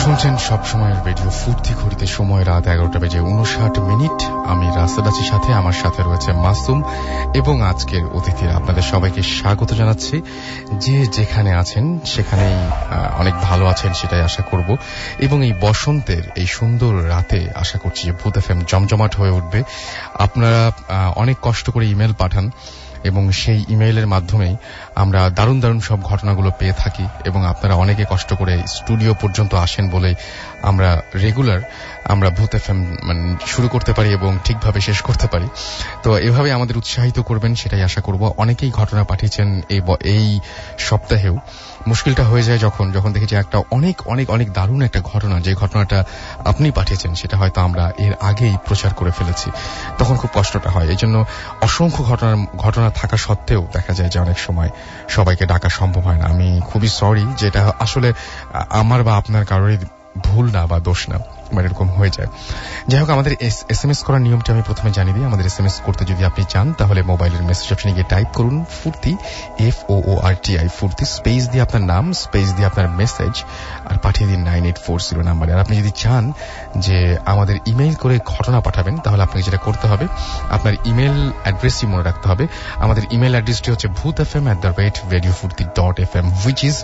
শুনছেন সবসময়ের রেডিও ফুর্তি ঘড়িতে সময় রাত 11:59। আমি রাসেল আছি সাথে, আমার সাথে রয়েছে মাসুম এবং আজকের অতিথিরা। আপনাদের সবাইকে স্বাগত জানাচ্ছি। যে যেখানে আছেন সেখানেই অনেক ভালো আছেন সেটাই আশা করব, এবং এই বসন্তের এই সুন্দর রাতে আশা করছি যে ভূত এফএম জমজমাট হয়ে উঠবে। আপনারা অনেক কষ্ট করে ইমেল পাঠান এবং সেই ইমেইলের মাধ্যমেই আমরা দারুণ দারুণ সব ঘটনাগুলো পেয়ে থাকি, এবং আপনারা অনেকে কষ্ট করে স্টুডিও পর্যন্ত আসেন বলে আমরা রেগুলার ভূত এফএম শুরু করতে পারি এবং ঠিকভাবে শেষ করতে পারি। তো এভাবে আমাদের উৎসাহিত করবেন সেটাই আশা করব। অনেকেই ঘটনা পাঠিয়েছেন এই সপ্তাহেও। মুশকিলটা হয়ে যায় যখন দেখি যে একটা অনেক অনেক অনেক দারুণ একটা ঘটনা, যে ঘটনাটা আপনি পাঠিয়েছেন সেটা হয়তো আমরা এর আগেই প্রচার করে ফেলেছি, তখন খুব কষ্টটা হয়। এই জন্য অসংখ্য ঘটনা থাকা সত্ত্বেও দেখা যায় যে অনেক সময় সবাইকে ডাকা সম্ভব হয় না। আমি খুবই সরি, যেটা আসলে আমার বা আপনার কারোরই ভুল না বা দোষ না, এরকম হয়ে যায়। যাই হোক, আমাদের SMS করার নিয়মটা আমি প্রথমে জানিয়ে দিই। আমাদের SMS করতে যদি আপনি চান তাহলে মোবাইলের মেসেজ অপশনে গিয়ে টাইপ করুন ফুর্তি, FOORTI ফুর্তি, স্পেস দিয়ে আপনার নাম, স্পেস দিয়ে আপনার মেসেজ, আর পাঠিয়ে দিন 9840 নাম্বারে। আর আপনি যদি চান যে আমাদের ইমেইল করে ঘটনা পাঠাবেন তাহলে আপনাকে যেটা করতে হবে, আপনার ইমেল অ্যাড্রেসই মনে রাখতে হবে। আমাদের ইমেল অ্যাড্রেসটি হচ্ছে bhutfm@radiofurti.fm, which is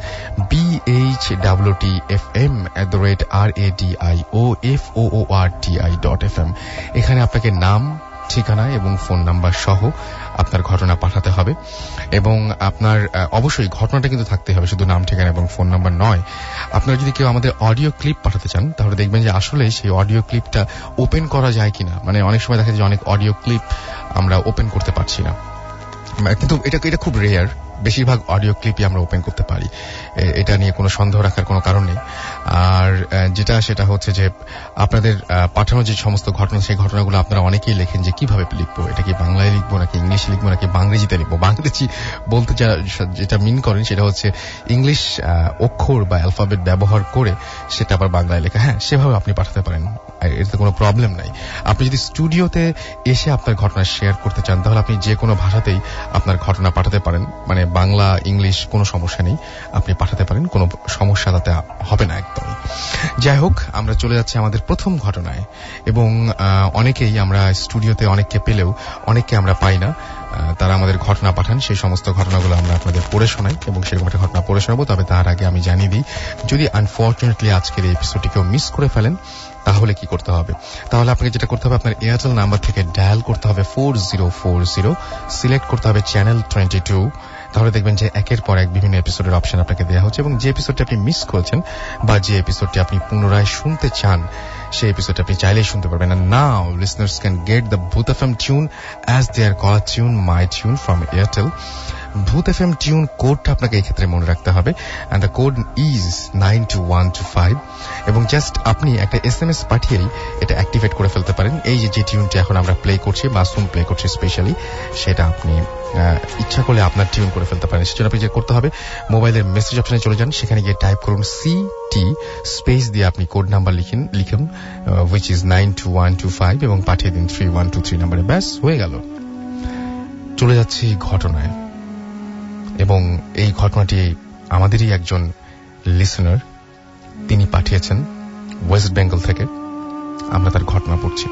BHWTFM@radiofurti.fm। এখানে আপনাকে নাম, ঠিকানা এবং ফোন নাম্বার সহ আপনার ঘটনা পাঠাতে হবে, এবং আপনার অবশ্যই ঘটনাটা কিন্তু থাকতে হবে, শুধু নাম, ঠিকানা এবং ফোন নাম্বার নয়। আপনারা যদি কেউ আমাদের অডিও ক্লিপ পাঠাতে চান তাহলে দেখবেন যে আসলে সেই অডিও ক্লিপটা ওপেন করা যায় কিনা। অনেক সময় দেখা যায় যে অনেক অডিও ক্লিপ আমরা ওপেন করতে পারছি না, কিন্তু এটা খুব রেয়ার। বেশিরভাগ অডিও ক্লিপই আমরা ওপেন করতে পারি, এটা নিয়ে কোনো সন্দেহ রাখার কোনো কারণ নেই। আর সেটা হচ্ছে যে আপনাদের পাঠানো যে সমস্ত ঘটনা, সেই ঘটনাগুলো আপনারা অনেকেই লেখেন যে কিভাবে লিখবো, এটা কি বাংলায় লিখবো নাকি ইংলিশে লিখবো নাকি বাংরেজিতে লিখবো। বাংরেজি বলতে যেটা মিন করেন সেটা হচ্ছে ইংলিশ অক্ষর বা অ্যালফাবেট ব্যবহার করে সেটা আবার বাংলায় লেখা। হ্যাঁ, সেভাবে আপনি পাঠাতে পারেন, এতে কোনো প্রবলেম নাই। আপনি যদি স্টুডিওতে এসে আপনার ঘটনা শেয়ার করতে চান তাহলে আপনি যে কোনো ভাষাতেই আপনার ঘটনা পাঠাতে পারেন, বাংলা, ইংলিশ, কোনো সমস্যা নেই, আপনি পাঠাতে পারেন, কোনো সমস্যা তাতে হবে না একদমই। যাই হোক, আমরা চলে যাচ্ছি আমাদের প্রথম ঘটনায়, এবং অনেকেই আমরা স্টুডিওতে অনেককে পেলেও অনেককে আমরা পাই না। তারা আমাদের ঘটনা পাঠান, সেই সমস্ত ঘটনাগুলো আমরা আপনাদের পড়ে শোনাই, এবং সেরকম একটা ঘটনা পড়ে শোনাবো। তবে তার আগে আমি জানিয়ে দিই, যদি আনফর্চুনেটলি আজকের এই এপিসোডটি কেউ মিস করে ফেলেন তাহলে কি করতে হবে। তাহলে আপনাকে যেটা করতে হবে, আপনার এয়ারটেল নাম্বার থেকে ডায়াল করতে হবে 4040, সিলেক্ট করতে হবে চ্যানেল 22। তাহলে দেখবেন যে একের পর এক বিভিন্ন এপিসোডের অপশন আপনাকে দেওয়া হচ্ছে, এবং যে এপিসোডটি আপনি মিস করেছেন বা যে এপিসোডটি আপনি পুনরায় শুনতে চান সেই এপিসোডটি আপনি চাইলেই শুনতে পারবেন। And now listeners can get the Bhoot FM tune as their caller tune, my tune from Airtel. Bhoot FM tune কোডটা আপনাকে এই ক্ষেত্রে মনে রাখতে হবে, and the code is 92125, এবং জাস্ট আপনি একটা SMS পাঠিয়েই এটা অ্যাক্টিভেট করে ফেলতে পারেন। এই যে টিউনটা এখন আমরা প্লে করছি, মাসুম প্লে করছে স্পেশালি, সেটা আপনি ইচ্ছা করলে আপনার টিউন করে ফেলতে পারেন। সেজন্য আপনি যে করতে হবে, মোবাইলের মেসেজ অপশনে চলে যান, সেখানে গিয়ে টাইপ করুন CT স্পেস দিয়ে আপনি কোড নাম্বার লিখুন which is 92125, এবং পাঠিয়ে দিন 3123 নম্বরে। ব্যাস হয়ে গেল। চলে যাচ্ছি ঘটনায়, এবং এই ঘটনাটি আমাদেরই একজন লিসেনার তিনি পাঠিয়েছেন ওয়েস্ট বেঙ্গল থেকে। আমরা তার ঘটনা পড়ছি।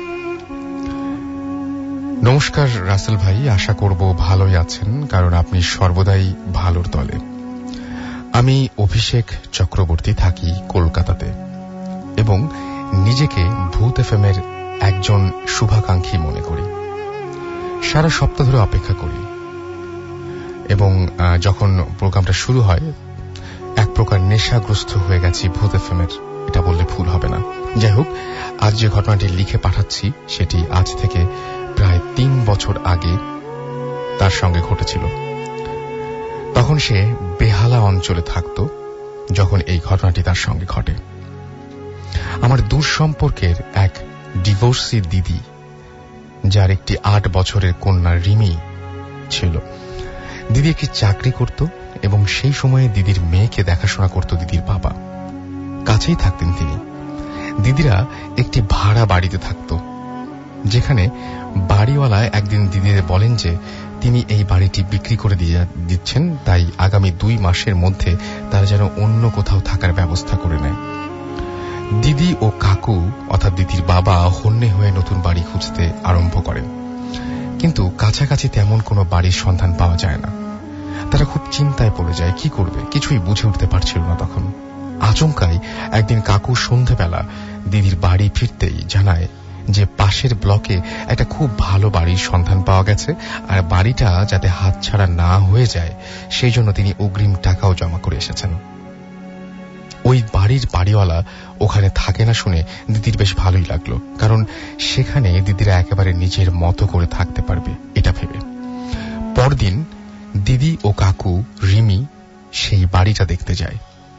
নমস্কার রাসেল ভাই, আশা করব ভালোই আছেন, কারণ আপনি সর্বদাই ভালোর দলে। আমি অভিষেক চক্রবর্তী, থাকি কলকাতাতে, এবং নিজেকে ভূত এফএম এর একজন শুভাকাঙ্ক্ষী মনে করি। সারা সপ্তাহ ধরে অপেক্ষা করি, এবং যখন প্রোগ্রামটা শুরু হয় এক প্রকার নেশাগ্রস্ত হয়ে গেছি ভূত এফএম এর, এটা বললে ভুল হবে না। যাই হোক, আজ যে ঘটনাটি লিখে পাঠাচ্ছি সেটি আজ থেকে প্রায় 3 বছর আগে তার সঙ্গে ঘটেছিল। তখন সে বেহালা অঞ্চলে থাকত যখন এই ঘটনাটি তার সঙ্গে ঘটে। আমার দূর সম্পর্কের এক ডিভোর্সি দিদি, যার একটি 8 বছরের কন্যা রিমি ছিল। দিদি একটি চাকরি করত, এবং সেই সময়ে দিদির মেয়েকে দেখাশোনা করত দিদির বাবা। কাছেই থাকতেন তিনি। দিদিরা একটি ভাড়া বাড়িতে থাকত, যেখানে বাড়িওয়ালা একদিন দিদিদের বলেন যে তিনি এই বাড়িটি বিক্রি করে দিচ্ছেন, তাই আগামী 2 মাসের মধ্যে তারা যেন অন্য কোথাও থাকার ব্যবস্থা করে নেয়। দিদি ও কাকু অর্থাৎ দিদির বাবা হন্যে হয়ে নতুন বাড়ি খুঁজতে আরম্ভ করেন, কিন্তু কাছাকাছি তেমন কোনো বাড়ির সন্ধান পাওয়া যায় না। তারা খুব চিন্তায় পড়ে যায়, কি করবে কিছুই বুঝে উঠতে পারছিল না। তখন আচমকাই একদিন কাকু সন্ধেবেলা দিদির বাড়ি ফিরতেই জানায় যে পাশের ব্লকে একটা খুব ভালো বাড়ির সন্ধান পাওয়া গেছে, আর বাড়িটা যাতে হাতছাড়া না হয়ে যায় সেই জন্য তিনি অগ্রিম টাকাও জমা করে এসেছেন। ওই বাড়ির বাড়িওয়ালা ওখানে থাকে না শুনে দিদির বেশ ভালোই লাগলো, কারণ সেখানে দিদিরা একেবারে নিজের মতো করে থাকতে পারবে এটা ভেবে। পরদিন দিদি ও কাকু রিমি সেই বাড়িটা দেখতে যায়।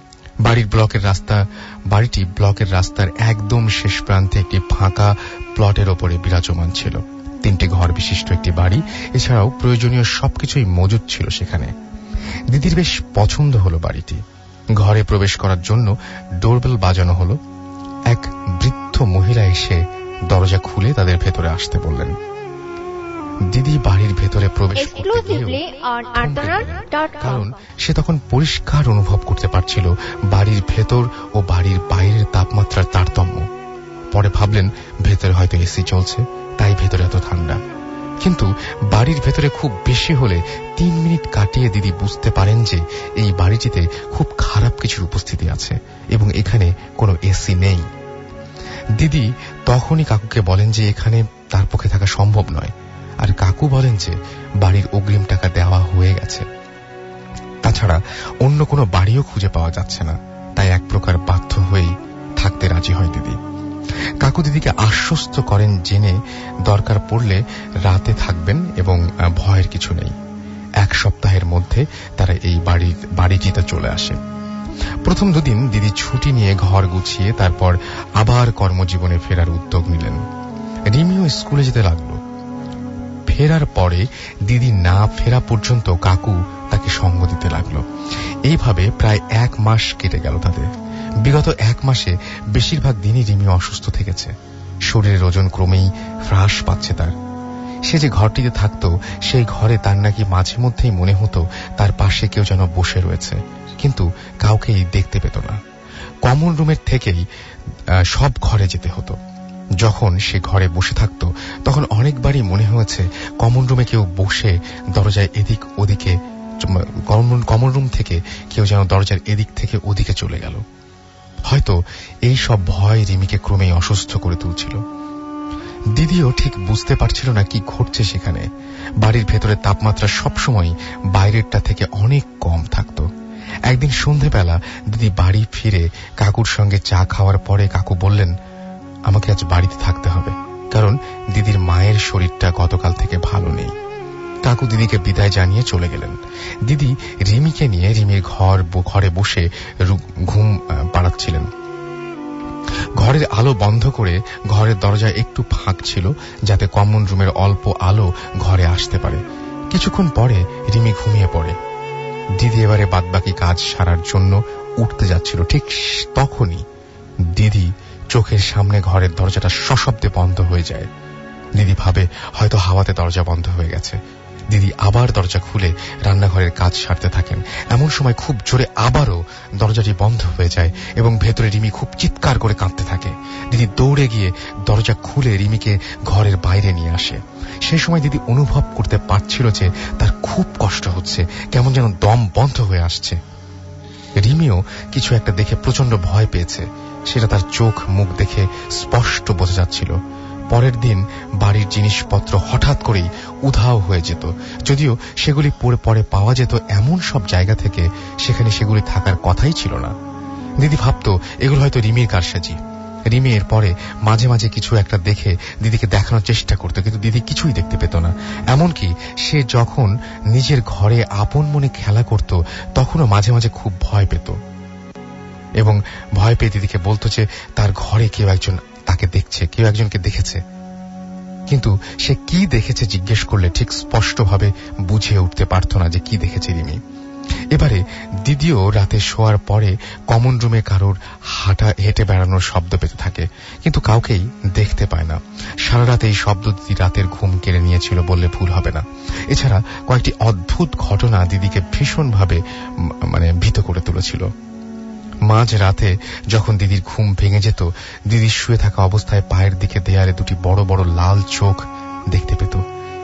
বাড়িটি ব্লকের রাস্তার একদম শেষ প্রান্তে একটি ফাঁকা প্লটের ওপরে বিরাজমান ছিল। 3টি ঘর বিশিষ্ট একটি বাড়ি, এছাড়াও প্রয়োজনীয় সবকিছুই মজুদ ছিল সেখানে। দিদির বেশ পছন্দ হলো বাড়িটি। ঘরে প্রবেশ করার জন্য ডোরবেল বাজানো হলো। এক বৃদ্ধ মহিলা এসে দরজা খুলে তাদের ভেতরে আসতে বললেন। দিদি বাড়ির ভেতরে প্রবেশ করতে কারণ সে তখন পরিষ্কার অনুভব করতে পারছিল বাড়ির ভেতর ও বাড়ির বাইরের তাপমাত্রার তারতম্য। পরে ভাবলেন ভেতরে হয়তো এসি চলছে, তাই ভেতরে এত ঠান্ডা। কিন্তু বাড়ির ভেতরে খুব বেশি হলে 3 মিনিট কাটিয়ে দিদি বুঝতে পারেন যে এই বাড়িটিতে খুব খারাপ কিছুর উপস্থিতি আছে এবং এখানে কোনো এসি নেই। দিদি তখনই কাকুকে বলেন যে এখানে তার পক্ষে থাকা সম্ভব নয়, আর কাকু বলেন যে বাড়ির অগ্রিম টাকা দেওয়া হয়ে গেছে। তাছাড়া অন্য কোনো বাড়িও খুঁজে পাওয়া যাচ্ছে না, তাই এক প্রকার বাধ্য হয়েই থাকতে রাজি হয় দিদি। কাকু দিদিকে আশ্বস্ত করেন জেনে দরকার পড়লে রাতে থাকবেন এবং ভয়ের কিছু নেই। 1 সপ্তাহের মধ্যে তারা এই বাড়িটিতে চলে আসে। প্রথম 2 দিন দিদি ছুটি নিয়ে ঘর গুছিয়ে তারপর আবার কর্মজীবনে ফেরার উদ্যোগ নিলেন। রিমিও স্কুলে যেতে লাগলো। ফেরার পরে দিদি না ফেরা পর্যন্ত কাকু তাকে সঙ্গ দিতে লাগলো। এইভাবে প্রায় 1 মাস কেটে গেল তাদের। বিগত 1 মাসে বেশিরভাগ দিনই রিমি অসুস্থ থেকেছে। শরীরের ওজন ক্রমেই হ্রাস পাচ্ছে তার। সে যে ঘরটিতে থাকতো সেই ঘরে তার নাকি মাঝে মধ্যেই মনে হতো তার পাশে কেউ যেন বসে রয়েছে, কিন্তু কাউকেই দেখতে পেত না। কমন রুমের থেকেই সব ঘরে যেতে হতো। যখন সে ঘরে বসে থাকত তখন অনেকবারই মনে হয়েছে কমন রুমে কেউ বসে দরজায় এদিক ওদিকে, কমন রুম থেকে কেউ যেন দরজার এদিক থেকে ওদিকে চলে গেল। হয়তো এই সব ভয় রিমিকে ক্রমেই অসুস্থ করে তুলছিল। দিদিও ঠিক বুঝতে পারছিল না কি ঘটছে সেখানে। বাড়ির ভেতরে তাপমাত্রা সবসময় বাইরেরটা থেকে অনেক কম থাকত। একদিন সন্ধেবেলা দিদি বাড়ি ফিরে কাকুর সঙ্গে চা খাওয়ার পরে কাকু বললেন, আমাকে আজ বাড়িতে থাকতে হবে, কারণ দিদির মায়ের শরীরটা গতকাল থেকে ভালো নেই। কাকু দিদিকে বিদায় জানিয়ে চলে গেলেন। দিদি রিমিকে নিয়ে রিমির ঘরে বসে ঘুম পাড়াচ্ছিলেন। ঘরের আলো বন্ধ করে ঘরের দরজায় একটু ফাঁক ছিল যাতে কমন রুমের অল্প আলো ঘরে আসতে পারে। কিছুক্ষণ পরে রিমি ঘুমিয়ে পড়ে। দিদি এবারে বাদবাকি কাজ সারার জন্য উঠতে যাচ্ছিল। ঠিক তখনই দিদি চোখের সামনে ঘরের দরজাটা সশব্দে বন্ধ হয়ে যায়। দিদি ভাবে হয়তো হাওয়াতে দরজা বন্ধ হয়ে গেছে। দিদি আবার দরজা খুলে রান্নাঘরের কাজ সারতে থাকেন। এমন সময় খুব জোরে আবারও দরজাটি বন্ধ হয়ে যায় এবং ভেতরে রিমি খুব চিৎকার করে কাঁদতে থাকে। দিদি দৌড়ে গিয়ে দরজা খুলে রিমিকে ঘরের বাইরে নিয়ে আসে। সেই সময় দিদি অনুভব করতে পারছিল যে তার খুব কষ্ট হচ্ছে, কেমন যেন দম বন্ধ হয়ে আসছে। রিমিও কিছু একটা দেখে প্রচন্ড ভয় পেয়েছে, সেটা তার চোখ মুখ দেখে স্পষ্ট বোঝা যাচ্ছিল। পরের দিন বাড়ির জিনিসপত্র হঠাৎ করেই উধাও হয়ে যেত, যদিও সেগুলি পরে পাওয়া যেত এমন সব জায়গা থেকে সেখানে সেগুলি থাকার কথাই ছিল না। দিদি ভাবত এগুলো হয়তো রিমির কারসাজি। রিমি এর পরে মাঝে মাঝে কিছু একটা দেখে দিদিকে দেখানোর চেষ্টা করত, কিন্তু দিদি কিছুই দেখতে পেত না। এমনকি সে যখন নিজের ঘরে আপন মনে খেলা করত তখনও মাঝে মাঝে খুব ভয় পেত এবং ভয় পেয়ে দিদিকে বলতো যে তার ঘরে কেউ একজন তাকে দেখছে, কেউ একজনকে দেখেছে। কিন্তু সে কি দেখেছে জিজ্ঞেস করলে ঠিক স্পষ্টভাবে বুঝে উঠতে পারত না যে কি দেখেছে রিমি। এবারে দিদিও রাতে শোয়ার পরে কমন রুমে কারোর হেঁটে বেড়ানোর শব্দ পেতে থাকে, কিন্তু কাউকেই দেখতে পায় না। সারা রাতে এই শব্দ দিদি রাতের ঘুম কেড়ে নিয়েছিল বললে ভুল হবে না। এছাড়া কয়েকটি অদ্ভুত ঘটনা দিদিকে ভীষণভাবে ভীত করে তুলেছিল। মাঝ রাতে যখন দিদির ঘুম ভেঙে যেত, দিদির শুয়ে থাকা অবস্থায় পায়ের দিকে দেয়ালে দুটি বড় বড় লাল চোখ দেখতে পেত,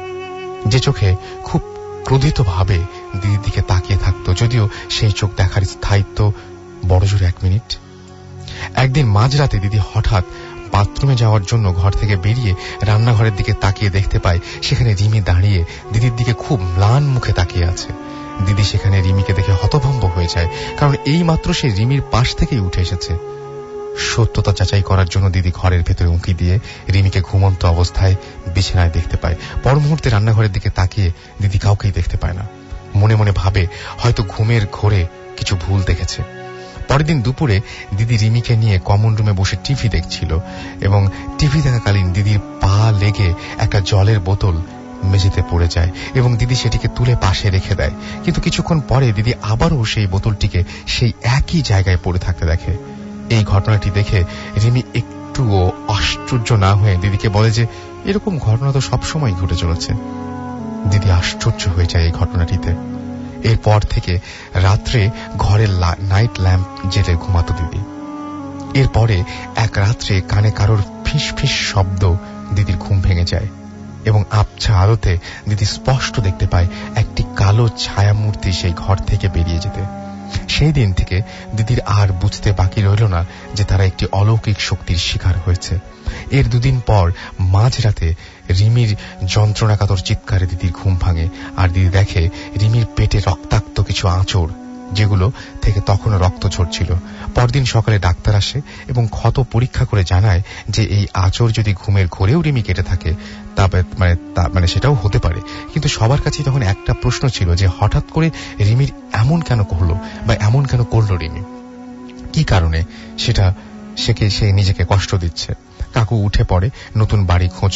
যে চোখে খুব ক্রোধিতভাবে দিদির দিকে তাকিয়ে থাকত, যদিও সেই চোখ দেখার স্থায়িত্ব বড়জোর 1 মিনিট। একদিন মাঝরাতে দিদি হঠাৎ বাথরুমে যাওয়ার জন্য ঘর থেকে বেরিয়ে রান্নাঘরের দিকে তাকিয়ে দেখতে পায় সেখানে রিমি দাঁড়িয়ে দিদির দিকে খুব ম্লান মুখে তাকিয়ে আছে। দিদি সেখানে রিমিকে দেখে হতভম্ব হয়ে যায়, কারণ এই মাত্র সে রিমির পাশ থেকেই উঠে এসেছে। সত্যতা যাচাই করার জন্য দিদি ঘরের ভেতরে উঁকি দিয়ে রিমিকে ঘুমন্ত অবস্থায় বিছানায় দেখতে পায়। পর মুহূর্তে রান্নাঘরের দিকে তাকিয়ে দিদি কাউকেই দেখতে পায় না। মনে মনে ভাবে হয়তো ঘুমের ঘোরে কিছু ভুল দেখেছে। পরের দিন দুপুরে দিদি রিমিকে নিয়ে কমন রুমে বসে টিভি দেখছিল এবং টিভি দেখাকালীন দিদির পা লেগে একটা জলের বোতল মেঝেতে পড়ে যায় এবং দিদি সেটিকে তুলে পাশে রেখে দেয়। কিন্তু কিছুক্ষণ পরে দিদি আবারও সেই বোতলটিকে সেই একই জায়গায় পড়ে থাকতে দেখে। এই ঘটনাটি দেখে রিমি একটুও আশ্চর্য না হয়ে দিদিকে বলে যে এরকম ঘটনা তো সবসময় ঘটে চলেছে। দিদি আশ্চর্য হয়ে যায় এই ঘটনাটিতে। এরপর থেকে রাত্রে ঘরের নাইট ল্যাম্প জ্বেলে ঘুমাতো দিদি। এরপরে এক রাত্রে কানে কারোর ফিস ফিস শব্দ দিদির ঘুম ভেঙে যায় এবং আবছা আলোতে দিদি স্পষ্ট দেখতে পায় একটি কালো ছায়ামূর্তি সেই ঘর থেকে বেরিয়ে যেতে। সেই দিন থেকে দিদির আর বুঝতে বাকি রইল না যে তারা একটি অলৌকিক শক্তির শিকার হয়েছে। এর 2 দিন পর মাঝরাতে রিমির যন্ত্রণাকাতর চিৎকারে দিদির ঘুম ভাঙে আর দিদি দেখে রিমির পেটে রক্তাক্ত কিছু আঁচড়, যেগুলো থেকে তখনও রক্ত ঝরছিল। পরদিন সকালে ডাক্তার আসে এবং ক্ষত পরীক্ষা করে জানায় যে এই আঁচড় যদি ঘুমের ঘোরেও রিমি কেটে থাকে মানে সেটাও হতে পারে। কিন্তু সবার কাছে তখন একটা প্রশ্ন ছিল যে হঠাৎ করে রিমির এমন কেন করলো বা এমন কেন করলো রিমি, কি কারণে সে নিজেকে কষ্ট দিচ্ছে। কাকু উঠে পড়ে নতুন বাড়ি খোঁজ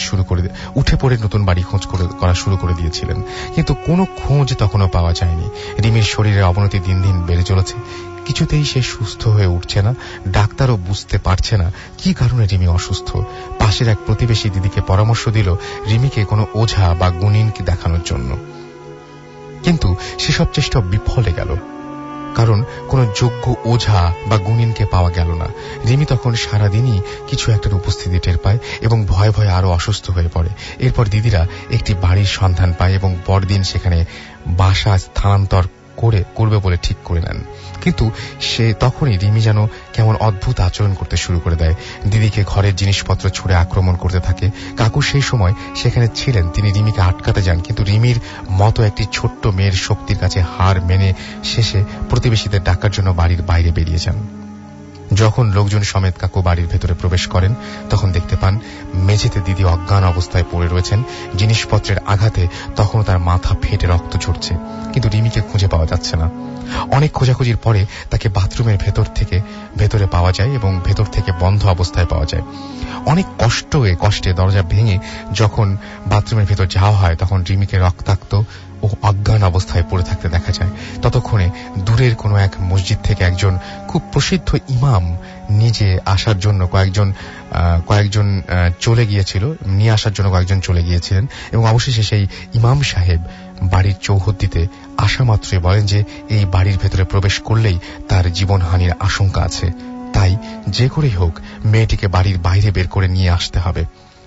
করা শুরু করে দিয়েছিলেন, কিন্তু কোনো খোঁজ তখনও পাওয়া যায়নি। রিমির শরীরের অবনতি দিন দিন বেড়ে চলেছে, কিছুতেই সে সুস্থ হয়ে উঠছে না। ডাক্তারও বুঝতে পারছে না কি কারণে রিমি অসুস্থ। পাশের এক প্রতিবেশী দিদিকে পরামর্শ দিল রিমিকে কোনো ওঝা বা গুণিনকে দেখানোর জন্য, কিন্তু সেসব চেষ্টা বিফলে গেল, কারণ কোনো যোগ্য ওঝা বা গুণিনকে পাওয়া গেল না। রিমি তখন সারাদিনই কিছু একটার উপস্থিতি টের পায় এবং ভয়ে ভয়ে আরো অসুস্থ হয়ে পড়ে। এরপর দিদিরা একটি বাড়ির সন্ধান পায় এবং পরদিন সেখানে বাসা স্থানান্তর করবে বলে ঠিক করে নেন। কিন্তু সে তখনই রিমি যেন কেমন অদ্ভুত আচরণ করতে শুরু করে দেয়। দিদিকে ঘরের জিনিসপত্র ছুঁড়ে আক্রমণ করতে থাকে। কাকু সেই সময় সেখানে ছিলেন, তিনি রিমিকে আটকাতে যান, কিন্তু রিমির মতো একটি ছোট্ট মেয়ের শক্তির কাছে হার মেনে শেষে প্রতিবেশীদের ডাকার জন্য বাড়ির বাইরে বেরিয়ে যান। যখন লোকজন সমেত কাকু বাড়ির ভেতরে প্রবেশ করেন তখন দেখতে পান মেঝেতে দিদি অজ্ঞান অবস্থায় পড়ে রয়েছেন। জিনিসপত্রের আঘাতে তখন তার মাথা ফেটে রক্ত ঝরছে, কিন্তু রিমিকে খুঁজে পাওয়া যাচ্ছে না। অনেক খোঁজাখুঁজির পরে তাকে বাথরুমের ভেতরে পাওয়া যায় এবং ভেতর থেকে বন্ধ অবস্থায় পাওয়া যায়। অনেক কষ্টে দরজা ভেঙে যখন বাথরুমের ভেতর যাওয়া হয় তখন রিমিকে রক্তাক্ত ও অজ্ঞান অবস্থায় পড়ে থাকতে দেখা যায়। ততক্ষণে দূরের কোনো এক মসজিদ থেকে একজন খুব প্রসিদ্ধ ইমাম নিয়ে আসার জন্য কয়েকজন চলে গিয়েছিলেন এবং অবশেষে সেই ইমাম সাহেব বাড়ির চৌহদ্দিতে আসা মাত্রই বলেন যে এই বাড়ির ভেতরে প্রবেশ করলেই তার জীবনহানির আশঙ্কা আছে, তাই যে করেই হোক মেয়েটিকে বাড়ির বাইরে বের করে নিয়ে আসতে হবে।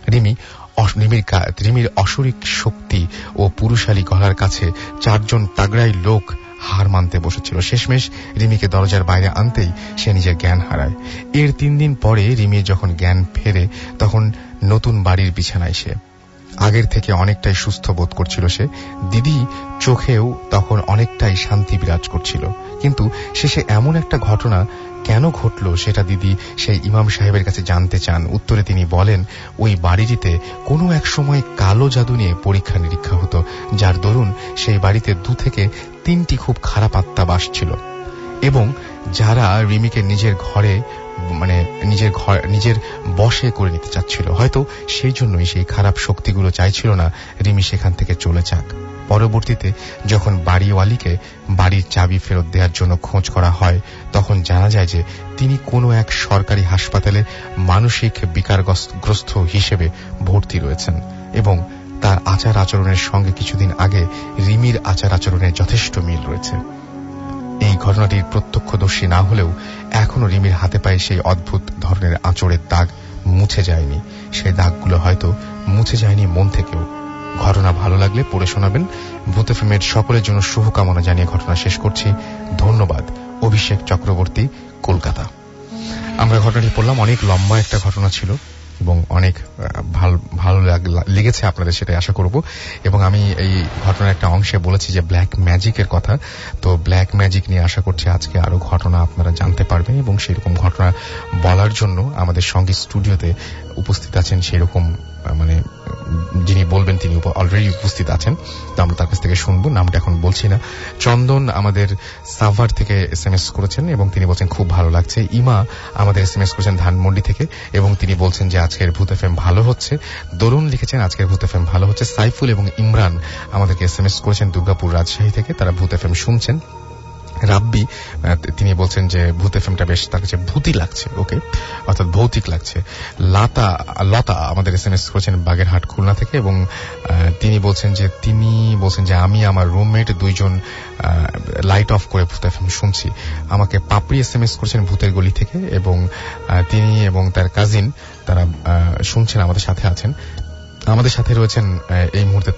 রিমির অশরীর শক্তি ও পুরুষালী গলার কাছে 4 জন তাগড়াই লোক হার মানতে বসেছিল। শেষমেশ রিমিকে দরজার বাইরে আনতেই সে নিজের জ্ঞান হারায়। এর 3 দিন পরে রিমির যখন জ্ঞান ফেরে তখন নতুন বাড়ির বিছানায় সে আগের থেকে অনেকটাই সুস্থ বোধ করছিল। সে দিদি চোখেও তখন অনেকটাই শান্তি বিরাজ করছিল, কিন্তু শেষে এমন একটা ঘটনা কেন ঘটল সেটা দিদি সেই ইমাম সাহেবের কাছে জানতে চান। উত্তরে তিনি বলেন ওই বাড়িটিতে কোনো এক সময় কালো জাদু নিয়ে পরীক্ষা নিরীক্ষা হতো, যার দরুন সেই বাড়িতে 2 থেকে 3টি খুব খারাপ আত্মা বাস ছিল এবং যারা রিমিকে নিজের বশে করে নিতে চাচ্ছিল। হয়তো সেই জন্যই সেই খারাপ শক্তিগুলো চাইছিল না রিমি সেখান থেকে চলে যাক। পরবর্তীতে যখন বাড়িওয়ালিকে বাড়ির চাবি ফেরত দেওয়ার জন্য খোঁজ করা হয় তখন জানা যায় যে তিনি কোনো এক সরকারি হাসপাতালে মানসিক বিকারগ্রস্ত হিসেবে ভর্তি রয়েছেন এবং তার আচার আচরণের সঙ্গে কিছুদিন আগে রিমির আচার আচরণের যথেষ্ট মিল রয়েছে। এই ঘটনাটির প্রত্যক্ষদর্শী না হলেও এখনো রিমির হাতে পায়ে সেই অদ্ভুত ধরনের আঁচড়ের দাগ মুছে যায়নি। সেই দাগগুলো হয়তো মুছে যায়নি মন থেকেও। ঘটনা ভালো লাগলে পড়ে শোনাবেন। ভূত এফএমের সকলের জন্য শুভকামনা জানিয়ে ঘটনা শেষ করছি। ধন্যবাদ। অভিষেক চক্রবর্তী, কলকাতা। আমরা ঘটনাটি পড়লাম। অনেক লম্বা একটা ঘটনা ছিল এবং অনেক ভালো লেগেছে আপনাদের, সেটাই আশা করব। এবং আমি এই ঘটনার একটা অংশে বলেছি যে ব্ল্যাক ম্যাজিকের কথা, তো ব্ল্যাক ম্যাজিক নিয়ে আশা করছি আজকে আরো ঘটনা আপনারা জানতে পারবেন। এবং সেরকম ঘটনা বলার জন্য আমাদের সঙ্গে স্টুডিওতে উপস্থিত আছেন, সেরকম মানে যিনি বলবেন তিনি অলরেডি উপস্থিত আছেন, তো আমরা তার কাছ থেকে শুনবো। নামটা এখন বলছি না। চন্দন আমাদের সাভার থেকে SMS করেছেন এবং তিনি বলছেন খুব ভালো লাগছে। ইমা আমাদের SMS করেছেন ধানমন্ডি থেকে এবং তিনি বলছেন যে আজকের ভূত এফএম ভালো হচ্ছে। দরুন লিখেছেন আজকের ভূত এফএম ভালো হচ্ছে। সাইফুল এবং ইমরান আমাদেরকে SMS করেছেন দুর্গাপুর, রাজশাহী থেকে, তারা ভূত এফএম শুনছেন। রাব্বি তিনি বলছেন যে ভূত এফএমটা বেশ তার কাছে ভূতি লাগছে, ওকে, অর্থাৎ ভৌতিক লাগছে। লতা আমাদের SMS করেছেন বাগেরহাট, খুলনা থেকে এবং তিনি বলছেন যে আমি আমার রুমমেট দুইজন লাইট অফ করে ভূত এফএম শুনছি। আমাকে পাপড়ি SMS করেছেন ভূতের গলি থেকে এবং তিনি এবং তার কাজিন তারা শুনছেন, আমাদের সাথে আছেন। আমাদের সাথে রয়েছেন এই মুহূর্তে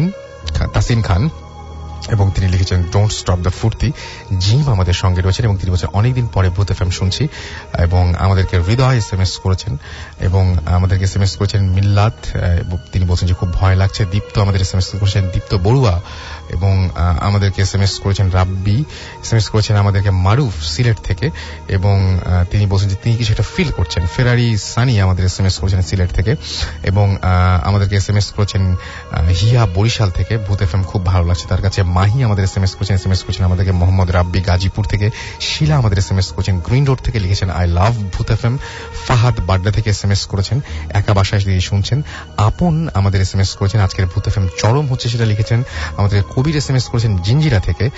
তাসিন খান এবং তিনি লিখেছেন don't stop the Foorti. Jim আমাদের সঙ্গে রয়েছেন এবং তিনি বলছেন অনেকদিন পরে ভূত এফএম শুনছি। এবং আমাদেরকে হৃদয় SMS করেছেন এবং আমাদেরকে SMS করেছেন মিল্লাত, তিনি বলছেন যে খুব ভয় লাগছে। দীপ্ত আমাদের SMS করেছেন, দীপ্ত বড়ুয়া, এবং আমাদেরকে SMS করেছেন রাব্বি, SMS করেছেন আমাদেরকে মারুফ সিলেট থেকে এবং তিনি বলছেন যে তিনি কিছু একটা ফিল করছেন। ফেরারি সানি আমাদের SMS করেছেন সিলেট থেকে এবং আমাদেরকে SMS করেছেন হিয়া বরিশাল থেকে, ভূত এফএম খুব ভালো লাগছে তার কাছে। মাহি আমাদের SMS করেছেন আমাদেরকে মোহাম্মদ রাব্বি গাজীপুর থেকে। শিলা আমাদের SMS করেছেন গ্রিন রোড থেকে, লিখেছেন আই লাভ ভূত এফএম। ফাহাদ বাড্ডা থেকে SMS করেছেন একা বাসায় দিয়ে শুনছেন। আপন আমাদের SMS করেছেন আজকের ভূত এফএম চরম হচ্ছে সেটা লিখেছেন। আমাদের কবির SMS করেছেন জিঞ্জিরা থেকে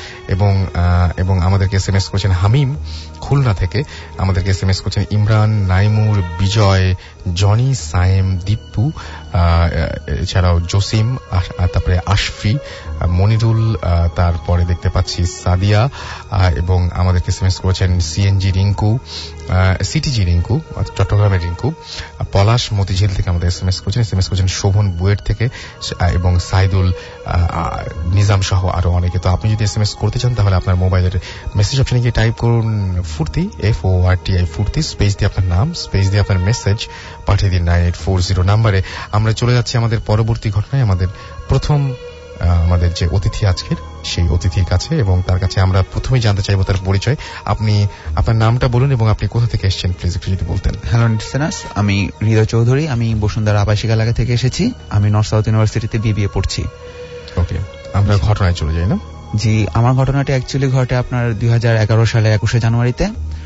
এবং আমাদেরকে SMS করেছেন হামিম খুলনা থেকে। আমাদেরকে SMS করেছেন ইমরান, নাইমুর, বিজয়, জনি, সায়েম, দীপু, এছাড়াও জসিম, তারপরে আশফি, মনিরুল, তারপরে দেখতে পাচ্ছি সাদিয়া এবং আমাদেরকে SMS করেছেন সিএনজি রিঙ্কু, সিটিজি রিঙ্কু, চট্টগ্রামের রিঙ্কু, পলাশ মতিঝিল থেকে আমাদের SMS করেছেন শোভন বুয়েট থেকে এবং সাইদুল, নিজাম সহ আরো অনেকে। তো আপনি যদি SMS করতে চান তাহলে আপনার মোবাইলের মেসেজ অপশনে গিয়ে টাইপ করুন ফুর্তি, FORTI ফুর্তি, স্পেস দিয়ে আপনার নাম, স্পেস দিয়ে আপনার মেসেজ পাঠিয়ে দিন 9840 নাম্বারে। আমরা চলে যাচ্ছি আমাদের পরবর্তী ঘটনায়, আমাদের যে অতিথি আজকের সেই অতিথির কাছে, এবং তার কাছে আমরা প্রথমেই জানতে চাইবো তার পরিচয়। আপনি আপনার নামটা বলুন এবং আপনি কোথা থেকে এসেছেন প্লিজ একটু যদি বলতেন। হ্যালো লিসেনার্স, আমি হৃদয় চৌধুরী, আমি বসুন্ধরা আবাসিক এলাকা থেকে এসেছি। আমি নর্থ সাউথ ইউনিভার্সিটিতে BBA পড়ছি। ওকে, আমরা ঘটনায় চলে যাই না? জি, আমার ঘটনাটি অ্যাকচুয়ালি ঘটে আপনার 2011 সালে 21 জানুয়ারিতে।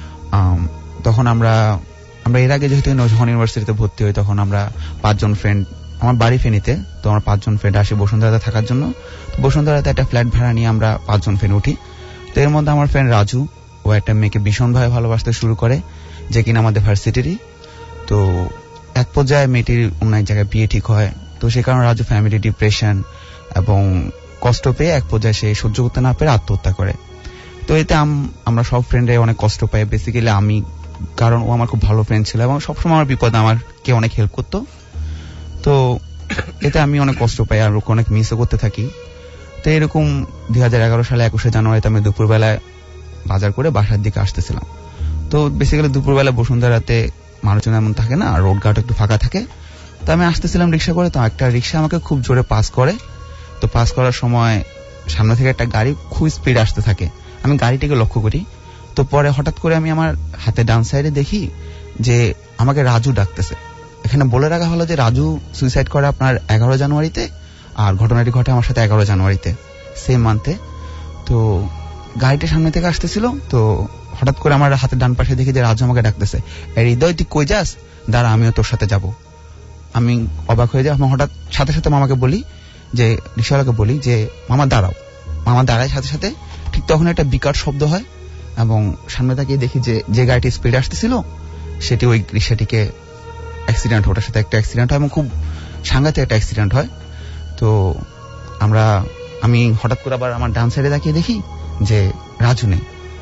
তখন আমরা এর আগে যেহেতু নজরুল ইউনিভার্সিটিতে ভর্তি হই, তখন আমরা 5 জন ফ্রেন্ড, আমার বাড়ি ফেনীতে, তো আমরা 5 জন ফ্রেন্ড আসি বসুন্ধরাতে থাকার জন্য। তো বসুন্ধরাতে একটা ফ্ল্যাট ভাড়া নিয়ে আমরা 5 জন ফ্রেন্ড উঠি। তো এর মধ্যে আমার ফ্রেন্ড রাজু, ও একটা মেয়েকে ভীষণভাবে ভালোবাসতে শুরু করে, যে কিনা আমাদের ভার্সিটিরই। তো এক পর্যায়ে মেয়েটির অন্য এক জায়গায় বিয়ে ঠিক হয়। তো সে কারণে রাজু ফ্যামিলি ডিপ্রেশন এবং কষ্ট পেয়ে এক পর্যায়ে সে সহ্য করতে না পেরে আত্মহত্যা করে। তো এতে আমরা সব ফ্রেন্ডে অনেক কষ্ট পাই, বেসিক্যালি আমি, কারণ ও আমার খুব ভালো ফ্রেন্ড ছিল এবং সবসময় আমার বিপদে আমাকে অনেক হেল্প করতো। তো এতে আমি অনেক কষ্ট পাই আর ওকে অনেক মিসও করতে থাকি। তো এরকম 2011 সালে 21 জানুয়ারিতে আমি দুপুরবেলায় বাজার করে বাসার দিকে আসতেছিলাম। তো বেসিক্যালি দুপুরবেলা বসুন্ধরাতে মানুষজন এমন থাকে না, রোড ঘাট একটু ফাঁকা থাকে। তো আমি আসতেছিলাম রিক্সা করে, তো একটা রিক্সা আমাকে খুব জোরে পাস করে। তো পাস করার সময় সামনে থেকে একটা গাড়ি খুব স্পিড আসতে থাকে, আমি গাড়িটিকে লক্ষ্য করি। তো পরে হঠাৎ করে আমি আমার হাতে ডান সাইডে দেখি যে আমাকে রাজু ডাকতেছে। এখানে বলে রাখা হলো যে রাজু সুইসাইড করে আপনার 11 জানুয়ারিতে, আর ঘটনাটি ঘটে আমার সাথে 11 জানুয়ারিতে, সেম মান্থে। তো গাড়িটা সামনে থেকে আসতেছিল, তো হঠাৎ করে আমার হাতের ডান পাশে দেখি যে রাজু আমাকে ডাকতেছে, হৃদয় তুই কই যাস, দাঁড়া আমিও তোর সাথে যাব। আমি অবাক হয়ে যাই। আমি হঠাৎ সাথে সাথে মামাকে বলি, যে রিক্সাওয়ালাকে বলি যে মামা দাঁড়াও। মামা দাঁড়ায় সাথে সাথে, ঠিক তখন একটা বিকট শব্দ হয় এবং সামনে তাকিয়ে দেখি যে গাড়িটি স্পিডে আসতেছিল সেটি ওই রিক্সাটিকে অ্যাক্সিডেন্ট, ওটার সাথে একটা অ্যাক্সিডেন্ট হয় এবং খুব সাংঘাতিক একটা অ্যাক্সিডেন্ট হয়। তো আমি হঠাৎ করে আবার আমার ডান সাইডে তাকিয়ে দেখি যে রাজু নেই।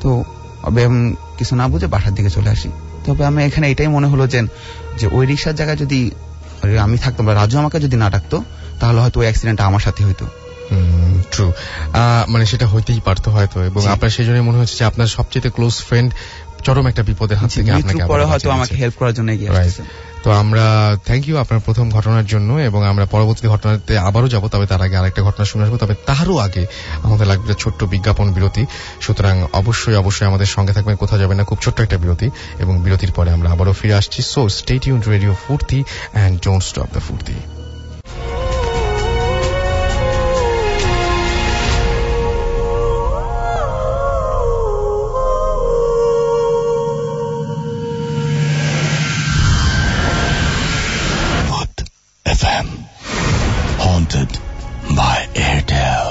তো কিছু না বুঝে বাসার দিকে চলে আসি। তবে আমি এখানে এটাই মনে হলো যে ওই রিক্সার জায়গায় যদি আমি থাকতাম বা রাজু আমাকে যদি না ডাকতো তাহলে হয়তো ওই অ্যাক্সিডেন্টটা আমার সাথে হইতো। ট্রু, মানে সেটা হইতেই পারতো হয়তো, এবং আপনার সেই জন্য মনে হচ্ছে যে আপনার সবচেয়ে ক্লোজ ফ্রেন্ড চরম একটা বিপদের হাত থেকে আপনাকে পরে হয়তো আমাকে হেল্প করার জন্য এগিয়ে আসছে। তো আমরা থ্যাংক ইউ আপনার প্রথম ঘটনার জন্য, এবং আমরা পরবর্তী ঘটনাতে আবারও যাব, তবে তার আগে আরেকটা ঘটনা শুনে আসবো। তবে তারও আগে আমাদের লাগবে ছোট্ট বিজ্ঞাপন বিরতি, সুতরাং অবশ্যই আমাদের সঙ্গে থাকবেন, কোথাও যাবেন না, খুব ছোট্ট একটা বিরতি, এবং বিরতির পরে আমরা আবারও ফিরে আসছি। So stay tuned, radio Foorti and don't stop the Foorti. FM, haunted by Airtel.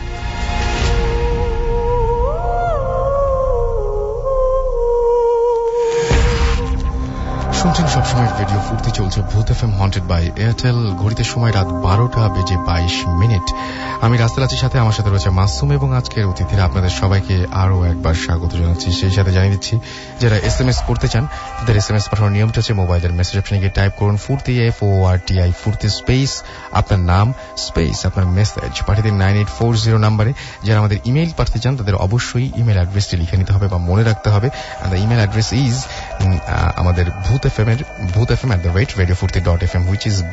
শুনছেন সবসময় রেডিও ফুর্তি, চলছে ভূত এফএম হন্টেড বাই এয়ারটেল। ঘড়িতে সময় রাত 12:22। আমি রাস্তার আছি, সাথে আমার সাথে রয়েছে মাসুম, এবং আজকের অতিথিরা আপনাদের সবাইকে আরো একবার স্বাগত জানাচ্ছি। সেই সাথে জানিয়ে দিচ্ছি যারা SMS করতে চান তাদের SMS পাঠানোর নিয়মটা হচ্ছে মোবাইলের মেসেজ অপশনে গিয়ে টাইপ করুন ফুর্তি, FORTI, ফুর্তি স্পেস আপনার নাম স্পেস আপনার মেসেজ পাঠিয়ে দিন 9840 নাম্বারে। যারা আমাদের ইমেইল পাঠাতে চান তাদের অবশ্যই ইমেল অ্যাড্রেসটি লিখে নিতে হবে বা মনে রাখতে হবে। ইমেল অ্যাড্রেস ইজ আমাদের ভূত FM@radiofurti.fm, which is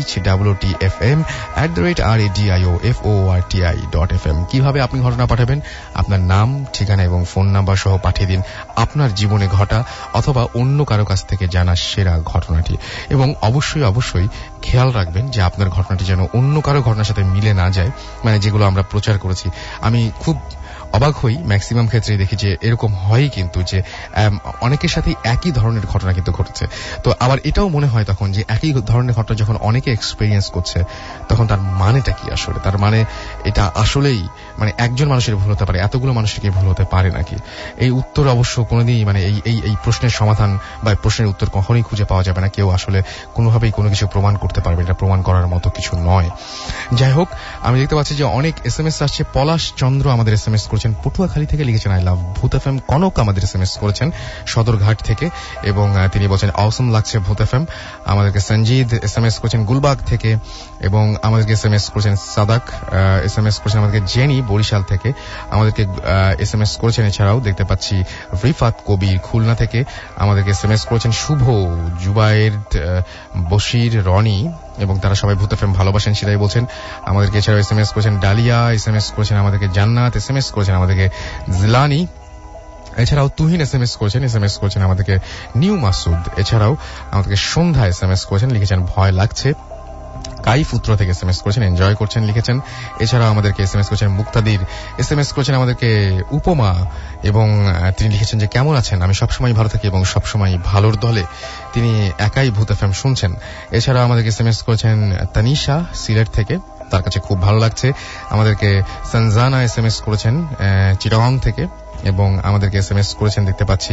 BHOOTFM@RADIOFORTI.fm। কিভাবে আপনি ঘটনা পাঠাবেন? আপনার নাম, ঠিকানা এবং ফোন নাম্বার সহ পাঠিয়ে দিন আপনার জীবনে ঘটা অথবা অন্য কারো কাছ থেকে জানা সেরা ঘটনাটি, এবং অবশ্যই খেয়াল রাখবেন যে আপনার ঘটনাটি যেন অন্য কারো ঘটনার সাথে মিলে না যায়, মানে যেগুলো আমরা প্রচার করেছি। আমি খুব অবাক হই, ম্যাক্সিমাম ক্ষেত্রেই দেখি যে এরকম হয় কিন্তু, যে অনেকের সাথে একই ধরনের ঘটনা কিন্তু ঘটেছে। তো আবার এটাও মনে হয় তখন যে একই ধরনের ঘটনা যখন অনেকে এক্সপেরিয়েন্স করছে তখন তার মানেটা কি আসলে? তার মানে এটা আসলেই মানে একজন মানুষের ভুল হতে পারে, এতগুলো মানুষের কি ভুল হতে পারে নাকি? এই উত্তর অবশ্য কোনোদিনই মানে এই প্রশ্নের সমাধান বা প্রশ্নের উত্তর কখনোই খুঁজে পাওয়া যাবে না। কেউ আসলে কোনোভাবেই কোনো কিছু প্রমাণ করতে পারবে, এটা প্রমাণ করার মতো কিছু নয়। যাই হোক, আমি দেখতে পাচ্ছি যে অনেক SMS আসছে। পলাশ চন্দ্র আমাদের SMS করেছেন পটুয়াখালী থেকে, লিখেছেন আই লাভ ভূত এফএম। কনক আমাদের SMS করেছেন সদরঘাট থেকে, এবং তিনি বলছেন অসম লাগছে ভূত এফএম। আমাদেরকে সঞ্জিদ SMS করেছেন গুলবাগ থেকে, এবং আমাদেরকে SMS করেছেন সাদাক, SMS করেছেন আমাদেরকে জেনি বরিশাল থেকে, আমাদেরকে SMS করেছেন। এছাড়াও দেখতে পাচ্ছি রিফাত কবির খুলনা থেকে, আমাদেরকে SMS করেছেন শুভ, জুবায়ের, বশির, রনি, এবং তারা সবাই ভূত এফএম ভালোবাসেন সেটাই বলছেন। আমাদেরকে এছাড়াও SMS করেছেন ডালিয়া, SMS করেছেন আমাদেরকে জান্নাত, SMS করেছেন আমাদেরকে জিলানি, এছাড়াও তুহিন SMS করেছেন আমাদেরকে নিউ মাসুদ, এছাড়াও আমাদেরকে সন্ধ্যা SMS করেছেন, লিখেছেন ভয় লাগছে। কাইফ উত্তর থেকে SMS করেছেন এনজয় করছেন, লিখেছেন। এছাড়াও আমাদেরকে SMS করেছেন মুক্তাদির, SMS করেছেন আমাদেরকে উপমা, এবং তিনি লিখেছেন যে কেমন আছেন, আমি সবসময় ভালো থাকি এবং সবসময় ভালোর দলে। তিনি একাই ভূত এফএম শুনছেন। এছাড়াও আমাদেরকে SMS করেছেন তানিশা সিলেট থেকে, তার কাছে খুব ভালো লাগছে। আমাদেরকে সনজানা SMS করেছেন চিটাগং থেকে, এবং আমাদেরকে SMS করেছেন দেখতে পাচ্ছি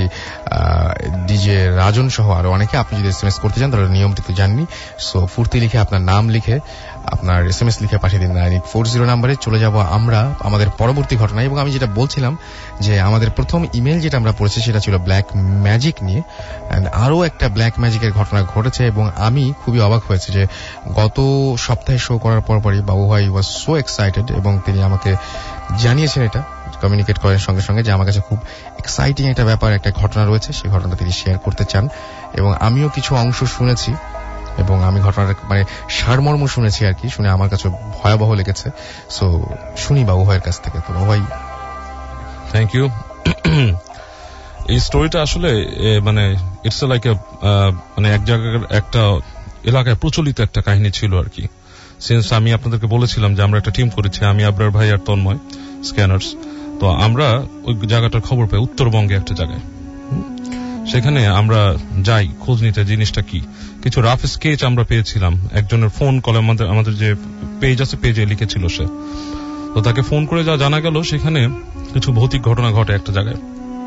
ডিজে রাজন সহ আরো অনেকে। আপনি যদি SMS করতে চান তাহলে নিয়মটি তো জাননি। সো ফুর্তি লিখে আপনার নাম লিখে আপনার SMS লিখে পাঠিয়ে দিন 9840 নাম্বারে। চলে যাব আমরা আমাদের পরবর্তী ঘটনায়, এবং আমি যেটা বলছিলাম যে আমাদের প্রথম ইমেল যেটা আমরা পড়েছি সেটা ছিল ব্ল্যাক ম্যাজিক নিয়ে। আরো একটা ব্ল্যাক ম্যাজিকের ঘটনা ঘটেছে, এবং আমি খুবই অবাক হয়েছে যে গত সপ্তাহে শো করার পরপরই বাবু ভাই ওয়াজ সো এক্সাইটেড, এবং তিনি আমাকে জানিয়েছেন, এটা কমিউনিকেট করেন সঙ্গে সঙ্গে যে আমার কাছে খুব এক্সাইটিং একটা ব্যাপার, একটা ঘটনা রয়েছে, সেই ঘটনাটা তিনি শেয়ার করতে চান। এবং আমিও কিছু অংশ শুনেছি, এবং আমি ঘটনাটা মানে সারমর্ম শুনেছি আর কি, শুনে আমার কাছে ভয়াবহ লেগেছে। সো শুনি বাবু ভাইয়ের কাছ থেকে। তো বাবু ভাই, থ্যাংক ইউ। এই স্টোরিটা আসলে মানে ইটস লাইক মানে এক জায়গার একটা এলাকায় প্রচলিত একটা কাহিনী ছিল আর কি। সিন্স আমি আপনাদেরকে বলেছিলাম যে আমরা একটা টিম করেছি, আমি আবরার ভাই আর তন্ময় স্ক্যানার্স। তো আমরা ওই জায়গাটার খবর পাই উত্তরবঙ্গে একটা জায়গায়, সেখানে আমরা যাই খোঁজ নিতে জিনিসটা কি। কিছু রাফ স্কেচ আমরা পেয়েছিলাম, একজনের ফোন কলে আমাদের যে পেজ আছে পেজে লিখেছিল সে। তো তাকে ফোন করে যা জানা গেল সেখানে কিছু ভৌতিক ঘটনা ঘটে একটা জায়গায়।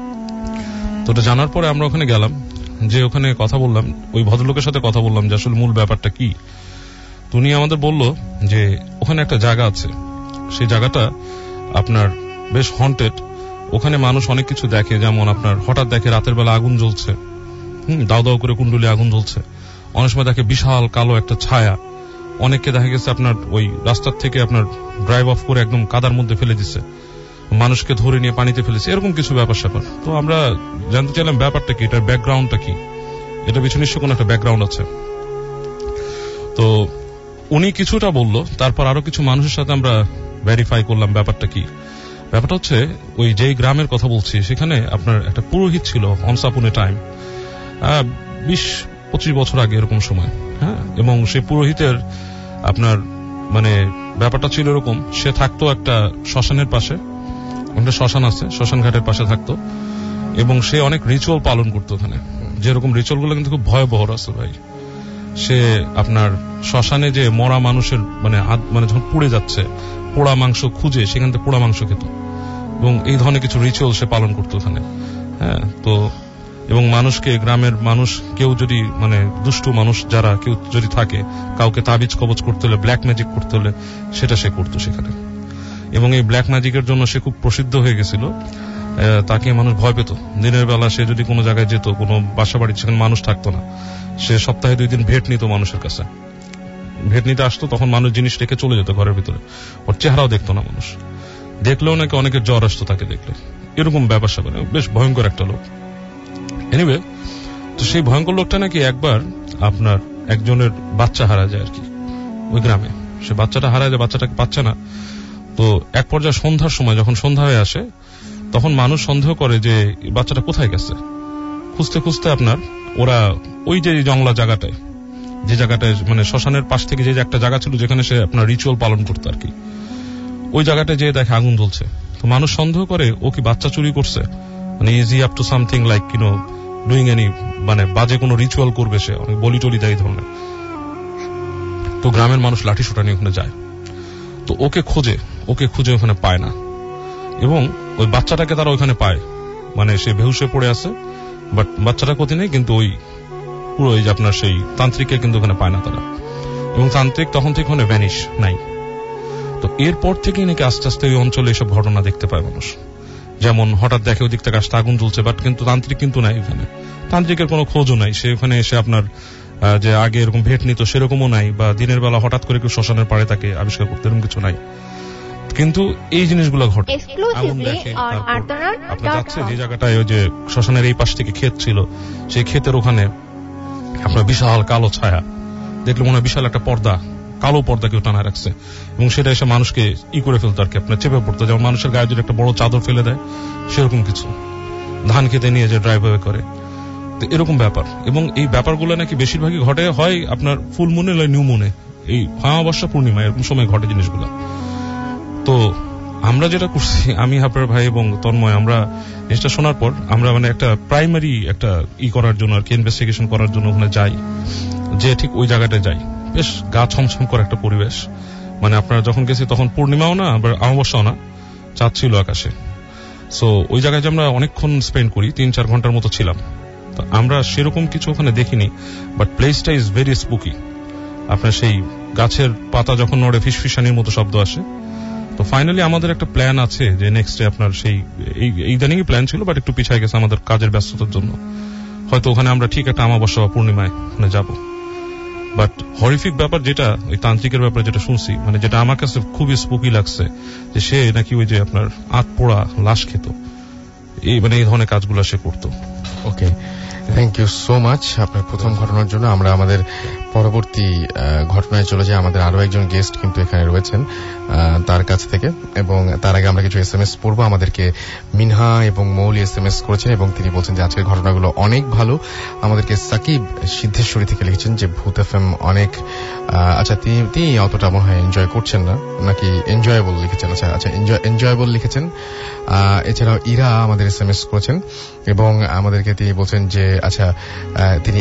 তো এটা জানার পরে আমরা ওখানে গেলাম, যে ওখানে কথা বললাম, ওই ভদ্রলোকের সাথে কথা বললাম যে আসলে মূল ব্যাপারটা কি। উনি আমাদের বলল যে ওখানে একটা জায়গা আছে, সেই জায়গাটা আপনার বেশ হন্টেড, ওখানে মানুষ অনেক কিছু দেখে, যেমন আপনার হঠাৎ দেখে রাতের বেলা আগুন জ্বলছে, দাও দাও করে কুণ্ডুলি আগুন জ্বলছে। অনেক সময় দেখে বিশাল কালো একটা ছায়া। অনেককে দেখা গেছে আপনার ওই রাস্তার থেকে আপনার ড্রাইভ অফ করে একদম কাদার মধ্যে ফেলে দিচ্ছে, মানুষকে ধরে নিয়ে পানিতে ফেলেছে, এরকম কিছু ব্যাপার স্যাপার। তো আমরা জানতে চাইলাম ব্যাপারটা কি, এটার ব্যাকগ্রাউন্ডটা কি, এটা পিছনে নিশ্চয় কোনো একটা ব্যাকগ্রাউন্ড আছে। তো উনি কিছুটা বললো, তারপর আরো কিছু মানুষের সাথে আমরা ভেরিফাই করলাম ব্যাপারটা কি। ব্যাপারটা হচ্ছে ওই যেই গ্রামের কথা বলছি সেখানে আপনার একটা পুরোহিত ছিল অনস আপন এ টাইম, 20-25 বছর আগে এরকম সময়, হ্যাঁ। এবং সেই পুরোহিতের আপনার মানে ব্যাপারটা ছিল এরকম, সে থাকতো একটা শ্মশানের পাশে, একটা শ্মশান আছে, শ্মশান ঘাটের পাশে থাকতো, এবং সে অনেক রিচুয়াল পালন করতো ওখানে। যেরকম রিচুয়াল গুলো কিন্তু খুব ভয়াবহ আছে ভাই। সে আপনার শ্মশানে যে মরা মানুষের মানে যখন পুড়ে যাচ্ছে, পোড়া মাংস খুঁজে সেখান থেকে পোড়া মাংস খেত, এবং এই ধরনের কিছু রিচুয়াল সে পালন করতো ওখানে, হ্যাঁ। তো এবং মানুষকে, গ্রামের মানুষ কেউ যদি মানে দুষ্টু মানুষ যারা কেউ যদি থাকে, কাউকে তাবিজ কবজ করতে হলে, ব্ল্যাক ম্যাজিক করতে হলে, সেটা সে করতো সেখানে। এবং এই ব্ল্যাক ম্যাজিকের জন্য সে খুব প্রসিদ্ধ হয়ে গেছিল, তাকে মানুষ ভয় পেত। দিনের বেলা সে যদি কোনো জায়গায় যেত, কোনো বাসা বাড়ি সেখানে মানুষ থাকতো না, সে সপ্তাহে 2 দিন ভেট নিত মানুষের কাছে। ভেট নিতে আসতো, তখন মানুষ জিনিস রেখে চলে যেত ঘরের ভিতরে, ওর চেহারাও দেখতো না মানুষ, দেখলেও নাকি অনেকের জ্বর আসতো তাকে দেখলে, এরকম ব্যাপার স্যাপার। বেশ ভয়ঙ্কর একটা লোক। এনিওয়ে, তো সেই ভয়ঙ্কর লোকটা নাকি একবার আপনার একজনের বাচ্চা হারা যায় আর কি ওই গ্রামে। সে বাচ্চাটা হারা যায়, বাচ্চাটাকে পাচ্ছে না। তো এক পর্যায়ে সন্ধ্যার সময়, যখন সন্ধ্যা হয়ে আসে, তখন মানুষ সন্দেহ করে যে বাচ্চাটা কোথায় গেছে। খুঁজতে খুঁজতে আপনার ওরা ওই যে জঙ্গলা জায়গাটায়, যে জায়গাটায় মানে শ্মশানের পাশ থেকে যে একটা জায়গা ছিল যেখানে সে আপনার রিচুয়াল পালন করতো আর কি, ওই জায়গাটায় যেয়ে দেখে আগুন জ্বলছে। তো মানুষ সন্দেহ করে ও কি বাচ্চা চুরি করছে, মানে is he up to something like doing any মানে বাজে কোনো রিচুয়াল করবে, সে অনেক বলি টলি দেয় এই ধরনের। তো গ্রামের মানুষ লাঠি সোটা নিয়ে ওখানে যায়। তো ওকে খুঁজে ওখানে পায় না, এবং ওই বাচ্চাটাকে তারা ওখানে পায়, মানে সে বেহুশে পড়ে আছে, বাট বাচ্চাটা ক্ষতি নেই, কিন্তু ওই পুরো ওই যে আপনার সেই তান্ত্রিককে কিন্তু ওখানে পায় না তারা, এবং তান্ত্রিক তখন থেকে ওখানে ভ্যানিশ নাই। তো এরপর থেকেই নাকি আস্তে আস্তে ওই অঞ্চলে এইসব ঘটনা দেখতে পায় মানুষ। যেমন হঠাৎ দেখে ওই দিক থেকে আসতে আগুন জ্বলছে, বাট কিন্তু তান্ত্রিক কিন্তু নাই ওখানে, তান্ত্রিকের কোনো খোঁজও নাই। সে ওখানে এসে আপনার যে আগে এরকম ভেট নিত সেরকমও নাই, বা দিনের বেলা হঠাৎ করে কেউ শ্মশানের পাড়ে তাকে আবিষ্কার করতে, এরকম কিছু নাই। কিন্তু এই জিনিসগুলো ঘটে। আগুন দেখে আপনার যাচ্ছে যে জায়গাটায় ওই যে শ্মশানের এই পাশ থেকে ক্ষেত ছিল, সেই ক্ষেতের ওখানে আপনার বিশাল কালো ছায়া, দেখলে মনে হয় বিশাল একটা পর্দা, কালো পর্দা কেউ টানা রাখছে, এবং সেটা এসে মানুষকে করে ফেলতো আর কি, আপনার চেপে পড়তো, যেমন মানুষের গায়ে যদি একটা বড় চাদর ফেলে দেয় সেরকম কিছু, ধান খেতে নিয়ে যে ড্রাইভার করে, তো এরকম ব্যাপার। এবং এই ব্যাপারগুলো নাকি বেশিরভাগই ঘটে হয় আপনার ফুল মুনে, নিউ মুনে, এই অমাবস্যা পূর্ণিমা, এরকম সময় ঘটে জিনিসগুলো। তো আমরা যেটা করছি, আমি হাফের ভাই এবং তন্ময়, আমরা জিনিসটা শোনার পর আমরা মানে একটা প্রাইমারি একটা করার জন্য আর কি, ইনভেস্টিগেশন করার জন্য ওখানে যাই, যে ঠিক ওই জায়গাটায় যাই। বেশ গা ছমছম করে একটা পরিবেশ, মানে আপনারা যখন গেছি তখন পূর্ণিমাও না, আবার অমাবস্যাও না, চাঁদ ছিল আকাশে। সো ওই জায়গায় যে আমরা অনেকক্ষণ স্পেন্ড করি, 3-4 ঘন্টার মতো ছিলাম। তো আমরা সেরকম কিছু ওখানে দেখিনি, বাট প্লেসটা ইজ ভেরি স্পুকি। আপনার সেই গাছের পাতা যখন নড়ে ফিসফিসানির মতো শব্দ আসে। তো ফাইনালি আমাদের একটা প্ল্যান আছে যে নেক্সট ডে আপনার সেই ইদানিংই প্ল্যান ছিল, বাট একটু পিছায় গেছে আমাদের কাজের ব্যস্ততার জন্য। হয়তো ওখানে আমরা ঠিক একটা অমাবস্যা বা পূর্ণিমায় ওখানে যাব। বাট হরিফিক ব্যাপার যেটা ওই তান্ত্রিকের ব্যাপারে যেটা শুনছি, মানে যেটা আমার কাছে খুবই স্পুকি লাগছে, যে সে নাকি ওই যে আপনার আতপোড়া লাশ খেত, মানে এই ধরনের কাজগুলো সে করতো। Okay, thank you so much আপনার প্রথম ঘটনার জন্য। আমরা আমাদের পরবর্তী ঘটনায় চলে যাই। আমাদের আরো একজন গেস্ট কিন্তু এখানে রয়েছেন তার কাছ থেকে, এবং তার আগে আমরা কিছু SMS পড়বো। আমাদেরকে মিনহা এবং মৌলি SMS করেছেন, এবং তিনি বলছেন যে আজকের ঘটনাগুলো অনেক ভালো। আমাদেরকে সাকিব সিদ্ধেশ্বরী থেকে লিখেছেন যে ভূত FM অনেক, আচ্ছা তিনি অতটা মনে হয় এনজয় করছেন না, নাকি এনজয়েবল লিখেছেন? আচ্ছা এনজয়েবল লিখেছেন। এছাড়াও ইরা আমাদের SMS করেছেন, এবং আমাদেরকে তিনি বলছেন যে আচ্ছা তিনি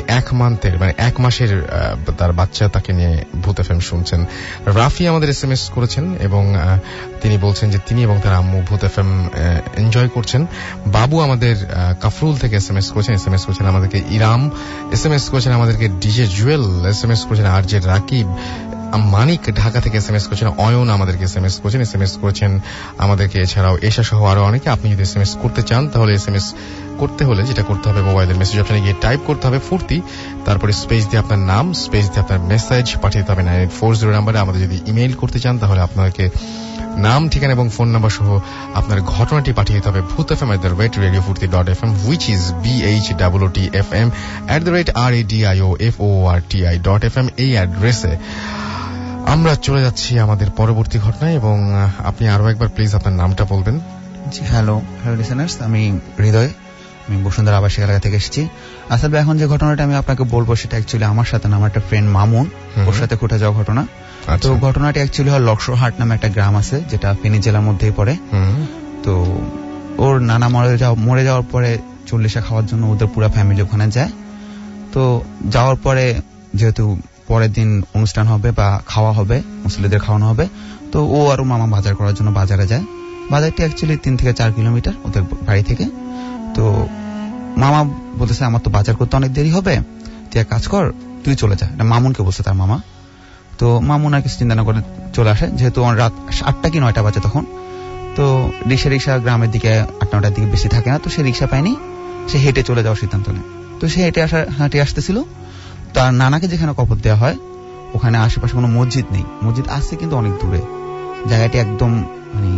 1 মাসের তার বাচ্চা তাকে নিয়ে ভূত FM শুনছেন। রাফি আমাদের SMS করেছেন, এবং তিনি বলছেন যে তিনি এবং তার আম্মু ভূত FM এনজয় করছেন। বাবু আমাদের কাফরুল থেকে SMS করেছেন আমাদেরকে। ইরাম SMS করেছেন আমাদেরকে। ডিজে জুয়েল SMS করেছেন। RJ রাকিব মানিক ঢাকা থেকে SMS করেছেন, অয়ন আমাদেরকে SMS করেছেন আমাদেরকে, এছাড়াও এশা সহ আরো অনেকে। আপনি যদি SMS করতে চান তাহলে SMS করতে হলে যেটা করতে হবে, মোবাইলের মেসেজ অপশনে গিয়ে টাইপ করতে হবে ফুর্তি, তারপরে স্পেস দিয়ে আপনার নাম, স্পেস দিয়ে আপনার মেসেজ পাঠিয়ে দিতে হবে 9840 নাম্বারে। আমাদের যদি ইমেইল করতে চান তাহলে আপনাকে নাম, ঠিকানা এবং ফোন নাম্বার সহ আপনার ঘটনাটি পাঠিয়ে দিতে হবে bhootfm@radiofurti.fm, which is BHOOTFM@radiofurti.fm এই অ্যাড্রেসে। আমরা চলে যাচ্ছি আমাদের পরবর্তী ঘটনায়, এবং আপনি আরো একবার প্লিজ আপনার নামটা বলবেন। জি, হ্যালো লিসেনার্স, আমি হৃদয়, আমি বসুন্ধরা আবাসিক এলাকা থেকে এসেছি। আসলে এখন যে ঘটনাটা আমি আপনাকে বলবো সেটা অ্যাকচুয়ালি আমার সাথে না, আমার একটা ফ্রেন্ড মামুন, ওর সাথে ঘটে যাওয়া ঘটনা। তো ঘটনাটি অ্যাকচুয়ালি হয় লক্ষ্যহাট নামে একটা গ্রাম আছে, যেটা ফেনী জেলার মধ্যেই পড়ে। তো ওর নানা মরে যাওয়ার পরে 40 খাওয়ার জন্য ওদের পুরো ফ্যামিলি ওখানে যায়। তো যাওয়ার পরে যেহেতু পরের দিন অনুষ্ঠান হবে বা খাওয়া হবে, মুসলিদের খাওয়ানো হবে, তো ও আর মামা বাজার করার জন্য বাজারে যায়। বাজারটি অ্যাকচুয়ালি 3 থেকে 4 কিলোমিটার ওদের বাড়ি থেকে। তো মামা বলতেছে আমার তো বাজার করতে অনেক দেরি হবে, তুই এক কাজ কর, তুই চলে যা। মামুনকে বলছে তার মামা। তো মামুন আর কিছু চিন্তা না করে চলে আসে, যেহেতু রাত 8টা কি 9টা বাজে তখন। তো রিক্সা গ্রামের দিকে 8-9টার দিকে বেশি থাকে না, তো সে রিক্সা পায়নি, সে হেঁটে চলে যাওয়ার সিদ্ধান্ত নেয়। তো সে হেঁটে আসতেছিল, তার নানাকে যেখানে কবর দেওয়া হয় ওখানে আশেপাশে কোনো মসজিদ নেই, মসজিদ আছে কিন্তু অনেক দূরে, জায়গাটি একদম মানে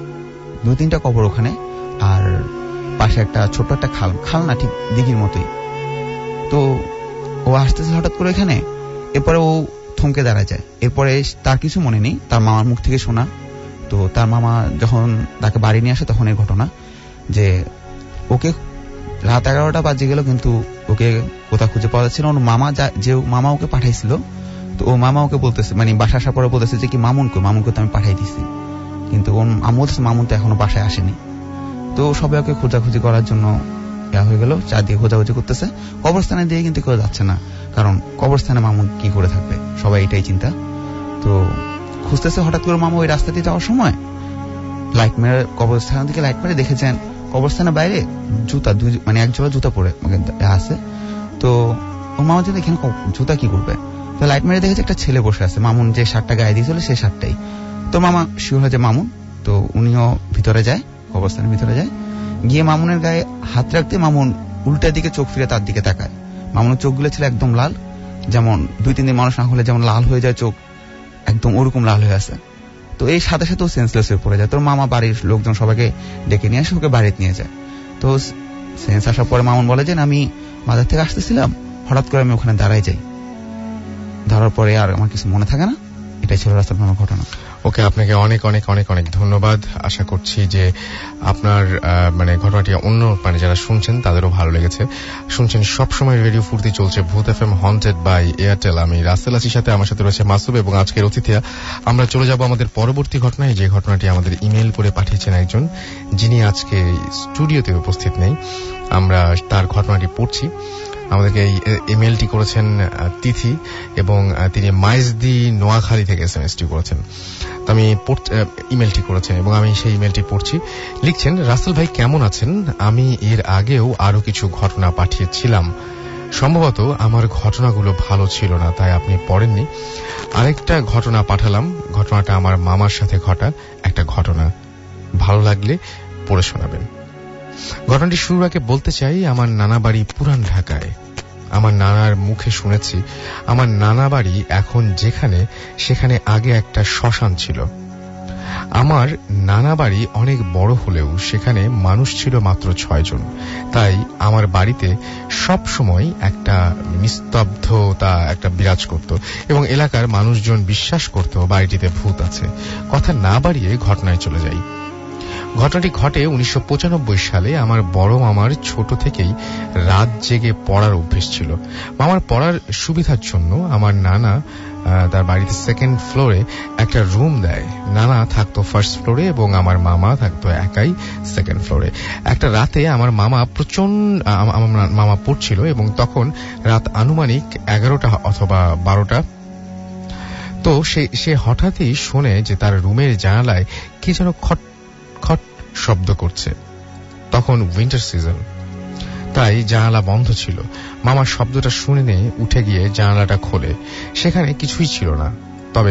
2-3টা কবর ওখানে, আর পাশে একটা ছোট্ট একটা খাল না, ঠিক দিঘির মতোই। তো ও আসতেছে হঠাৎ করে এখানে, এরপরে ও থমকে দাঁড়ায় যায়। এরপরে তার কিছু মনে নেই, তার মামার মুখ থেকে শোনা। তো তার মামা যখন তাকে বাড়ি নিয়ে আসে তখন এই ঘটনা যে ওকে রাত 11টা বাজে গেল, কিন্তু ওকে কোথাও খুঁজে পাওয়া যাচ্ছিল। ওর মামা যে মামা ওকে পাঠাইছিল, তো ও মামা ওকে বলতেছে, মানে বাসা আসার পরে বলতেছে যে কি মামুনকে তো আমি পাঠাই দিছি, কিন্তু ওর বলতেছে মামুন তো এখনো বাসায় আসেনি। তো সবাই ওকে খোঁজাখুঁজি করার জন্য হয়ে গেল, চারদিকে খোঁজাখুঁজি করতেছে, কবরস্থানে দিয়ে কিন্তু কেউ যাচ্ছে না, কারণ কবরস্থানে মামুন কি করে থাকবে, সবাই এটাই চিন্তা। তো খুঁজতেছে, হঠাৎ করে মামা ওই রাস্তা দিয়ে যাওয়ার সময় লাইট মেরে কবরস্থানের দিকে লাইট মেরে দেখেছেন কবরস্থানের বাইরে জুতা মানে এক জোড়া জুতা পরে আছে। তো ও মামা যে এখানে জুতা কি করবে, তো লাইট মেরে দেখেছে একটা ছেলে বসে আছে, মামুন যে শার্টটা গায়ে দিয়েছিল সেই শার্টটাই। তো মামা শিওর হয় যে মামুন। তো উনিও ভিতরে যায়, কবরস্থানের ভিতরে যায়, গিয়ে মামুনের গায়ে হাত রাখতে মামুন উল্টা দিকে চোখ ফিরে তার দিকে তাকায়। মামুনের চোখগুলো ছিল একদম লাল, যেমন 2-3 দিন মানুষ না হলে যেমন লাল হয়ে যায় চোখ, একদম ওরকম লাল হয়ে আছে। তো এই সাথে সাথে ও সেন্সলেস হয়ে পড়ে যায়। তোর মামা বাড়ির লোকজন সবাইকে ডেকে নিয়ে আসে, ওকে বাড়িতে নিয়ে যায়। তো সেন্স আসার পরে মামুন বলে যে আমি বাজার থেকে আসতেছিলাম, হঠাৎ করে আমি ওখানে দাঁড়াই যাই, ধরার পরে আর আমার কিছু মনে থাকে না। এটাই ছিল রাস্তার নামা ঘটনা। ওকে, আপনাকে অনেক অনেক অনেক অনেক ধন্যবাদ। আশা করছি যে আপনার মানে ঘটনাটি অন্য মানে যারা শুনছেন তাদেরও ভালো লেগেছে। শুনছেন সবসময় রেডিও ফুর্তি চলছে ভূত এফএম হন্টেড বাই এয়ারটেল। আমি রাসেল আসির সাথে, আমার সাথে রয়েছে মাসুব এবং আজকের অতিথিরা। আমরা চলে যাব আমাদের পরবর্তী ঘটনায়, যে ঘটনাটি আমাদের ইমেইল করে পাঠিয়েছেন একজন, যিনি আজকে স্টুডিওতে উপস্থিত নেই। আমরা তার ঘটনাটি পড়ছি। আমাদেরকে এই ইমেইলটি করেছেন তিথি, এবং তিনি মাইজদি নোয়াখালী থেকে এসএমএসটি করেছেন। তো আমি ইমেইলটি করেছেন এবং আমি সেই ইমেইলটি পড়ছি। লিখছেন, রাসেল ভাই কেমন আছেন? আমি এর আগেও আরো কিছু ঘটনা পাঠিয়েছিলাম, সম্ভবত আমার ঘটনাগুলো ভালো ছিল না তাই আপনি পড়েননি। আরেকটা ঘটনা পাঠালাম, ঘটনাটা আমার মামার সাথে ঘটা একটা ঘটনা, ভালো লাগলে পড়ে শোনাবেন। ঘটনাটি শুরুর আগে বলতে চাই, আমার নানা বাড়ি পুরান ঢাকায়। আমার নানার মুখে শুনেছি আমার নানা বাড়ি এখন যেখানে, সেখানে আগে একটা শ্মশান ছিল। আমার নানা বাড়ি অনেক বড় হলেও সেখানে মানুষ ছিল মাত্র 6 জন। তাই আমার বাড়িতে সব সময় একটা নিস্তব্ধতা একটা বিরাজ করত এবং এলাকার মানুষজন বিশ্বাস করত বাড়িটিতে ভূত আছে। কথা না বাড়িয়ে ঘটনায় চলে যাই। ঘটনাটি ঘটে 1995 সালে। আমার বড় মামার ছোট থেকেই রাত জেগে পড়ার অভ্যেস ছিল। মামার পড়ার সুবিধার জন্য আমার নানা তার বাড়িতে 2nd ফ্লোরে একটা রুম দেয়। নানা থাকতো 1st ফ্লোরে এবং আমার মামা থাকতো একাই 2nd ফ্লোরে। একটা রাতে আমার মামা পড়ছিল এবং তখন রাত আনুমানিক 11টা অথবা 12টা। তো সে হঠাৎই শোনে যে তার রুমের জানালায় কি যেন খট খট শব্দ করছে। তখন উইন্টার সিজন, তাই জানালা বন্ধ ছিল। মামা শব্দটা শুনে নিয়ে উঠে গিয়ে জানালাটা খোলে, সেখানে কিছুই ছিল না। তবে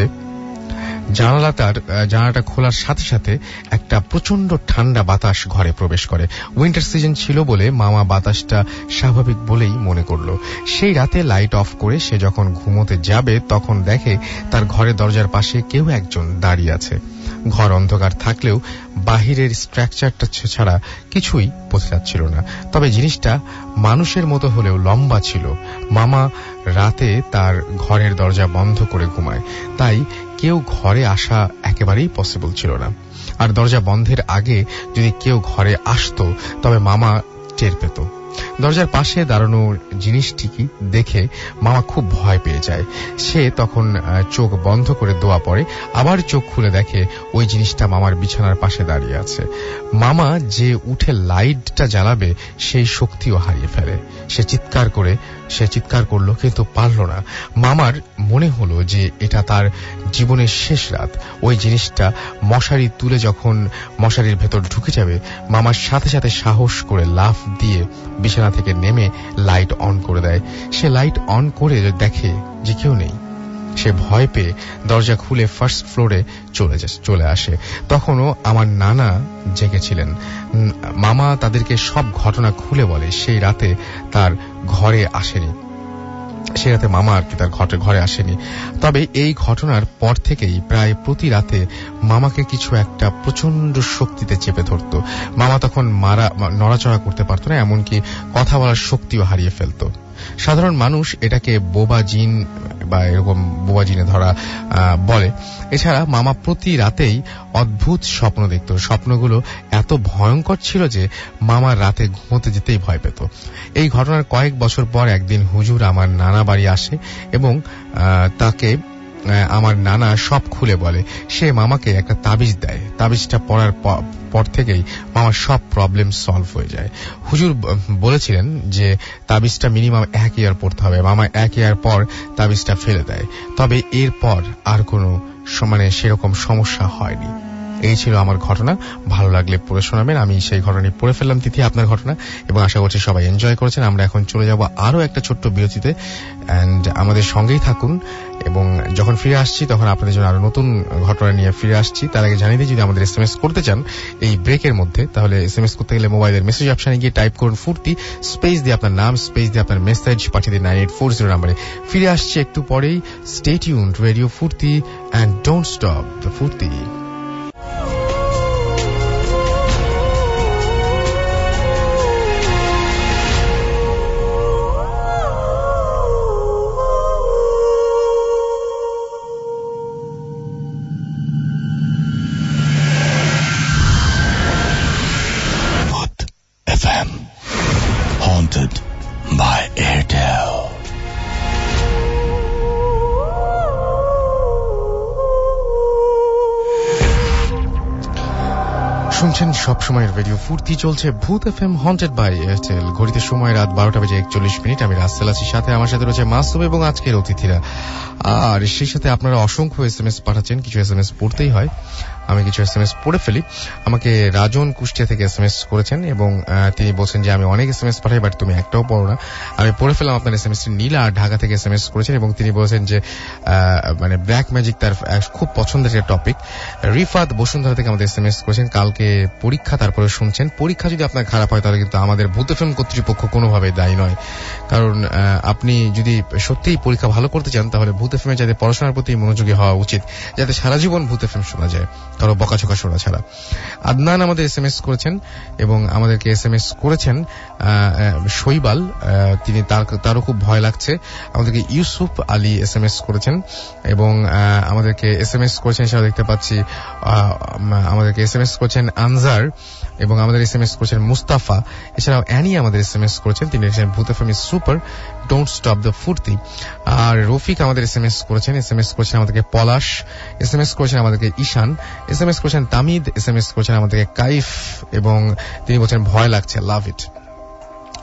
জানালাটা খোলার সাথে সাথে একটা প্রচন্ড ঠান্ডা বাতাস ঘরে প্রবেশ করে। উইন্টার সিজন ছিল বলে মামা বাতাসটা স্বাভাবিক বলেই মনে করল। সেই রাতে লাইট অফ করে সে যখন ঘুমোতে যাবে তখন দেখে তার ঘরের দরজার পাশে কেউ একজন দাঁড়িয়ে আছে। ঘর অন্ধকার থাকলেও বাহিরের স্ট্রাকচারটা ছাড়া কিছুই বোঝা যাচ্ছিল না, তবে জিনিসটা মানুষের মতো হলেও লম্বা ছিল। মামা রাতে তার ঘরের দরজা বন্ধ করে ঘুমায়, তাই কেউ ঘরে আসা একেবারেই পসিবল ছিল না। আর দরজা বন্ধের আগে যদি কেউ ঘরে আসতো তবে মামা টের পেত। দরজার পাশে দাঁড়ানো জিনিসটিকে দেখে মামা খুব ভয় পেয়ে যায়। সে তখন চোখ বন্ধ করে দোয়া পড়ে, আবার চোখ খুলে দেখে ওই জিনিসটা মামার বিছানার পাশে দাঁড়িয়ে আছে। মামা যে উঠে লাইটটা জ্বালাবে সেই শক্তিও হারিয়ে ফেলে। সে চিৎকার করলো কিন্তু পারল না। মামার মনে হলো যে এটা তার জীবনের শেষ রাত। ওই জিনিসটা মশারি তুলে যখন মশারির ভেতর ঢুকে যাবে, মামার সাথে সাথে সাহস করে লাফ দিয়ে বিছানা থেকে নেমে লাইট অন করে দেয়। সে লাইট অন করে দেখে যে কেউ নেই। সে ভয় পেয়ে দরজা খুলে ফার্স্ট ফ্লোরে চলে আসে। তখনও আমার নানা জেগেছিলেন। মামা তাদেরকে সব ঘটনা খুলে বলে। সেই রাতে তার ঘরে আসেনি, সে রাতে মামা আর কি তার ঘরে আসেনি। তবে এই ঘটনার পর থেকেই প্রায় প্রতি রাতে মামাকে কিছু একটা প্রচন্ড শক্তিতে চেপে ধরত। মামা তখন নড়াচড়া করতে পারত না, এমনকি কথা বলার শক্তিও হারিয়ে ফেলত। সাধারণ মানুষ এটাকে বোবা জিন বা এরকম বোবা জিনে ধরা বলে। এছাড়া মামা প্রতি রাতেই অদ্ভুত স্বপ্ন দেখত। স্বপ্নগুলো এত ভয়ঙ্কর ছিল যে মামা রাতে ঘুমোতে যেতেই ভয় পেত। এই ঘটনার কয়েক বছর পর একদিন হুজুর আমার নানা বাড়ি আসে এবং তাকে আমার নানা সব খুলে বলে। সে মামাকে একটা তাবিজ দেয়। তাবিজটা পড়ার পর থেকেই মামার সব প্রবলেম সলভ হয়ে যায়। হুজুর বলেছিলেন যে তাবিজটা মিনিমাম 1 ইয়ার পড়তে হবে। মামা 1 ইয়ার পর তাবিজটা ফেলে দেয়। তবে এরপর আর কোনো সেরকম সমস্যা হয়নি। এই ছিল আমার ঘটনা। ভালো লাগলে পড়ে শোনাবেন। আমি সেই ঘটনাটি পড়ে ফেললাম তিথি, আপনার ঘটনা, এবং আশা করছি সবাই এনজয় করেছেন। আমরা এখন চলে যাব আরো একটা ছোট্ট বিরতিতে, এন্ড আমাদের সঙ্গেই থাকুন। এবং যখন ফিরে আসছি তখন আপনাদের জন্য আরো নতুন ঘটনা নিয়ে ফিরে আসছি। তার আগে জানিয়ে দিই, যদি আমাদের SMS করতে চান এই ব্রেকের মধ্যে, তাহলে SMS করতে গেলে মোবাইলের মেসেজ অপশনে গিয়ে টাইপ করুন ফুর্তি, স্পেস দিয়ে আপনার নাম, স্পেস দিয়ে আপনার মেসেজ পাঠিয়ে দিন 9840 নম্বরে। ফিরে আসছি একটু পরেই। Stay tuned, radio Foorti, and don't stop the Foorti. Haunted by Airtel. শুনছেন সবসময়ের রেডিও ফুর্তি, চলছে ভূত FM হন্টেড বাই এয়ারটেল। ঘড়িতে সময় রাত 12:41। আমি রাসেল আছি, সাথে আমার সাথে রয়েছে মাসুম এবং আজকের অতিথিরা। আর সেই সাথে আপনারা অসংখ্য SMS পাঠাচ্ছেন। কিছু SMS পড়তেই হয়, আমি কিছু SMS পড়ে ফেলি। আমাকে রাজন কুষ্টিয়া থেকে SMS করেছেন এবং তিনি বলছেন যে আমি অনেক SMS পাঠাই, বাট তুমি একটাও পড়ো না। আমি পড়ে ফেলাম আপনার SMS। নীলা ঢাকা থেকে SMS করেছেন এবং তিনি বলছেন যে ব্ল্যাক ম্যাজিক তার খুব পছন্দের একটা টপিক। রিফাত বসুন্ধরা থেকে আমাদের SMS করেছেন, কালকে পরীক্ষা, তারপরে শুনছেন। পরীক্ষা যদি আপনার খারাপ হয় তাহলে কিন্তু আমাদের ভূত FM কর্তৃপক্ষ কোনোভাবে দায়ী নয়, কারণ আপনি যদি সত্যিই পরীক্ষা ভালো করতে চান তাহলে ভূত FM এর যাতে পড়াশোনার প্রতি মনোযোগী হওয়া উচিত, যাতে সারা জীবন ভূত FM শোনা যায়, কারো বকাঝকা শোনা ছাড়া। আদনান আমাদের SMS করেছেন এবং আমাদেরকে SMS করেছেন শৈবাল, তিনি তারও খুব ভয় লাগছে। আমাদেরকে ইউসুফ আলী SMS করেছেন এবং আমাদেরকে SMS করেছেন, সেটা দেখতে পাচ্ছি। আমাদেরকে SMS করেছেন আনজার এবং আমাদের SMS করেছেন মুস্তাফা। এছাড়াও অ্যানি আমাদের SMS করেছেন, তিনি লিখেছেন Bhoot FM is super, don't stop the Foorti. আর রফিক আমাদের SMS করেছেন আমাদেরকে পলাশ, SMS করেছেন আমাদেরকে ঈশান, SMS করেছেন তামিদ, SMS করেছেন আমাদেরকে কাইফ এবং তিনি বলছেন ভয় লাগছে, লাভ ইট।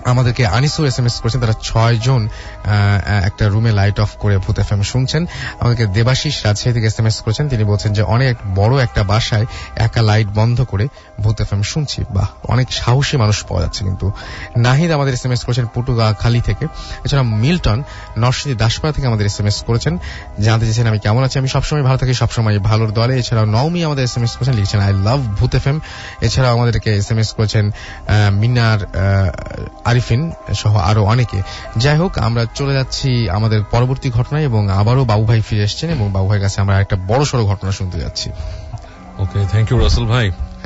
আমাদেরকে আনিসও SMS করেছেন, তারা 6 জন একটা রুমে লাইট অফ করে ভূত FM শুনছেন। আমাদেরকে দেবাশিস রাজশাহী থেকে SMS করেছেন, তিনি বলছেন যে অনেক বড় একটা বাসায় একা লাইট বন্ধ করে ভূত FM শুনছি। বাহ, অনেক সাহসী মানুষ পাওয়া যাচ্ছে কিন্তু। নাহিদ আমাদের SMS করেছেন পটুয়াখালী থেকে। এছাড়া মিল্টন নরসিংদী দাসপাড়া থেকে আমাদের SMS করেছেন, জানতে চেয়েছেন আমি কেমন আছি। আমি সবসময় ভালো থাকি, সবসময় ভালোর দলে। এছাড়াও নওমি আমাদের SMS করেছেন, লিখছেন আই লাভ ভূত FM। এছাড়াও আমাদেরকে SMS করেছেন মিনার আরিফিন সহ আরো অনেকে। যাই হোক, আমরা চলে যাচ্ছি আমাদের পরবর্তী ঘটনায় এবং আবারও বাবু ভাই ফিরে এসেছেন এবং বাবু ভাইয়ের কাছে আমরা একটা বড় সড়ো ঘটনা শুনতে যাচ্ছি। ওকে, থ্যাংক ইউ রাসেল ভাই।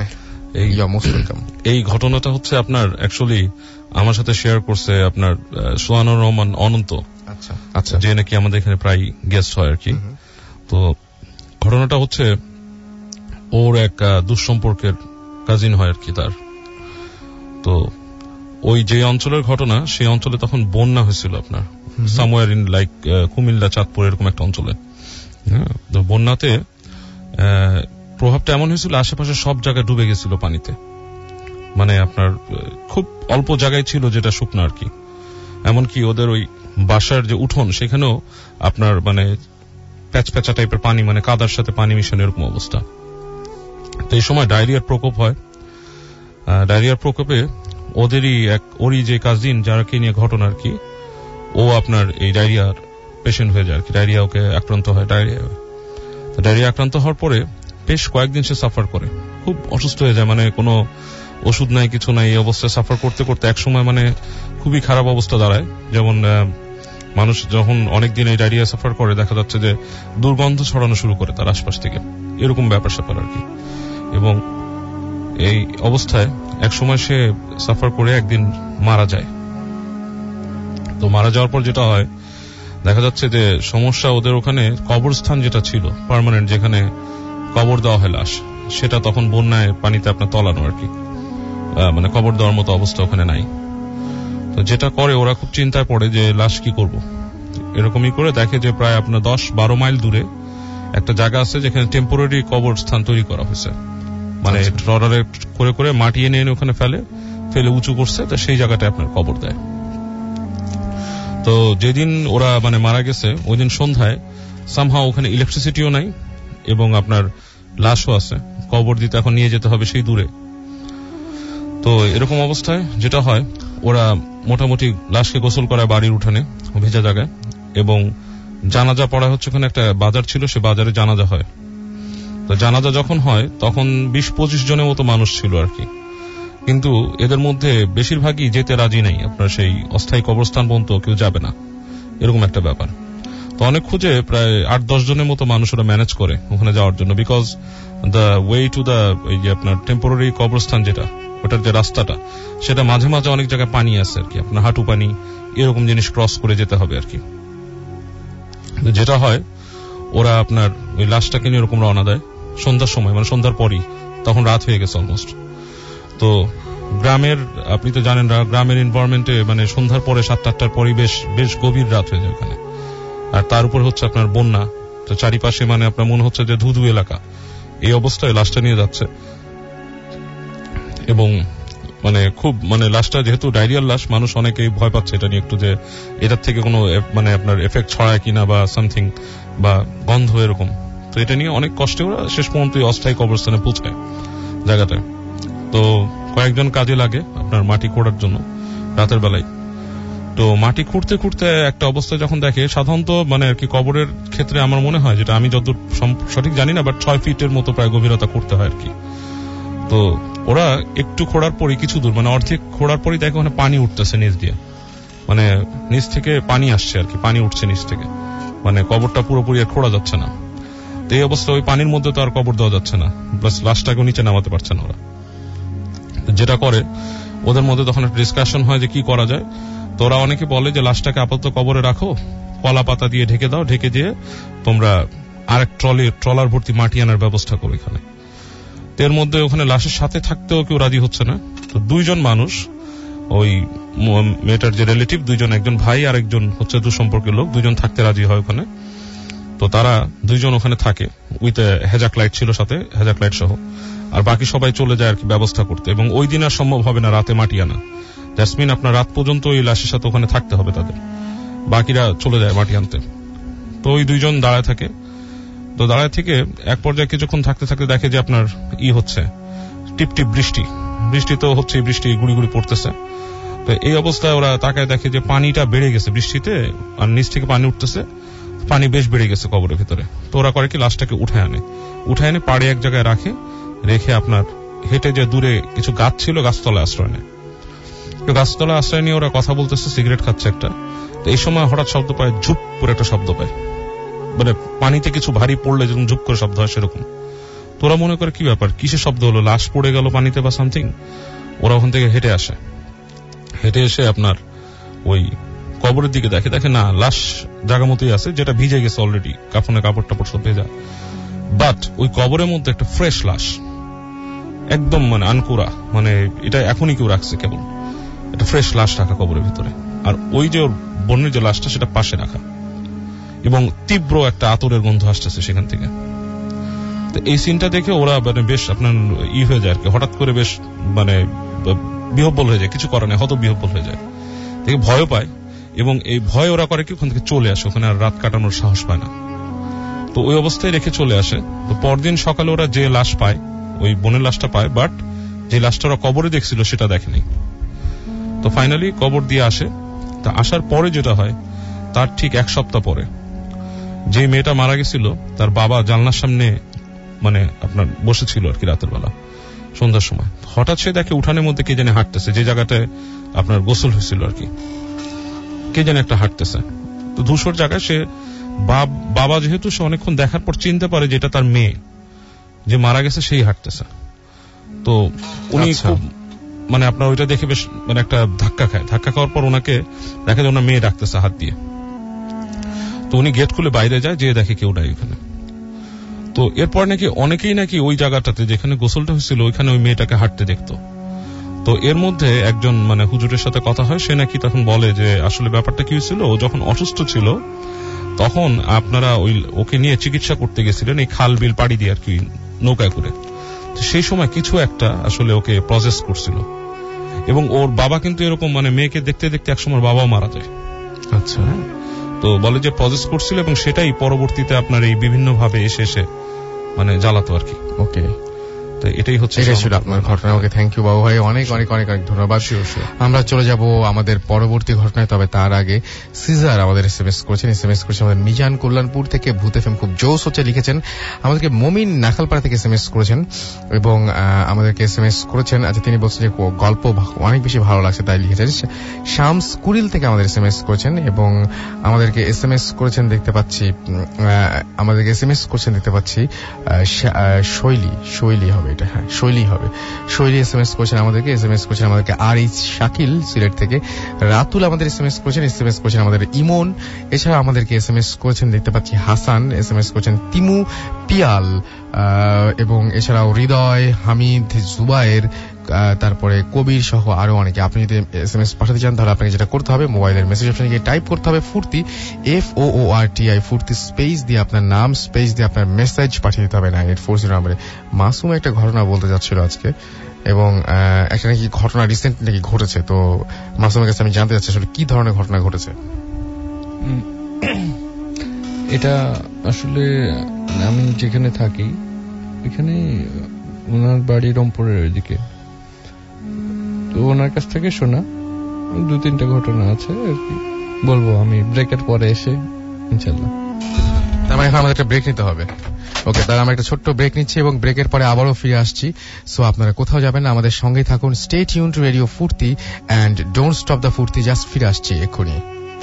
এই ঘটনাটা হচ্ছে আপনার অ্যাকচুয়ালি আমার সাথে শেয়ার করছে আপনার সোহানুর রহমান অনন্ত, আচ্ছা, যে নাকি আমাদের এখানে প্রায় গেস্ট হয় আর কি। তো ঘটনাটা হচ্ছে ওর এক দুঃসম্পর্কের কাজিন হয় আর কি তার। তো ওই যে অঞ্চলের ঘটনা, সেই অঞ্চলে তখন বন্যা হয়েছিল আপনার somewhere in like Comilla Chandpur এরকম একটা অঞ্চলে। তো বন্যাতে প্রভাবটা এমন হয়েছিল আশেপাশে সব জায়গায় ডুবে গেছিল পানিতে। মানে আপনার খুব অল্প জায়গায় ছিল যেটা শুকনো আর কি। এমনকি ওদের ওই বাসার যে উঠোন সেখানেও আপনার মানে প্যাচপ্যাচা টাইপের পানি, মানে কাদার সাথে পানি মিশানো এরকম অবস্থা। তো এই সময় ডায়রিয়ার প্রকোপ হয়। ডায়রিয়ার প্রকোপে ওরই যে কাজিন যারাকে নিয়ে ঘটনা আর কি, ও আপনার এই ডায়রিয়ার পেশেন্ট হয়ে যায় আর কি। ডায়রিয়া ওকে আক্রান্ত হয়। ডায়রিয়া আক্রান্ত হওয়ার পরে বেশ কয়েকদিন সে সাফার করে, খুব অসুস্থ হয়ে যায়। মানে কোনো ওষুধ নাই, কিছু নাই, এই অবস্থায় সাফার করতে করতে এক সময় মানে খুবই খারাপ অবস্থা দাঁড়ায়। যেমন মানুষ যখন অনেকদিন এই ডায়রিয়া সাফার করে, দেখা যাচ্ছে যে দুর্গন্ধ ছড়ানো শুরু করে তার আশপাশ থেকে, এরকম ব্যাপার স্যাপার আর কি। এবং এই অবস্থায় এক সময় সে সাফার করে একদিন মারা যায়। তো মারা যাওয়ার পর যেটা হয়, দেখা যাচ্ছে যে সমস্যা ওদের ওখানে কবরস্থান যেটা ছিল পার্মানেন্ট, যেখানে কবর দেওয়া হয় লাশ, সেটা তখন বন্যায় পানিতে আপনার তলানো আর কি। মানে কবর দেওয়ার মতো অবস্থা ওখানে নাই। তো যেটা করে ওরা খুব চিন্তায় পড়ে যে লাশ কি করব। এরকমই করে দেখে যে প্রায় আপনার 10-12 মাইল দূরে একটা জায়গা আছে যেখানে টেম্পোরারি কবরস্থান তৈরি করা হয়েছে। মানে ট্রলারে করে করে মাটি এনে এনে ওখানে ফেলে উঁচু করছে, তো সেই জায়গাটায় আপনার কবর দেয়। তো যেদিন ওরা মানে মারা গেছে ওই দিন সন্ধ্যায় সামহাও ওখানে ইলেকট্রিসিটিও নাই এবং আপনার লাশও আছে, কবর দিতে এখন নিয়ে যেতে হবে সেই দূরে। তো এরকম অবস্থায় যেটা হয়, ওরা মোটামুটি লাশকে গোসল করায় বাড়ির উঠানে ভেজা জায়গায়, এবং জানাজা পড়া হচ্ছে। ওখানে একটা বাজার ছিল, সে বাজারে জানাজা হয়। তো জানাজা যখন হয় তখন 20-25 জনের মতো মানুষ ছিল আর কি। কিন্তু এদের মধ্যে বেশিরভাগই যেতে রাজি নাই, আপনার সেই অস্থায়ী কবরস্থান পর্যন্ত কেউ যাবে না, এরকম একটা ব্যাপার। তো অনেক খুঁজে প্রায় 8-10 জনের মতো মানুষ ওরা ম্যানেজ করে ওখানে যাওয়ার জন্য, because the way to the এই যে আপনার টেম্পোরারি কবরস্থান যেটা, ওটার যে রাস্তাটা, সেটা মাঝে মাঝে অনেক জায়গায় পানি আছে আর কি, আপনার হাঁটু পানি, এরকম জিনিস ক্রস করে যেতে হবে আর কি। যেটা হয়, ওরা আপনার ওই লাশটাকে নিয়ে এরকম রওনা দেয় সন্ধ্যার সময়, মানে সন্ধ্যার পরই, তখন রাত হয়ে গেছে অলমোস্ট। তো গ্রামের, আপনি তো জানেন গ্রামের এনভায়রনমেন্টে মানে সন্ধ্যার পরে 7-8টার পরই বেশ গভীর রাত হয়ে যায় ওখানে। আর তার উপর হচ্ছে আপনার বন্যা, তো চারিপাশে মানে আপনার মনে হচ্ছে যে ধুধু এলাকা। এই অবস্থায় লাশটা নিয়ে যাচ্ছে এবং মানে খুব মানে লাশটা যেহেতু ডায়রিয়ার লাশ, মানুষ অনেকেই ভয় পাচ্ছে এটা নিয়ে একটু, যে এটার থেকে কোনো মানে আপনার এফেক্ট ছড়ায় কিনা বা সামথিং, বা গন্ধ এরকম। তো এটা নিয়ে অনেক কষ্টে ওরা শেষ পর্যন্ত অস্থায়ী কবরস্থানে পৌঁছায় জায়গাটায়। তো কয়েকজন কাজে লাগে আপনার মাটি খোঁড়ার জন্য রাতের বেলায়। তো মাটি খুঁড়তে খুঁড়তে একটা অবস্থায় যখন দেখে, সাধারণত মানে আর কি কবরের ক্ষেত্রে আমার মনে হয়, যেটা আমি যতদূর সঠিক জানি না, বাট 6 ফিটের মতো প্রায় গভীরতা করতে হয় আর কি। তো ওরা একটু খোঁড়ার পরই, কিছু দূর মানে অর্ধেক খোঁড়ার পরই দেখে ওখানে পানি উঠতেছে নিচ দিয়ে, মানে নিচ থেকে পানি আসছে আর কি, পানি উঠছে নিচ থেকে, মানে কবরটা পুরোপুরি আর খোঁড়া যাচ্ছে না। তো এই অবস্থা, ওই পানির মধ্যে তো আর কবর দেওয়া যাচ্ছে না, প্লাস লাশটাকেও নিচে নামাতে পারছে না ওরা। যেটা করে, ওদের মধ্যে তখন একটা ডিসকাশন হয় যে কি করা যায়। তো ওরা অনেকে বলে যে লাশটাকে আপাতত কবরে রাখো, কলা পাতা দিয়ে ঢেকে দাও, ঢেকে দিয়ে তোমরা আরেক ট্রলার ভর্তি মাটি আনার ব্যবস্থা করো এখানে। এর মধ্যে ওখানে লাশের সাথে থাকতেও কেউ রাজি হচ্ছে না। তো 2 জন মানুষ, ওই মেয়েটার যে রিলেটিভ 2 জন, একজন ভাই আর একজন হচ্ছে দুঃসম্পর্কের লোক, 2 জন থাকতে রাজি হয় ওখানে। তো তারা 2 জন ওখানে থাকে, উইথ হেজাক লাইট ছিল সাথে, হেজাক লাইট সহ। আর বাকি সবাই চলে যায় আর কি ব্যবস্থা করতে, এবং ওই দিন আর সম্ভব হবে না রাতে মাটি আনা। জাসমিন আপনার রাত পর্যন্ত ওই লাশের সাথে ওখানে থাকতে হবে তাদের, বাকিরা চলে যায় মাটি আনতে। তো ওই দুইজন দাঁড়ায় থাকে। তো দাঁড়ায় থেকে এক পর্যায়ে কিছুক্ষণ থাকতে থাকতে দেখে যে আপনার হচ্ছে টিপ টিপ বৃষ্টি তো হচ্ছে, বৃষ্টি গুড়ি গুড়ি পড়তেছে। তো এই অবস্থায় ওরা তাকায় দেখে যে পানিটা বেড়ে গেছে বৃষ্টিতে, আর নিচ থেকে পানি উঠতেছে, পানি বেশ বেড়ে গেছে কবরের ভিতরে। তো ওরা করে কি লাশটাকে উঠে আনে পাড়ে এক জায়গায় রেখে আপনার হেঁটে যে দূরে কিছু গাছ ছিল গাছতলায় আশ্রয় নেয়। তো গাছতলায় আশ্রয় নিয়ে ওরা কথা বলতেছে, সিগারেট খাচ্ছে একটা। তো এই সময় হঠাৎ শব্দ পায়, ঝুপ করে একটা শব্দ পায়, মানে পানিতে কিছু ভারী পড়লে যেরকম ঝুপ করে শব্দ হয় সেরকম। তোরা মনে করে কি ব্যাপার, কিসের শব্দ হলো, লাশ পড়ে গেল পানিতে বা সামথিং। ওরা ওখান থেকে হেঁটে এসে আপনার ওই কবরের দিকে দেখে না, লাশ জায়গা মতোই আছে, যেটা ভিজে গেছে অলরেডি, কাপড় টাপড় সব ভেজা। বাট ওই কবরের মধ্যে একটা ফ্রেশ লাশ, একদম মানে আনকুরা, মানে এটা এখনই কেউ রাখছে, কেবল একটা ফ্রেশ লাশ রাখা কবরের ভিতরে। আর ওই যে ওর বোনের যে লাশটা সেটা পাশে রাখা, এবং তীব্র একটা আতরের গন্ধ আসতেছে সেখান থেকে। তো এই সিনটা দেখে ওরা মানে বেশ আপনার হয়ে যায় আর কি, হঠাৎ করে বেশ মানে বিহব্বল হয়ে যায়, কিছু করে না, হত বিহব্বল হয়ে যায়, দেখে ভয় পায়। এবং এই ভয় ওরা করে কি ওখান থেকে চলে আসে, ওখানে আর রাত কাটানোর সাহস পায় না। তো ওই অবস্থায় রেখে চলে আসে। তো পরদিন সকালে ওরা যে লাশ পায়, ওই বোনের লাশটা পায়, বাট যে লাশটা ওরা কবরে দেখছিল সেটা দেখেনি। তো ফাইনালি কবর দিয়ে আসে। তা আসার পরে যেটা হয়, তার ঠিক এক সপ্তাহ পরে যে মেয়েটা মারা গেছিল তার বাবা জানলার সামনে মানে আপনার বসেছিল আর কি রাতের বেলা, সন্ধ্যার সময়। হঠাৎ সে দেখে উঠানের মধ্যে কে জানে হাঁটতেছে, যে জায়গাটায় আপনার গোসল হয়েছিল আর কি, কে জানে একটা হাঁটতেছে। তো ধূসর জায়গায় সে বাবা যেহেতু সে অনেকক্ষণ দেখার পর চিনতে পারে যেটা তার মেয়ে যে মারা গেছে, সেই হাঁটতেছে। তো উনি খুব মানে আপনার ওইটা দেখে বেশ মানে একটা ধাক্কা খাওয়ার পর ওনাকে দেখে যে ওনার মেয়ে ডাকতেছে হাত দিয়ে। তো উনি গেট খুলে বাইরে যায়, যে দেখে কেউ নাই ওখানে। তো এরপর নাকি অনেকেই নাকি ওই জায়গাটাতে যেখানে গোসলটা হয়েছিল ওইখানে ওই মেয়েটাকে হাঁটতে দেখতো। তো এর মধ্যে একজন মানে হুজুরের সাথে কথা হয়, সে নাকি তখন বলে যে আসলে ব্যাপারটা কি হয়েছিল, ও যখন অসুস্থ ছিল তখন আপনারা ওকে নিয়ে চিকিৎসা করতে গেছিলেন এই খাল বিল পাড়ি দিয়ে আর কি, নৌকায় করে। সেই সময় কিছু একটা আসলে ওকে প্রসেস করছিল, এবং ওর বাবা কিন্তু এরকম মানে মেয়েকে দেখতে দেখতে একসময় বাবাও মারা যায়। আচ্ছা, তো বলে যে প্রসেস করছিল, এবং সেটাই পরবর্তীতে আপনার এই বিভিন্ন ভাবে এসে মানে জ্বালাতো আর কি। ওকে, তো এটাই হচ্ছে আপনার ঘটনা। ওকে, থ্যাংক ইউ বাবু ভাই, অনেক অনেক অনেক অনেক ধন্যবাদ। আমরা চলে যাব আমাদের পরবর্তী ঘটনায়, তবে তার আগে সিজার আমাদের এসএমএস করেছেন আমাদের মিজান কল্যাণপুর থেকে। ভূত এফএম খুব জোশ হচ্ছে লিখেছেন। আমাদেরকে মমিন নাখালপাড়া থেকে এসএমএস করেছেন এবং আমাদেরকে এসএমএস করেছেন। আচ্ছা, তিনি বলছেন যে গল্প অনেক বেশি ভালো লাগছে তাই লিখেছেন। শামস কুরিল থেকে আমাদের এসএমএস করেছেন এবং আমাদেরকে এসএমএস করেছেন দেখতে পাচ্ছি, শৈলী হবে এটা, হ্যাঁ শৈলী হবে। শৈলী এসএমএস করেছেন আমাদেরকে আর এইচ শাকিল সিলেট থেকে। রাতুল আমাদের এসএমএস করেছেন আমাদের ইমন। এছাড়া আমাদেরকে এসএমএস করেছেন দেখতে পাচ্ছি হাসান, এসএমএস করেছেন তিমু পিয়াল, এবং এছাড়াও হৃদয়, হামিদ, জুবায়ের, তারপরে কবির সহ আরো অনেকে। আপনি যদি এসএমএস পাঠাতে চান তাহলে আপনাকে যেটা করতে হবে, মোবাইলের মেসেজ অপশনে গিয়ে টাইপ করতে হবে ফুর্তি, FOORTI, ফুর্তি স্পেস দিয়ে আপনার নাম স্পেস দিয়ে আপনার মেসেজ পাঠিয়ে দিতে হবে 9840 নম্বরে। মাসুম একটা ঘটনা বলতে যাচ্ছিল আজকে, এবং একটা নাকি ঘটনা রিসেন্ট নাকি ঘটেছে। তো মাসুমের কাছে আমি জানতে চাচ্ছি আসলে কি ধরনের ঘটনা ঘটেছে। এটা আসলে আমি যেখানে থাকি এখানে ওনার বাড়ি রংপুরের ওইদিকে, তো ওনার কাছ থেকে শোনা 2-3টা ঘটনা আছে আর কি, বলবো আমি ব্রেকের পরে এসে ইনশাল্লাহ। তার মানে এখন আমাদের একটা ব্রেক নিতে হবে। ওকে, তাহলে আমরা একটা ছোট্ট ব্রেক নিচ্ছি এবং ব্রেকের পরে আবারও ফিরে আসছি। সো আপনারা কোথাও যাবেন না, আমাদের সঙ্গেই থাকুন। Stay tune to radio Foorti and don't stop the Foorti. Just ফিরে আসছি এক্ষুনি।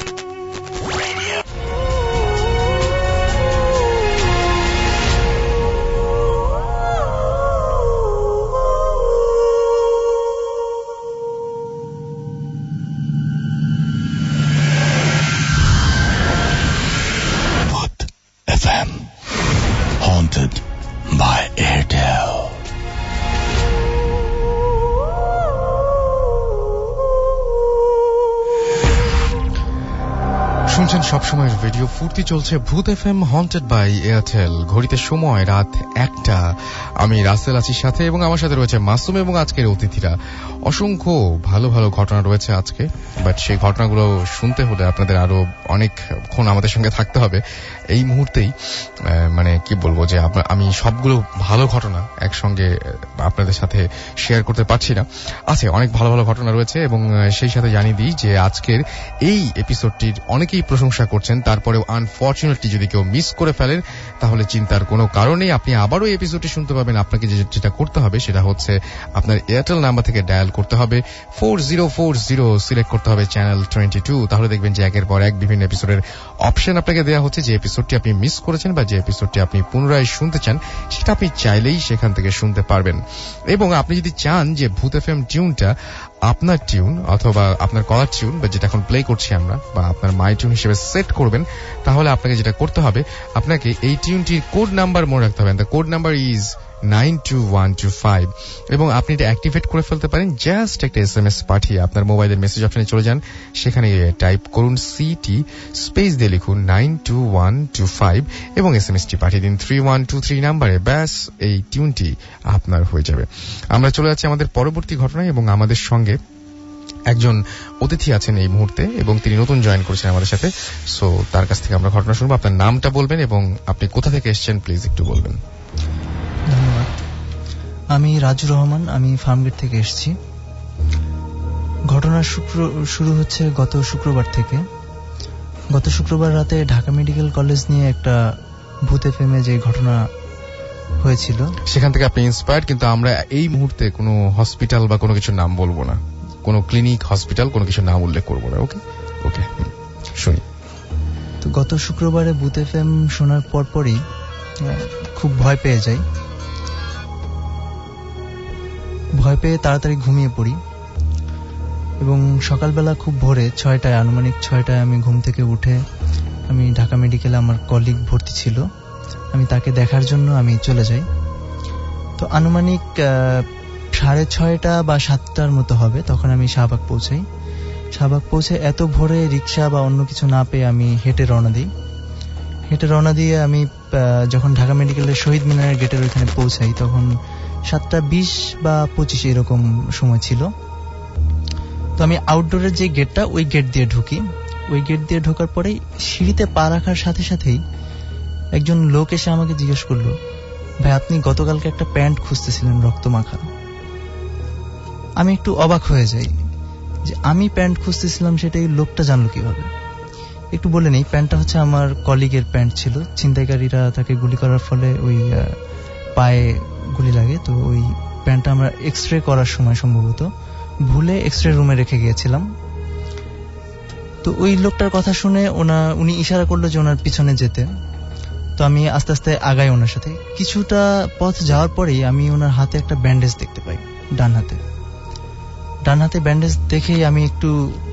Haunted by Airtel. শুনছেন শুনছেন সবসময়ের রেডিও ফুর্তি, চলছে ভূত এফএম হন্টেড বাই এয়ারটেল। ঘড়িতে সময় রাত 1টা। আমি রাসেল আছি সাথে, এবং আমার সাথে রয়েছে মাসুম এবং আজকের অতিথিরা। অসংখ্য ভালো ভালো ঘটনা রয়েছে আজকে, বাট সেই ঘটনাগুলো শুনতে হলে আপনাদের আরো অনেকক্ষণ আমাদের সঙ্গে থাকতে হবে। এই মুহূর্তেই মানে কি বলবো যে আমি সবগুলো ভালো ঘটনা একসঙ্গে আপনাদের সাথে শেয়ার করতে পারছি না। আছে অনেক ভালো ভালো ঘটনা রয়েছে, এবং সেই সাথে জানিয়ে দিই যে আজকের এই এপিসোডটির অনেকেই প্রশংসা করছেন। তারপরেও আনফরচুনেটলি যদি কেউ মিস করে ফেলেন তাহলে চিন্তার কোনো কারণেই, আপনি আবারও এই এপিসোডটি শুনতে পাবেন। আপনাকে যেটা করতে হবে সেটা হচ্ছে আপনার এয়ারটেল নাম্বার থেকে ডায়াল করতে হবে 4040, সিলেক্ট করতে হবে চ্যানেল 22। তাহলে দেখবেন যে একের পর এক বিভিন্ন এপিসোডের অপশন আপনাকে দেওয়া হচ্ছে। যে এপিসোডটি আপনি মিস করেছেন বা যে এপিসোডটি আপনি পুনরায় শুনতে চান, সেটা আপনি চাইলেই সেখান থেকে শুনতে পারবেন। এবং আপনি যদি চান যে ভূত এফএম টিউনটা আপনার টিউন অথবা আপনার কলার টিউন বা যেটা এখন প্লে করছি আমরা, বা আপনার মাই টিউন হিসেবে সেট করবেন, তাহলে আপনাকে যেটা করতে হবে, আপনাকে এই টিউনটির কোড নাম্বার মনে রাখতে হবে। দ্য কোড নাম্বার ইজ 92125, এবং আপনি এটা অ্যাক্টিভেট করে ফেলতে পারেন জাস্ট একটা SMS পাঠিয়ে। আপনার মোবাইলের মেসেজ অপশনে চলে যান, সেখানে টাইপ করুন সিটি, স্পেস দিয়ে লিখুন 92125 এবং SMSটি পাঠিয়ে দিন 3123 নাম্বারে। ব্যাস, এই টিউনটি আপনার হয়ে যাবে। আমরা চলে যাচ্ছি আমাদের পরবর্তী ঘটনায়, এবং আমাদের সঙ্গে একজন অতিথি আছেন এই মুহূর্তে, এবং তিনি নতুন জয়েন করেছেন আমাদের সাথে। সো তার কাছ থেকে আমরা ঘটনা শুনবো। আপনার নামটা বলবেন এবং আপনি কোথা থেকে এসেছেন প্লিজ একটু বলবেন। ধন্যবাদ। আমি রাজু রহমান, আমি ফার্মগেট থেকে এসেছি। ঘটনা শুরু হচ্ছে গত শুক্রবার থেকে। গত শুক্রবার রাতে ঢাকা মেডিকেল কলেজ নিয়ে একটা ভূত এফএমে যে ঘটনা হয়েছিল, সেখান থেকে আপনি ইন্সপায়ার্ড, কিন্তু আমরা এই মুহূর্তে কোনো হসপিটাল বা কোনো কিছুর নাম বলবো না, কোনো ক্লিনিক, হসপিটাল, কোনো কিছুর নাম উল্লেখ করবো না। ওকে ওকে, শুনি। তো গত শুক্রবারে ভূত এফএম শোনার পরপরই খুব ভয় পেয়ে যাই। ভয় পেয়ে তাড়াতাড়ি ঘুমিয়ে পড়ি, এবং সকালবেলা খুব ভোরে 6টায়, আনুমানিক 6টায় আমি ঘুম থেকে উঠে আমি ঢাকা মেডিকেলে আমার কলিগ ভর্তি ছিল, আমি তাকে দেখার জন্য আমি চলে যাই। তো আনুমানিক 6:30 বা 7টার মতো হবে, তখন আমি শাহবাগ পৌঁছাই। শাহবাগ পৌঁছে এত ভোরে রিক্সা বা অন্য কিছু না পেয়ে আমি হেঁটে রওনা দিই। হেঁটে রওনা দিয়ে আমি যখন ঢাকা মেডিকেলের শহীদ মিনারের গেটের ওইখানে পৌঁছাই, তখন 7:20 বা 25 এরকম সময় ছিল। তো আমি আউটডোরের যে গেটটা, ওই গেট দিয়ে ঢুকি। ওই গেট দিয়ে ঢোকার পরেই সিঁড়িতে পা রাখার সাথে সাথেই একজন লোক এসে আমাকে জিজ্ঞেস করলো, ভাই আপনি গতকালকে একটা প্যান্ট খুঁজতেছিলেন রক্তমাখা। আমি একটু অবাক হয়ে যাই যে আমি প্যান্ট খুঁজতেছিলাম সেটাই লোকটা জানলো কিভাবে। একটু বলে নেই, প্যান্টটা হচ্ছে আমার কলিগের প্যান্ট ছিল। ছিনতাইকারীরা তাকে গুলি করার ফলে ওই পায়ে গুলি লাগে। তো ওই প্যান্টটা আমরা এক্সরে করার সময় সম্ভবত ভুলে এক্সরে রুমে রেখে গিয়েছিলাম। তো ওই লোকটার কথা শুনে উনি ইশারা করলো যে ওনার পিছনে যেতে। তো আমি আস্তে আস্তে আগাই ওনার সাথে। কিছুটা পথ যাওয়ার পরেই আমি ওনার হাতে একটা ব্যান্ডেজ দেখতে পাই, ডান হাতে ব্যান্ডেজ দেখেই আমি একটু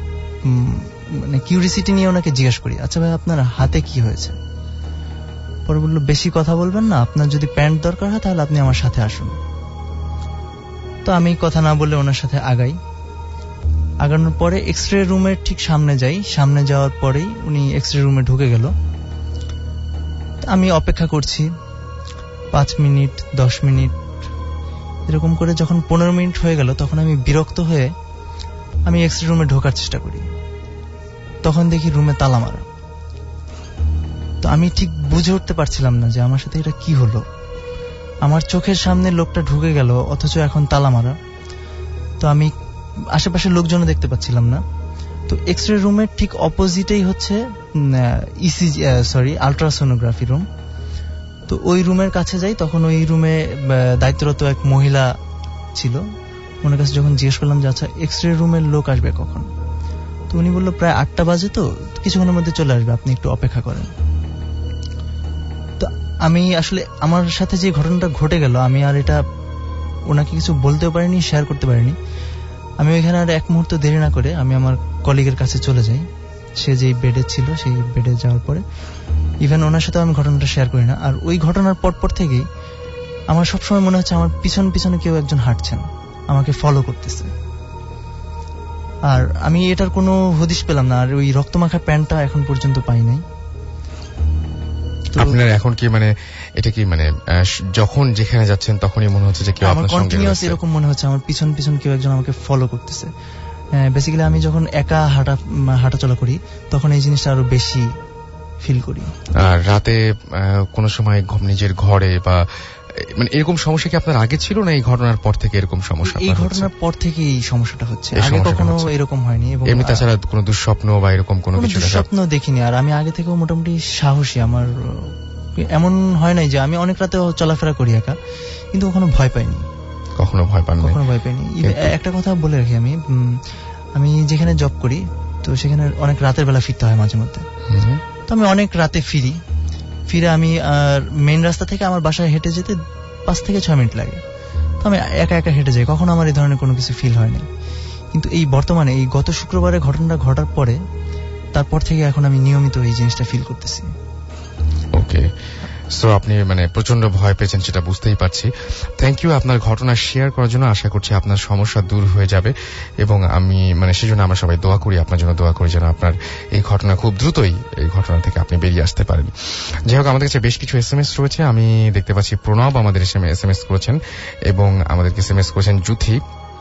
মানে কিউরিসিটি নিয়ে ওনাকে জিজ্ঞেস করি, আচ্ছা ভাই আপনার হাতে কি হয়েছে? পরে বললো, বেশি কথা বলবেন না, আপনার যদি প্যান্ট দরকার হয় তাহলে আপনি আমার সাথে আসুন। তো আমি কথা না বলে ওনার সাথে আগানোর পরে এক্সরে রুমের ঠিক সামনে যাই। সামনে যাওয়ার পরেই উনি এক্সরে রুমে ঢুকে গেল। আমি অপেক্ষা করছি 5 মিনিট 10 মিনিট এরকম করে। যখন 15 মিনিট হয়ে গেল, তখন আমি বিরক্ত হয়ে আমি এক্সরে রুমে ঢোকার চেষ্টা করি। তখন দেখি রুমে তালা মারা। তো আমি ঠিক বুঝে উঠতে পারছিলাম না যে আমার সাথে এটা কি হলো। আমার চোখের সামনে লোকটা ঢুকে গেল, অথচ এখন তালা মারা। তো আমি আশেপাশে লোকজনও দেখতে পাচ্ছিলাম না। তো এক্সরে রুমের ঠিক অপোজিটেই হচ্ছে আল্ট্রাসোনোগ্রাফি রুম। তো ওই রুমের কাছে যাই। তখন ওই রুমে দায়িত্বরত এক মহিলা ছিল। ওনার কাছে যখন জিজ্ঞেস করলাম যে আচ্ছা এক্সরে রুমের লোক আসবে কখন, তো উনি বললো প্রায় 8টা বাজে, তো কিছুক্ষণের মধ্যে চলে আসবে, আপনি একটু অপেক্ষা করেন। তো আমি আসলে আমার সাথে যে ঘটনাটা ঘটে গেল, আমি আর এটা ওনাকে কিছু বলতেও পারিনি, শেয়ার করতে পারিনি। আমি ওইখানে আর এক মুহূর্ত দেরি না করে আমি আমার কলিগের কাছে চলে যাই। সে যেই বেডে ছিল সেই বেডে যাওয়ার পরে ইভেন ওনার সাথে আমি ঘটনাটা শেয়ার করি না। আর ওই ঘটনার পর থেকেই আমার সবসময় মনে হচ্ছে আমার পিছনে কেউ একজন হাঁটছেন, আমাকে ফলো করতেছে। আর আমি এটার কোনো হদিশ পেলাম না, আর ওই রক্তমাখা প্যান্টটা এখন পর্যন্ত পাই নাই। আপনার এখন কি মানে এটা কি মানে যখন যেখানে যাচ্ছেন তখনই মনে হচ্ছে যে কেউ আপনার সঙ্গে কন্টিনিউয়াস এরকম মনে হচ্ছে আমার পিছন পিছন কেউ একজন আমাকে ফলো করতেছে। বেসিক্যালি আমি যখন একা হাঁটাচলা করি তখন এই জিনিসটা আরো বেশি ফিল করি। আর রাতে কোন সময় নিজের ঘরে বা মানে এরকম সমস্যা কি আপনার আগে ছিল না এই ঘটনার পর থেকে এরকম সমস্যা? এই ঘটনার পর থেকে এই সমস্যাটা হচ্ছে, আগে কখনো এরকম হয়নি। এবং এমনি তাছাড়া কোনো দুঃস্বপ্ন বা এরকম কোনো কিছু দুঃস্বপ্ন দেখিনি। আর আমি আগে থেকেও মোটামুটি সাহসী, আমার এমন হয় নাই যে আমি অনেক রাতে চলাফেরা করি একা, কিন্তু কখনো ভয় পাইনি। কখনো ভয় পাইনি? কখনো ভয় পাইনি। একটা কথা বলে রাখি, আমি যেখানে জব করি তো সেখানে অনেক রাতের বেলা ফিরতে হয় মাঝে মধ্যে। তো আমি অনেক রাতে ফিরে আমি মেইন রাস্তা থেকে আমার বাসায় হেঁটে যেতে 5 থেকে 6 মিনিট লাগে। তো আমি একা একা হেঁটে যাই, কখনো আমার এই ধরনের কোনো কিছু ফিল হয়নি। কিন্তু এই বর্তমানে এই গত শুক্রবারে ঘটনাটা ঘটার পরে তারপর থেকে এখন আমি নিয়মিত এই জিনিসটা ফিল করতেছি। ওকে, সো আপনি মানে প্রচন্ড ভয় পেয়েছেন সেটা বুঝতেই পারছি। থ্যাংক ইউ আপনার ঘটনা শেয়ার করার জন্য। আশা করছি আপনার সমস্যা দূর হয়ে যাবে এবং আমি মানে সেজন্য আমরা সবাই দোয়া করি, আপনার জন্য দোয়া করি যেন আপনার এই ঘটনা খুব দ্রুতই এই ঘটনা থেকে আপনি বেরিয়ে আসতে পারেন। যাই হোক, আমাদের কাছে বেশ কিছু SMS রয়েছে। আমি দেখতে পাচ্ছি প্রণব আমাদের SMS করেছেন এবং আমাদেরকে SMS করেছেন জুথি,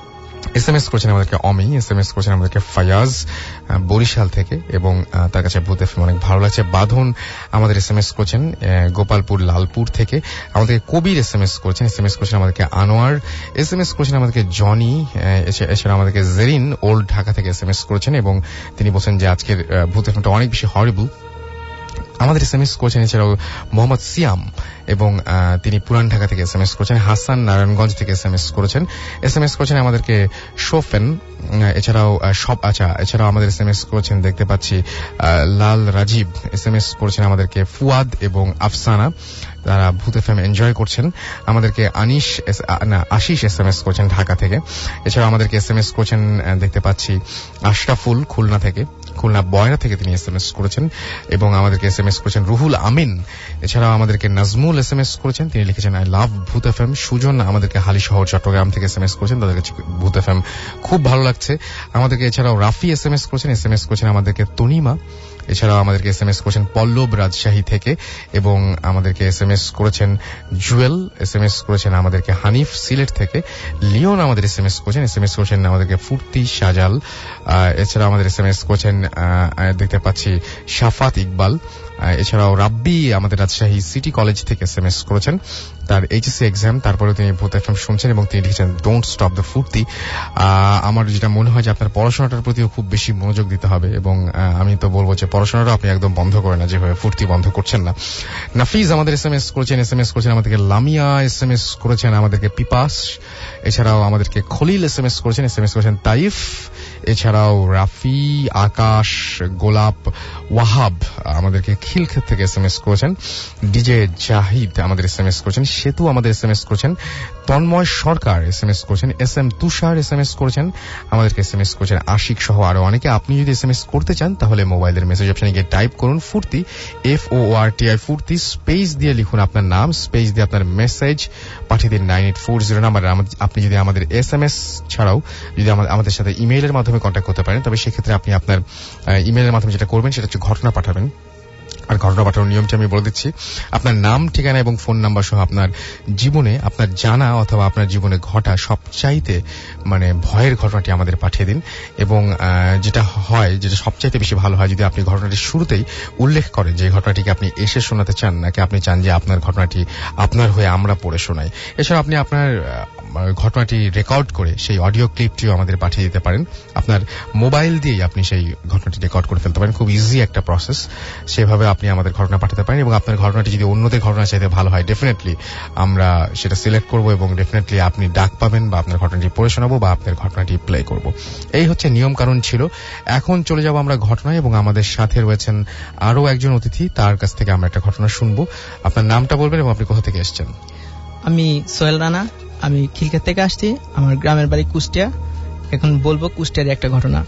SMS করেছেন আমাদেরকে অমি, SMS করেছেন আমাদেরকে ফায়াজ বরিশাল থেকে এবং তার কাছে ভূত এফএম অনেক ভালো লাগছে। বাঁধন আমাদের SMS করেছেন গোপালপুর লালপুর থেকে। আমাদেরকে কবির SMS করেছেন আমাদেরকে আনোয়ার, SMS করেছেন আমাদেরকে জনি, এছাড়া আমাদেরকে জেরিন ওল্ড ঢাকা থেকে SMS করেছেন এবং তিনি বলছেন যে আজকের ভূত এফএমটা অনেক বেশি হরিবল। আমাদের SMS করেছেন এছাড়াও মোহাম্মদ সিয়াম এবং তিনি পুরান ঢাকা থেকে SMS করেছেন। হাসান নারায়ণগঞ্জ থেকে SMS করেছেন আমাদেরকে শোফেন, এছাড়াও এছাড়াও আমাদের SMS করেছেন দেখতে পাচ্ছি লাল রাজীব, SMS করেছেন আমাদেরকে ফুয়াদ এবং আফসানা, তারা ভূত এফএম এনজয় করছেন। আমাদেরকে আশিস SMS করেছেন ঢাকা থেকে। এছাড়াও আমাদেরকে SMS করেছেন দেখতে পাচ্ছি আশরাফুল খুলনা বয়রা থেকে তিনি SMS করেছেন এবং আমাদেরকে SMS করেছেন রুহুল আমিন। এছাড়াও আমাদেরকে নাজমুল SMS করেছেন, তিনি লিখেছেন আই লাভ ভূত এফএম। সুজন আমাদেরকে হালিশহর চট্টগ্রাম থেকে SMS করেছেন, তাদের কাছে ভূত এফএম খুব ভালো লাগছে। আমাদেরকে এছাড়াও রাফি SMS করেছেন আমাদেরকে তনিমা। এছাড়াও আমাদেরকে SMS করেছেন পল্লব রাজশাহী থেকে এবং আমাদেরকে SMS করেছেন জুয়েল, SMS করেছেন আমাদেরকে হানিফ সিলেট থেকে। লিওন আমাদের SMS করেছেন আমাদেরকে ফুর্তি শাহজাল। এছাড়াও আমাদের SMS করেছেন দেখতে পাচ্ছি শাফাত ইকবাল। এছাড়াও রাব্বি আমাদের রাজশাহী সিটি কলেজ থেকে SMS করেছেন, তার এইচএসসি এক্সাম, তারপরে তিনি ভূত এফএম শুনছেন এবং তিনি লিখেছেন ডোন্ট স্টপ দ্য ফুর্তি। আমার যেটা মনে হয় যে আপনার পড়াশোনাটার প্রতিও খুব বেশি মনোযোগ দিতে হবে এবং আমি তো বলবো যে পড়াশোনাটা আপনি একদম বন্ধ করেন না, যেভাবে ফুর্তি বন্ধ করছেন না। নাফিজ আমাদের SMS করেছেন আমাদেরকে লামিয়া, SMS করেছেন আমাদেরকে পিপাস। এছাড়াও আমাদেরকে খলিল SMS করেছেন তাইফ। এছাড়াও রাফি, আকাশ, গোলাপ, ওয়াহাব আমাদেরকে খিলক্ষেত থেকে SMS করেছেন। ডিজে জাহিদ আমাদের SMS করেছেন। সেতু আমাদের SMS করেছেন। তন্ময় সরকার SMS করেছেন। SM তুষার SMS করেছেন। আমাদেরকে SMS করেছেন আশিক সহ আরো অনেকে। আপনি যদি SMS করতে চান তাহলে মোবাইলের মেসেজ অপশনে গিয়ে টাইপ করুন ফুর্তি, FORTI ফুর্তি, স্পেস দিয়ে লিখুন আপনার নাম, স্পেস দিয়ে আপনার মেসেজ পাঠিয়ে দিন 9840 নাম্বারে। আপনি যদি আমাদের SMS ছাড়াও যদি আমাদের সাথে ইমেইলের মাধ্যমে কন্ট্যাক্ট করতে পারেন তবে সেক্ষেত্রে আপনি আপনার ইমেইলের মাধ্যমে যেটা করবেন সেটা হচ্ছে ঘটনা পাঠাবেন। আর ঘটনা পাঠানোর নিয়মটি আমি বলে দিচ্ছি। আপনার নাম, ঠিকানা এবং ফোন নাম্বার সহ আপনার জীবনে আপনার জানা অথবা আপনার জীবনে ঘটা সবচাইতে মানে ভয়ের ঘটনাটি আমাদের পাঠিয়ে দিন এবং যেটা সবচাইতে বেশি ভালো হয় যদি আপনি ঘটনাটি শুরুতেই উল্লেখ করেন যে ঘটনাটিকে আপনি এসে শোনাতে চান নাকি আপনি চান যে আপনার ঘটনাটি আপনার হয়ে আমরা পড়ে শোনাই। এছাড়া আপনি আপনার ঘটনাটি রেকর্ড করে সেই অডিও ক্লিপটিও আমাদের পাঠিয়ে দিতে পারেন। আপনার মোবাইল দিয়েই আপনি সেই ঘটনাটি রেকর্ড করে ফেলতে পারেন, খুব ইজি একটা প্রসেস। সেভাবে আপনি আমাদের ঘটনা পাঠাতে পারেন এবং আপনার ঘটনাটি যদি অন্যদের ঘটনা চাইতে ভালো হয় ডেফিনেটলি আমরা সেটা সিলেক্ট করব এবং ডেফিনেটলি আপনি ডাক পাবেন বা আপনার ঘটনাটি পড়ে শোনাবো বা আপনার ঘটনাটি প্লে করব। এই হচ্ছে নিয়ম কানুন ছিল। এখন চলে যাব আমরা ঘটনায় এবং আমাদের সাথে রয়েছেন আরো একজন অতিথি, তার কাছ থেকে আমরা একটা ঘটনা শুনবো। আপনার নামটা বলবেন এবং আপনি কোথা থেকে এসেছেন? আমি সোহেল রানা, আমি খিলক্ষেত থেকে আসছি। আমার গ্রামের বাড়ি কুষ্টিয়া। এখন বলবো কুষ্টিয়ার একটা ঘটনা।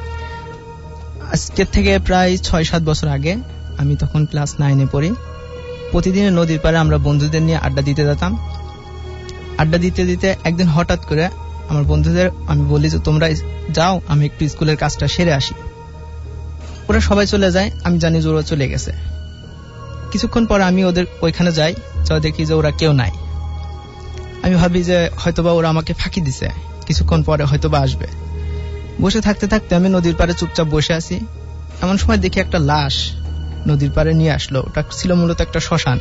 আজকের থেকে প্রায় 6-7 বছর আগে, আমি তখন ক্লাস 9-এ পড়ি। প্রতিদিন নদীর পাড়ে আমরা বন্ধুদের নিয়ে আড্ডা দিতে যেতাম। আড্ডা দিতে দিতে একদিন হঠাৎ করে আমার বন্ধুদের আমি বলি যে তোমরা যাও, আমি একটু স্কুলের কাজটা সেরে আসি। ওরা সবাই চলে যায়, আমি জানি যে ওরা চলে গেছে। কিছুক্ষণ পরে আমি ওদের ওইখানে যাই, দেখি যে ওরা কেউ নাই। আমি ভাবি যে হয়তোবা ওরা আমাকে ফাঁকি দিছে, কিছুক্ষণ পরে হয়তোবা আসবে। বসে থাকতে থাকতে আমি নদীর পাড়ে চুপচাপ বসে আছি। এমন সময় দেখি একটা লাশ নদীর পাড়ে নিয়ে আসলো। ওটা ছিল মূলত একটা শ্মশান।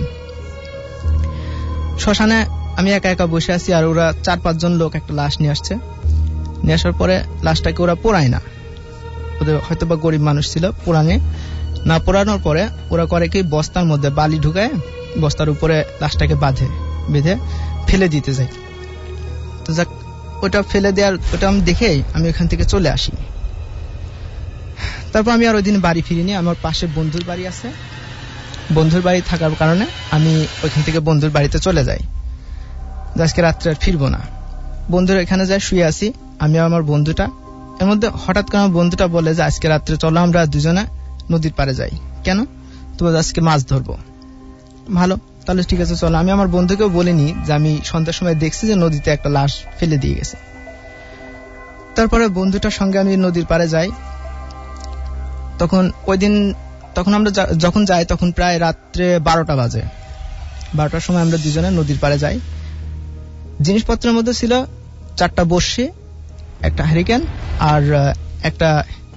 শ্মশানে আমি একা একা বসে আছি, আর ওরা 4-5 জন লোক একটা লাশ নিয়ে আসছে। নিয়ে আসার পরে লাশটাকে ওরা পোড়ায় না, ওদের হয়তোবা গরিব মানুষ ছিল, পোড়ানে না। পোড়ানোর পরে ওরা করে কি, বস্তার মধ্যে বালি ঢুকায় বস্তার উপরে লাশটাকে বেঁধে ফেলে দিতে যায়। তো যাক, ওটা ফেলে দেওয়ার ওটা আমি দেখেই আমি ওখান থেকে চলে আসি। তারপর আমি আর ওই দিন বাড়ি ফিরিনি। আমার পাশে বন্ধুর বাড়ি আছে, বন্ধুর বাড়ি থাকার কারণে আমি ওইখান থেকে বন্ধুর বাড়িতে চলে যাই। আজকে রাত্রে আর ফিরবো না। বন্ধুর এখানে যাই, শুয়ে আছি আমি আমার বন্ধুটা। এর মধ্যে হঠাৎ করে আমার বন্ধুটা বলে যে আজকে রাত্রে চলো আমরা দুজনে নদীর পাড়ে যাই। কেন? তো আজকে মাছ ধরবো। ভালো, তাহলে ঠিক আছে চলো। আমি আমার বন্ধুকেও বলিনি যে আমি সন্ধ্যার সময় দেখছি যে নদীতে একটা লাশ ফেলে দিয়ে গেছে। তারপরে বন্ধুটার সঙ্গে আমি নদীর পাড়ে যাই। তখন আমরা যখন যাই তখন প্রায় রাত্রে 12টা বাজে। 12টার সময় আমরা দুজনে নদীর পাড়ে যাই। জিনিসপত্রের মধ্যে ছিল 4টা বড়শি, একটা হ্যারিকেন আর একটা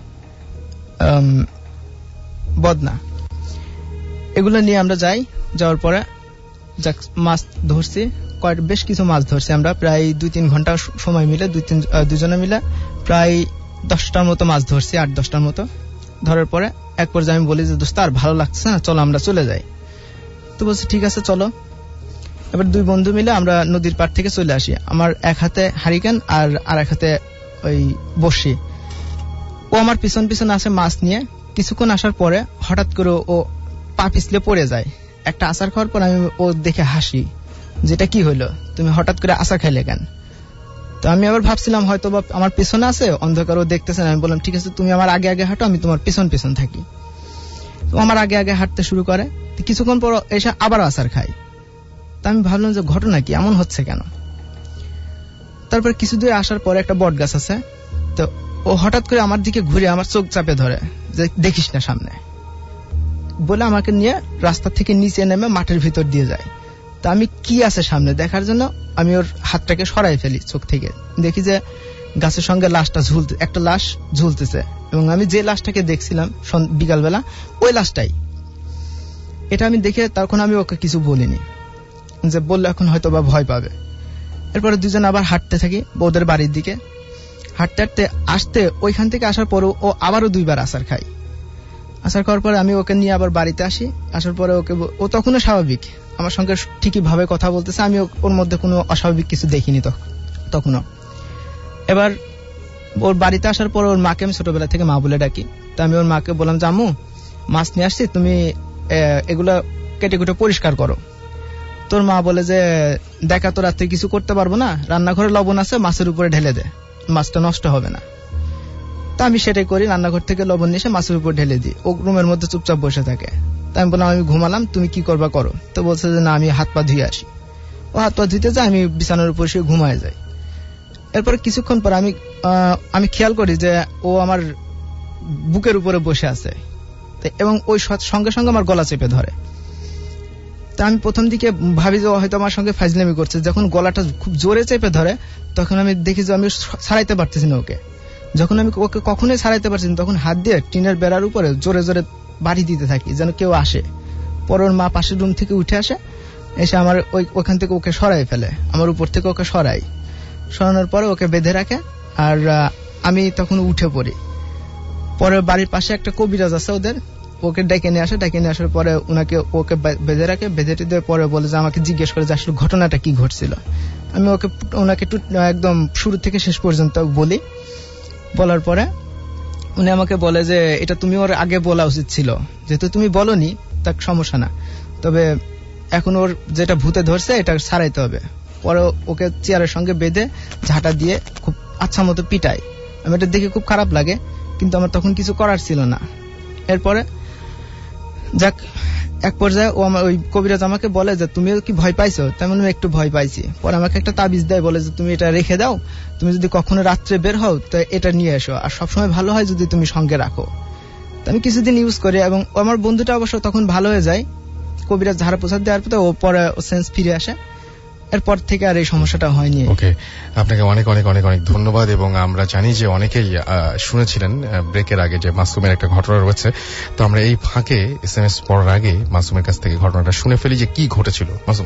বদনা। এগুলো নিয়ে আমরা যাই। যাওয়ার পরে মাছ ধরছি, বেশ কিছু মাছ ধরছি আমরা, প্রায় 2-3 ঘন্টা সময় মিলে দুজনে মিলে প্রায় 10টার মতো মাছ ধরছি, 8-10টার মতো। ধরার পরে এক পর্যায়ে আমি বলি যে দোস্ত আর ভালো লাগছে না, চলো আমরা চলে যাই। তো বলছি ঠিক আছে চলো। এবার 2 বন্ধু মিলে আমরা নদীর পাড় থেকে চলে আসি। আমার এক হাতে হারিকেন আর এক হাতে ওই বড়শি। ও আমার পিছন পিছন আসে মাছ নিয়ে। কিছুক্ষণ আসার পরে হঠাৎ করে ও পা পিছলে পড়ে যায়। একটা আচার খাওয়ার পর আমি ও দেখে হাসি, যেটা কি হইলো, তুমি হঠাৎ করে আচার খাইলে কেন? তো আমি আবার ভাবছিলাম হয়তো বা আমার পিছনে আছে, অন্ধকার ও দেখতেছে না। আমি বললাম ঠিক আছে তুমি আমার আগে আগে হাঁটো, আমি তোমার পিছন পিছন থাকি। তো আমার আগে আগে হাঁটতে শুরু করে। কিছুক্ষণ পর এসে আবার আচার খাই। তা আমি ভাবলাম যে ঘটনা কি, এমন হচ্ছে কেন? তারপর কিছু দূরে আসার পরে একটা বট গাছ আছে। তো ও হঠাৎ করে আমার দিকে ঘুরে আমার চোখ চাপে ধরে যে দেখিস না সামনে বলে, আমাকে নিয়ে রাস্তা থেকে নিচে নেমে মাঠের ভিতর দিয়ে যায়। তা আমি কি আছে সামনে দেখার জন্য আমি ওর হাতটাকে সরাই ফেলি চোখ থেকে। দেখি যে গাছের সঙ্গে একটা লাশ ঝুলতেছে, এবং আমি যে লাশটাকে দেখছিলাম বিকালবেলা ওই লাশটাই। এটা আমি দেখে তখন আমি ওকে কিছু বলিনি, যে বললে এখন হয়তো বা ভয় পাবে। এরপরে দুজন আবার হাঁটতে থাকি ওদের বাড়ির দিকে। হাঁটতে হাঁটতে আসতে ওইখান থেকে আসার পরও ও আবারও 2 বার আচার খায়। আচার খাওয়ার পরে আমি ওকে নিয়ে আবার বাড়িতে আসি। আসার পরে ও তখনও স্বাভাবিক, আমার সঙ্গে ঠিকই ভাবে কথা বলতেছে। আমি ওর মধ্যে কোনো অস্বাভাবিক কিছু দেখিনি তখনও। এবার ওর বাড়িতে আসার পর ওর মাকে আমি ছোটবেলা থেকে মা বলে ডাকি। তা আমি ওর মাকে বললাম যে আম্মু মাছ নিয়ে আসছি, তুমি এগুলো কেটে কুটে পরিষ্কার করো। তোর মা বলে যে দেখা তো রাত্রে কিছু করতে পারবো না, রান্নাঘরে লবণ আছে, মাছের উপরে ঢেলে দে, মাছটা নষ্ট হবে না। তা আমি সেটাই করি, রান্নাঘর থেকে লবণ নিয়ে এসে মাছের উপর ঢেলে দিই। ও রুমের মধ্যে চুপচাপ বসে থাকে। তা আমি বললাম আমি ঘুমালাম, তুমি কি করবা করো। তো বলছে যে না আমি হাত পা ধুয়ে আসি। ও হাত পা ধুইতে যায়, আমি বিছানার উপর শুয়ে ঘুমায় যাই। এরপর কিছুক্ষণ পর আমি খেয়াল করি যে ও আমার বুকের উপরে বসে আছে, এবং ওই সঙ্গে সঙ্গে আমার গলা চেপে ধরে। তা আমি প্রথম দিকে ভাবি যে হয়তো আমার সঙ্গে ফাজলামি করছে। যখন গলাটা খুব জোরে চেপে ধরে তখন আমি দেখি যে আমি ছাড়াইতে পারতেছি না ওকে। যখন আমি ওকে কখনোই ছাড়াইতে পারছি না, তখন হাত দিয়ে টিনের বেড়ার উপরে জোরে জোরে বাড়ি দিতে থাকি যেন কেউ আসে। পর ওর মা পাশের রুম থেকে উঠে আসে, এসে আমার ওখান থেকে ওকে সরাই ফেলে, আমার উপর থেকে ওকে সরানোর পরে ওকে বেঁধে রাখে। আর আমি তখন উঠে পড়ি। পরে বাড়ির পাশে একটা কবিরাজ আছে ওদের, ওকে ডেকে নিয়ে আসার পরে ওকে বেঁধে রাখে। বেঁধে দিয়ে পরে বলে যে আমাকে জিজ্ঞেস করে যে আসলে ঘটনাটা কি ঘটছিল। আমি ওনাকে একদম শুরু থেকে শেষ পর্যন্ত বলি। বলার পরে উনি আমাকে বলে যে এটা তুমি ওর আগে বলা উচিত ছিল, যেহেতু তুমি বলনি তার সমস্যা না, তবে এখন ওর যেটা ভূতে ধরছে এটা ছাড়াইতে হবে। পরে ওকে চেয়ারের সঙ্গে বেঁধে ঝাঁটা দিয়ে খুব আচ্ছা মতো পিটাই। আমি এটা দেখে খুব খারাপ লাগে, কিন্তু আমার তখন কিছু করার ছিল না। এরপরে যাক এক পর্যায়ে ও আমার ওই কবিরাজ আমাকে বলে যে তুমিও কি ভয় পাইছো? তেমন আমি একটু ভয় পাইছি। পরে আমাকে একটা তাবিজ দেয়, বলে যে তুমি এটা রেখে দাও, তুমি যদি কখনো রাত্রে বের হও তো এটা নিয়ে এসো, আর সবসময় ভালো হয় যদি তুমি সঙ্গে রাখো। তো আমি কিছুদিন ইউজ করি এবং আমার বন্ধুটা অবশ্য তখন ভালো হয়ে যায়। কবিরাজ ঝাড়া প্রসাদ দেওয়ার পর ও পরে সেন্স ফিরে আসে, এরপর থেকে আর এই সমস্যাটা হয়নি। ওকে, আপনাকে অনেক অনেক অনেক অনেক ধন্যবাদ। এবং আমরা জানি যে অনেকেই শুনেছিলেন ব্রেকের আগে যে মাসুমের একটা ঘটনা রয়েছে, তো আমরা এই ফাঁকে SMS পড়ার আগে মাসুমের কাছ থেকে ঘটনাটা শুনে ফেলি যে কি ঘটেছিল। মাসুম,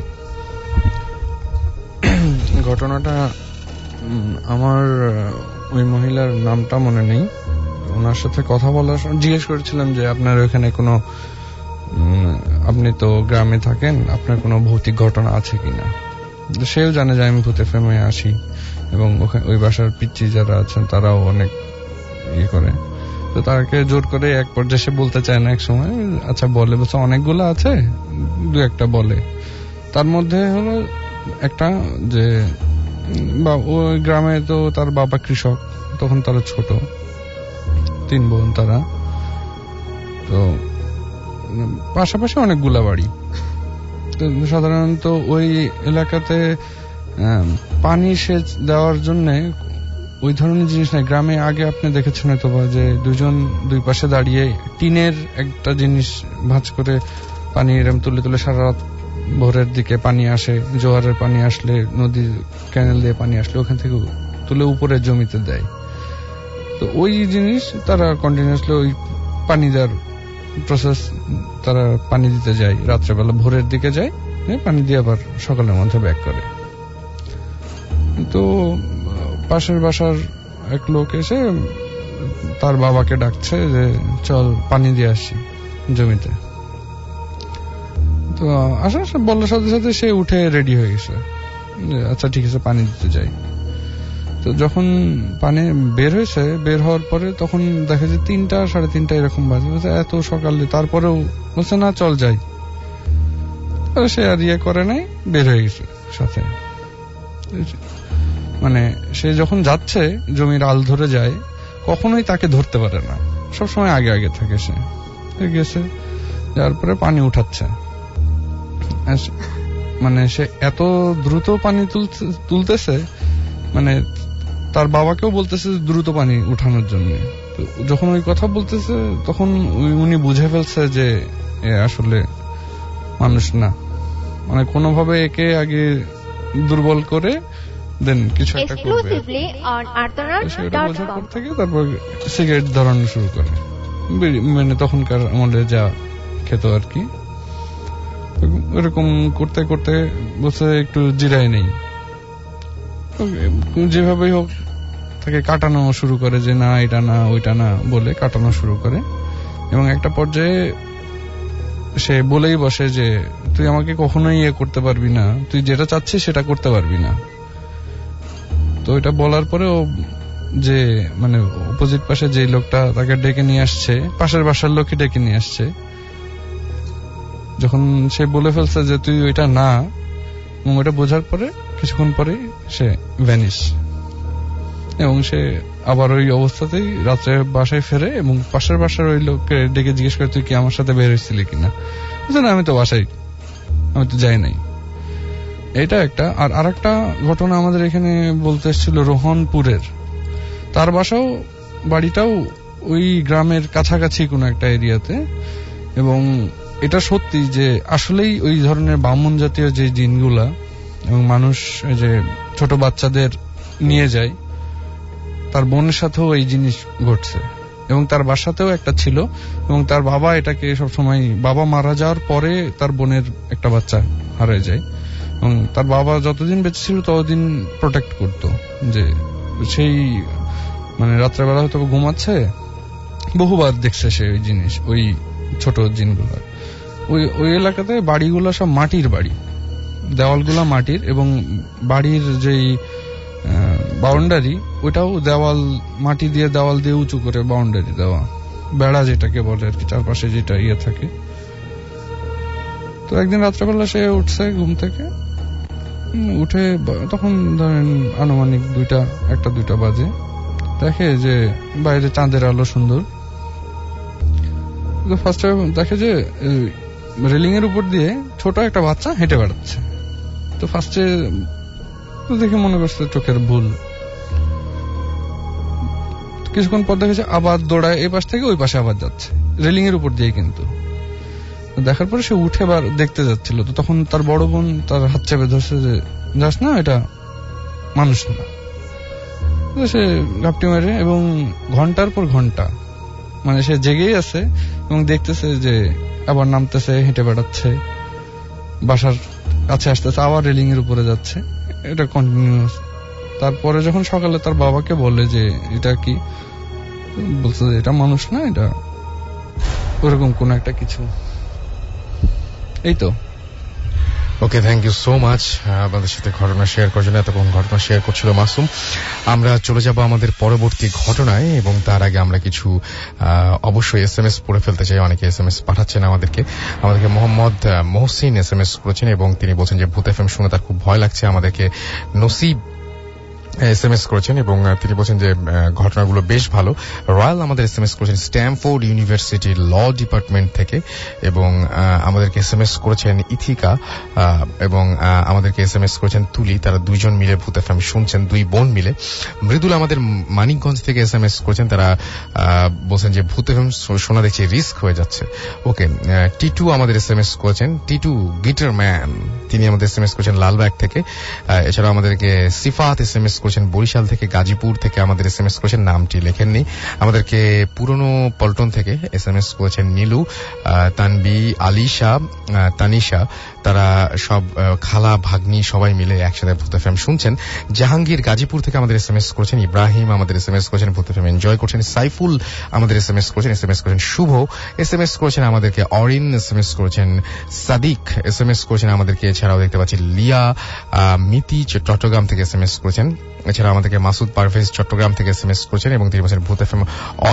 ঘটনাটা আমার ওই মহিলার নামটা মনে নেই, ওনার সাথে কথা বলার সময় জিজ্ঞেস করেছিলাম যে আপনার ওখানে কোনো, আপনি তো গ্রামে থাকেন, আপনার কোনো ভৌতিক ঘটনা আছে কিনা। সেও জানে যে আমি ভূতে ফেমে আসি, এবং ওই বাসার পিচ্চি যারা আছেন তারাও অনেক ইয়ে করে। তো তাকে জোর করে এক পর্যায়ে সে বলতে চায় না, এক সময় আচ্ছা বলে, বলছে অনেকগুলো আছে, দু একটা বলে। তার মধ্যে হলো একটা যে ওই গ্রামে তো তার বাবা কৃষক, তখন তারা ছোট, 3 বোন তারা, তো পাশাপাশি অনেকগুলা বাড়ি। তো সাধারণত ওই এলাকাতে পানি সেচ দেওয়ার জন্য ওই ধরনের জিনিস নাই। গ্রামে আগে আপনি দেখেছেন হয়তো যে দুজন দুই পাশে দাঁড়িয়ে টিনের একটা জিনিস ভাঁজ করে পানি এরম তুলে তুলে সারা রাত ভোরের দিকে পানি আসে, জোয়ারের পানি আসলে, নদীর ক্যানেল দিয়ে পানি আসলে ওখান থেকে তুলে উপরে জমিতে দেয়। তো ওই জিনিস তারা কন্টিনিউয়াসলি ওই পানি দেওয়ার প্রসেস, তারা পানি দিতে যায় রাত্রেবেলা, ভোরের দিকে যায়, পানি দিয়ে আবার সকালের মধ্যে ব্যাক করে। তো পাশের বাসার এক লোক এসে তার বাবাকে ডাকছে যে চল পানি দিয়ে আসি জমিতে। তো আসার বলার সাথে সাথে সে উঠে রেডি হয়ে গেছে, আচ্ছা ঠিক আছে পানি দিতে যাই। তো যখন পানি বের হয়েছে, বের হওয়ার পরে তখন দেখা যায় 3টা 3:30 এরকম বাজে, এত সকালে, তারপরেও বলছে না চল যাই। সে আর ইয়ে করে নাই, বের হয়ে গেছে সাথে। মানে সে যখন যাচ্ছে জমির আল ধরে যায়, কখনোই তাকে ধরতে পারে না, সবসময় আগে আগে থাকে। সে গেছে, যার পরে পানি উঠাচ্ছে, মানে সে এত দ্রুত পানি তুলতেছে, মানে তার বাবাকেও বলতেছে দ্রুত পানি উঠানোর জন্য। যখন ওই কথা বলতেছে তখন উনি বুঝে ফেলছে যে আসলে মানুষ না, মানে কোনোভাবে একে আগে দুর্বল করে দেন কিছু একটা করবে। সেটা বোঝার পর থেকে তারপর সিগারেট ধরানো শুরু করে, মানে তখনকার আমাদের যা খেত আর কি। এরকম করতে করতে বসে একটু জিরায় নেই, যেভাবেই হোক তাকে কাটানো শুরু করে, যে না এটা না ওইটা না বলে কাটানো শুরু করে। এবং একটা পর্যায়ে সে বলেই বসে যে তুই আমাকে কখনোই ইয়ে করতে পারবি না, তুই যেটা চাচ্ছিস সেটা করতে পারবি না। তো এটা বলার পরে ও যে মানে অপোজিট পাশে যে লোকটা তাকে ডেকে নিয়ে আসছে, পাশের বাসার লোকই ডেকে নিয়ে আসছে, যখন সে বলে ফেলছে যে তুই ওইটা না, এবং ওইটা বোঝার পরে কিছুক্ষণ পরে সে ভ্যানিশ, এবং সে আবার ওই অবস্থাতেই রাত্রে বাসায় ফেরে এবং পাশের বাসার ওই লোককে ডেকে জিজ্ঞেস করে তুই কি আমার সাথে বের হয়েছিলি কিনা। না আমি তো বাসায়, আমি তো যাই নাই। এটা একটা। আর আরেকটা ঘটনা আমাদের এখানে বলতে এসেছিল রোহনপুরের, তার বাসাও বাড়িটাও ওই গ্রামের কাছাকাছি কোনো একটা এরিয়াতে। এবং এটা সত্যি যে আসলেই ওই ধরনের বামন জাতীয় যে জিনগুলা, এবং মানুষ যে ছোট বাচ্চাদের নিয়ে যায়, তার বোনের সাথেও এই জিনিস ঘটছে। এবং তার বাসাতেও একটা ছিল, এবং তার বাবা এটাকে সবসময়, বাবা মারা যাওয়ার পরে তার বোনের একটা বাচ্চা হারিয়ে যায়, এবং তার বাবা যতদিন বেঁচে ছিল ততদিন প্রোটেক্ট করতো। যে সেই মানে রাত্রেবেলা হয়তো ঘুমাচ্ছে, বহুবার দেখছে সে ওই জিনিস, ওই ছোট জিনগুলো। ওই এলাকাতে বাড়িগুলো সব মাটির বাড়ি, দেওয়ালগুলো মাটির, এবং বাড়ির যেই বাউন্ডারি ওটাও দেওয়াল, মাটি দিয়ে দেওয়াল দিয়ে উঁচু করে বাউন্ডারি দেওয়া, বেড়া যেটাকে বলে আর কি, চারপাশে যেটা ইয়ে থাকে। তো একদিন রাত্রেবেলা সে উঠছে ঘুম থেকে, উঠে তখন ধরেন আনুমানিক 1-2টা বাজে, দেখে যে বাইরে চাঁদের আলো সুন্দর। তো ফার্স্টে দেখে যে রেলিং এর উপর দিয়ে ছোট একটা বাচ্চা হেঁটে বেড়াচ্ছে। তো ফার্স্টে দেখে মনে করছে চোখের ভুল, কিছুক্ষণ পর দেখেছে আবার দৌড়ায় এই পাশ থেকে ওই পাশে আবার যাচ্ছে রেলিং এর উপর দিয়ে। কিন্তু দেখার পরে সে উঠে আবার দেখতে যাচ্ছিল, তো তখন তার বড় বোন তার হাত চেপে ধরছে যে যাস না, এটা মানুষ না। সে ঘাপটি মারে এবং ঘন্টার পর ঘন্টা মানে সে জেগেই আছে এবং দেখতেছে যে আবার নামতেছে, হেঁটে বেড়াচ্ছে, বাসার কাছে আসতেছে, আবার রেলিং এর উপরে যাচ্ছে, এটা কন্টিনিউয়াস। তারপরে যখন সকালে তার বাবাকে বলে যে এটা কি, বলছে যে এটা মানুষ না, এটা ওরকম কোন একটা কিছু। এই তো। Okay, thank you so much আপনাদের সাথে ঘটনা শেয়ার করার জন্য। এতক্ষণ ঘটনা শেয়ার করছিল মাসুম। আমরা চলে যাব আমাদের পরবর্তী ঘটনায়, এবং তার আগে আমরা কিছু অবশ্যই SMS পড়ে ফেলতে চাই। অনেকে SMS পাঠাচ্ছেন আমাদেরকে। মোহাম্মদ মহসিন SMS করেছেন এবং তিনি বলছেন যে ভূত FM শুনে তার খুব ভয় লাগছে। আমাদেরকে নসিব SMS করেছেন এবং তিনি বলছেন যে ঘটনাগুলো বেশ ভালো। রয়্যাল আমাদের SMS করেছেন স্ট্যামফোর্ড ইউনিভার্সিটির ল ডিপার্টমেন্ট থেকে, এবং আমাদেরকে SMS করেছেন ইথিকা, এবং আমাদেরকে SMS করেছেন তুলি। তারা দুইজন মিলে ভূত FM শুনছেন, দুই বোন মিলে। মৃদুল আমাদের মানিকগঞ্জ থেকে SMS করেছেন, তারা বলছেন যে ভূত FM শোনা দেখছি রিস্ক হয়ে যাচ্ছে। ওকে, টিটু আমাদের SMS করেছেন, টিটু গিটার ম্যান, তিনি আমাদের SMS করেছেন লালবাগ থেকে। এছাড়াও আমাদেরকে সিফাত SMS করেছেন বরিশাল থেকে। গাজীপুর থেকে আমাদের SMS করেছেন, নামটি লেখেননি। আমাদেরকে পুরনো পল্টন থেকে SMS করেছেন নীলু, তানবি, আলিশা, তানিশা। তারা সব খালা ভাগ্নি সবাই মিলে একসাথে ভূত FM শুনছেন। জাহাঙ্গীর গাজীপুর থেকে আমাদের SMS করেছেন। ইব্রাহিম আমাদের SMS করেছেন, ভূত FM এনজয় করছেন। সাইফুল আমাদের SMS করেছেন। SMS করেছেন শুভ, SMS করেছেন আমাদেরকে অরিন, SMS করেছেন সাদিক, SMS করেছেন আমাদেরকে। এছাড়াও দেখতে পাচ্ছি লিয়া মিতি চট্টগ্রাম থেকে SMS করেছেন। এছাড়া আমাদেরকে মাসুদ পারভেজ চট্টগ্রাম থেকে SMS করেছেন এবং তিনি বলছেন ভূত FM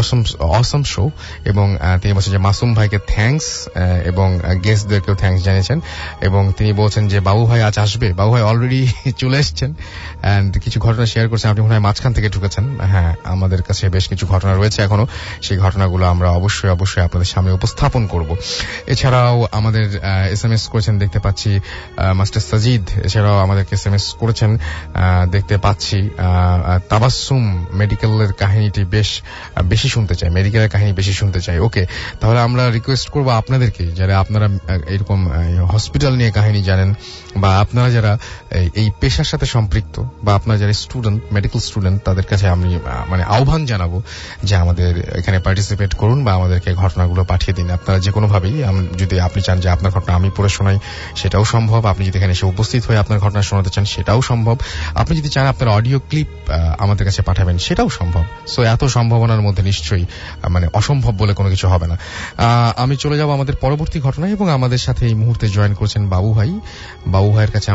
অসম শো, এবং তিনি বলছেন যে মাসুম ভাইকে থ্যাঙ্কস এবং গেস্টদেরকেও থ্যাঙ্কস জানিয়েছেন। এবং তিনি বলছেন যে বাবু ভাই আজ আসবে। বাবু ভাই অলরেডি চলে এসছেন এন্ড কিছু ঘটনা শেয়ার করছেন। আপনি মনে হয় মাঝখান থেকে ঢুকেছেন। হ্যাঁ, আমাদের কাছে বেশ কিছু ঘটনা রয়েছে এখনো, সেই ঘটনাগুলো আমরা অবশ্যই আপনাদের সামনে উপস্থাপন করব। এছাড়াও আমাদের SMS করেছেন দেখতে পাচ্ছি মাস্টার সাজিদ। এছাড়াও আমাদেরকে SMS করেছেন দেখতে পাচ্ছি তাবাসসুম। মেডিকেলের কাহিনীটি বেশি শুনতে চাই, মেডিকেলের কাহিনী বেশি শুনতে চাই। ওকে, তাহলে আমরা রিকোয়েস্ট করবো আপনাদেরকে, যারা আপনারা এরকম হসপিটাল নিয়ে কাহিনী জানেন, বা আপনারা যারা এই পেশার সাথে সম্পৃক্ত, বা আপনারা যারা স্টুডেন্ট, মেডিকেল স্টুডেন্ট, তাদের কাছে আমি মানে আহ্বান জানাবো যে আমাদের এখানে পার্টিসিপেট করুন বা আমাদেরকে ঘটনাগুলো পাঠিয়ে দিন। আপনারা যে কোনো ভাবেই, যদি আপনি চান যে আপনার ঘটনা আমি পড়ে শোনাই সেটাও সম্ভব। আপনি যদি এখানে এসে উপস্থিত হয়ে আপনার ঘটনা শোনাতে চান সেটাও সম্ভব। আপনি যদি চান আপনার অডিও ক্লিপ আমাদের কাছে পাঠাবেন সেটাও সম্ভব। সো এত সম্ভাবনার মধ্যে নিশ্চয়ই মানে অসম্ভব বলে কোনো কিছু হবে না। আমি চলে যাব আমাদের পরবর্তী ঘটনায়, এবং আমাদের সাথে এই মুহূর্তে জয়েন করছেন বাবু ভাই। বাবু ভাইয়ের কাছে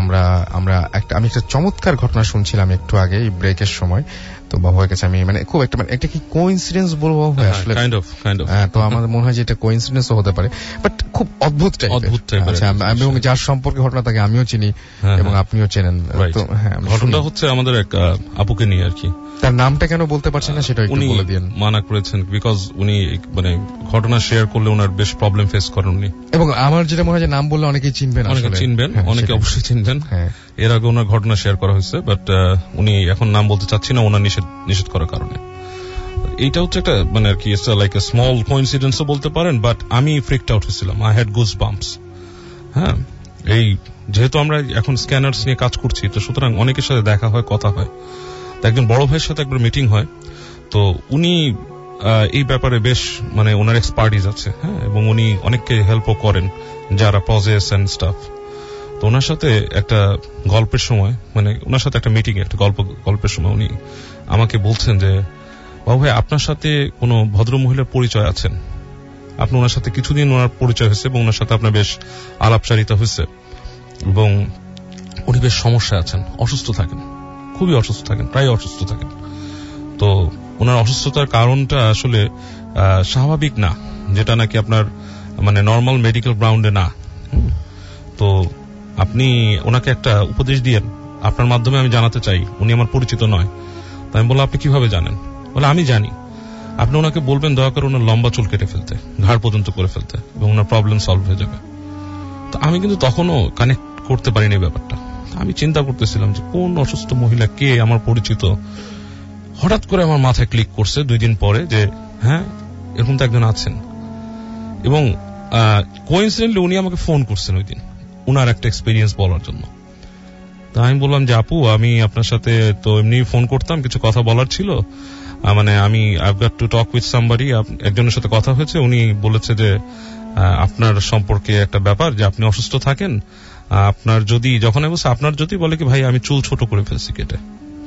আমি একটা চমৎকার ঘটনা শুনছিলাম একটু আগে এই ব্রেকের সময়। তো বাবু ভাইয়ের কাছে আমি মানে খুব একটা কি কোইন্সিডেন্স বলবো আসলে, তো আমার মনে হয় যে এটা কোইন্সিডেন্সও হতে পারে, বাট খুব অদ্ভুত টাইপের। আচ্ছা, এবং যার সম্পর্কে ঘটনা তাকে আমিও চিনি এবং আপনিও চেনেন। তো হ্যাঁ, ঘটনাটা হচ্ছে আমাদের এক আপুকে নিয়ে আর কি। তার নামটা কেন বলতে পারছেন না সেটা একটু বলে দিন। মানা করেছেন বিকজ উনি মানে ঘটনা শেয়ার করলে ওনার বেশ প্রবলেম ফেস করেন উনি। এবং আমার যেটা মনে হয় যে নাম বললে অনেকেই চিনবেন, অনেকে অবশ্যই চিনবেন। এর আগে ওনার ঘটনা শেয়ার করা হয়েছে, বাট উনি এখন নাম বলতে চাচ্ছি না ওনার নিষেধ করার কারণে। এইটা হচ্ছে একটা মানে আর কি লাইক এ স্মল কোইন্সিডেন্সও বলতে পারেন, বাট আমি ফ্রিকড আউট হয়েছিলাম। I had goose bumps. হ্যাঁ, এই যেহেতু আমরা এখন স্ক্যানার্স নিয়ে কাজ করছি, তো সুতরাং অনেকের সাথে দেখা হয়, কথা হয়। একজন বড় ভাইয়ের সাথে একবার মিটিং হয়, তো উনি এই ব্যাপারে বেশ মানে ওনার এক্সপার্টিজ আছে। হ্যাঁ, এবং উনি অনেককে হেল্পও করেন যারা প্রজেস এন্ড স্টাফ। তো ওনার সাথে একটা গল্পের সময়, মানে ওনার সাথে একটা মিটিং, একটা গল্পের সময় উনি আমাকে বলছেন যে বাবু ভাই আপনার সাথে কোনো ভদ্র মহিলার পরিচয় আছেন, আপনি ওনার সাথে কিছুদিন ওনার পরিচয় হয়েছে এবং ওনার সাথে আপনার বেশ আলাপচারিতা হয়েছে, এবং উনি বেশ সমস্যায় আছেন, অসুস্থ থাকেন, খুবই অসুস্থ থাকেন, প্রায় অসুস্থ থাকেন। তো ওনার অসুস্থতার কারণটা আসলে স্বাভাবিক না, যেটা নাকি আপনার মানে নর্মাল মেডিকেল গ্রাউন্ডে না। তো আপনি ওনাকে একটা উপদেশ দিয়েন, আপনার মাধ্যমে আমি জানাতে চাই, উনি আমার পরিচিত নয়। তো আমি বললাম আপনি কিভাবে জানেন? বলে আমি জানি। আপনি ওনাকে বলবেন দয়া করে ওনার লম্বা চুল কেটে ফেলতে, ঘাড় পর্যন্ত করে ফেলতে, এবং ওনার প্রবলেম সলভ হয়ে যাবে। তো আমি কিন্তু তখনও কানেক্ট করতে পারিনি ব্যাপারটা। আমি চিন্তা করতেছিলাম যে কোন অসুস্থ মহিলা, কে আমার পরিচিত। হঠাৎ করে আমার মাথায় ক্লিক করছে 2 দিন পরে যে হ্যাঁ, এরকম তো একজন আছেন। এবং কোইন্সিডেন্টলি উনি আমাকে ফোন করছেন ওই দিন, উনার একটা এক্সপিরিয়েন্স বলার জন্য। তো আমি বললাম যে আপু, আমি আপনার সাথে তো এমনি ফোন করতাম, কিছু কথা বলার ছিল, মানে আমি I've got to talk with somebody, একজনের সাথে কথা হয়েছে, উনি বলেছে যে আপনার সম্পর্কে একটা ব্যাপার, যে আপনি অসুস্থ থাকেন, আপনার যদি, যখন আমি বলছি আপনার যদি, বলে কি ভাই আমি চুল ছোট করে ফেলছি কেটে,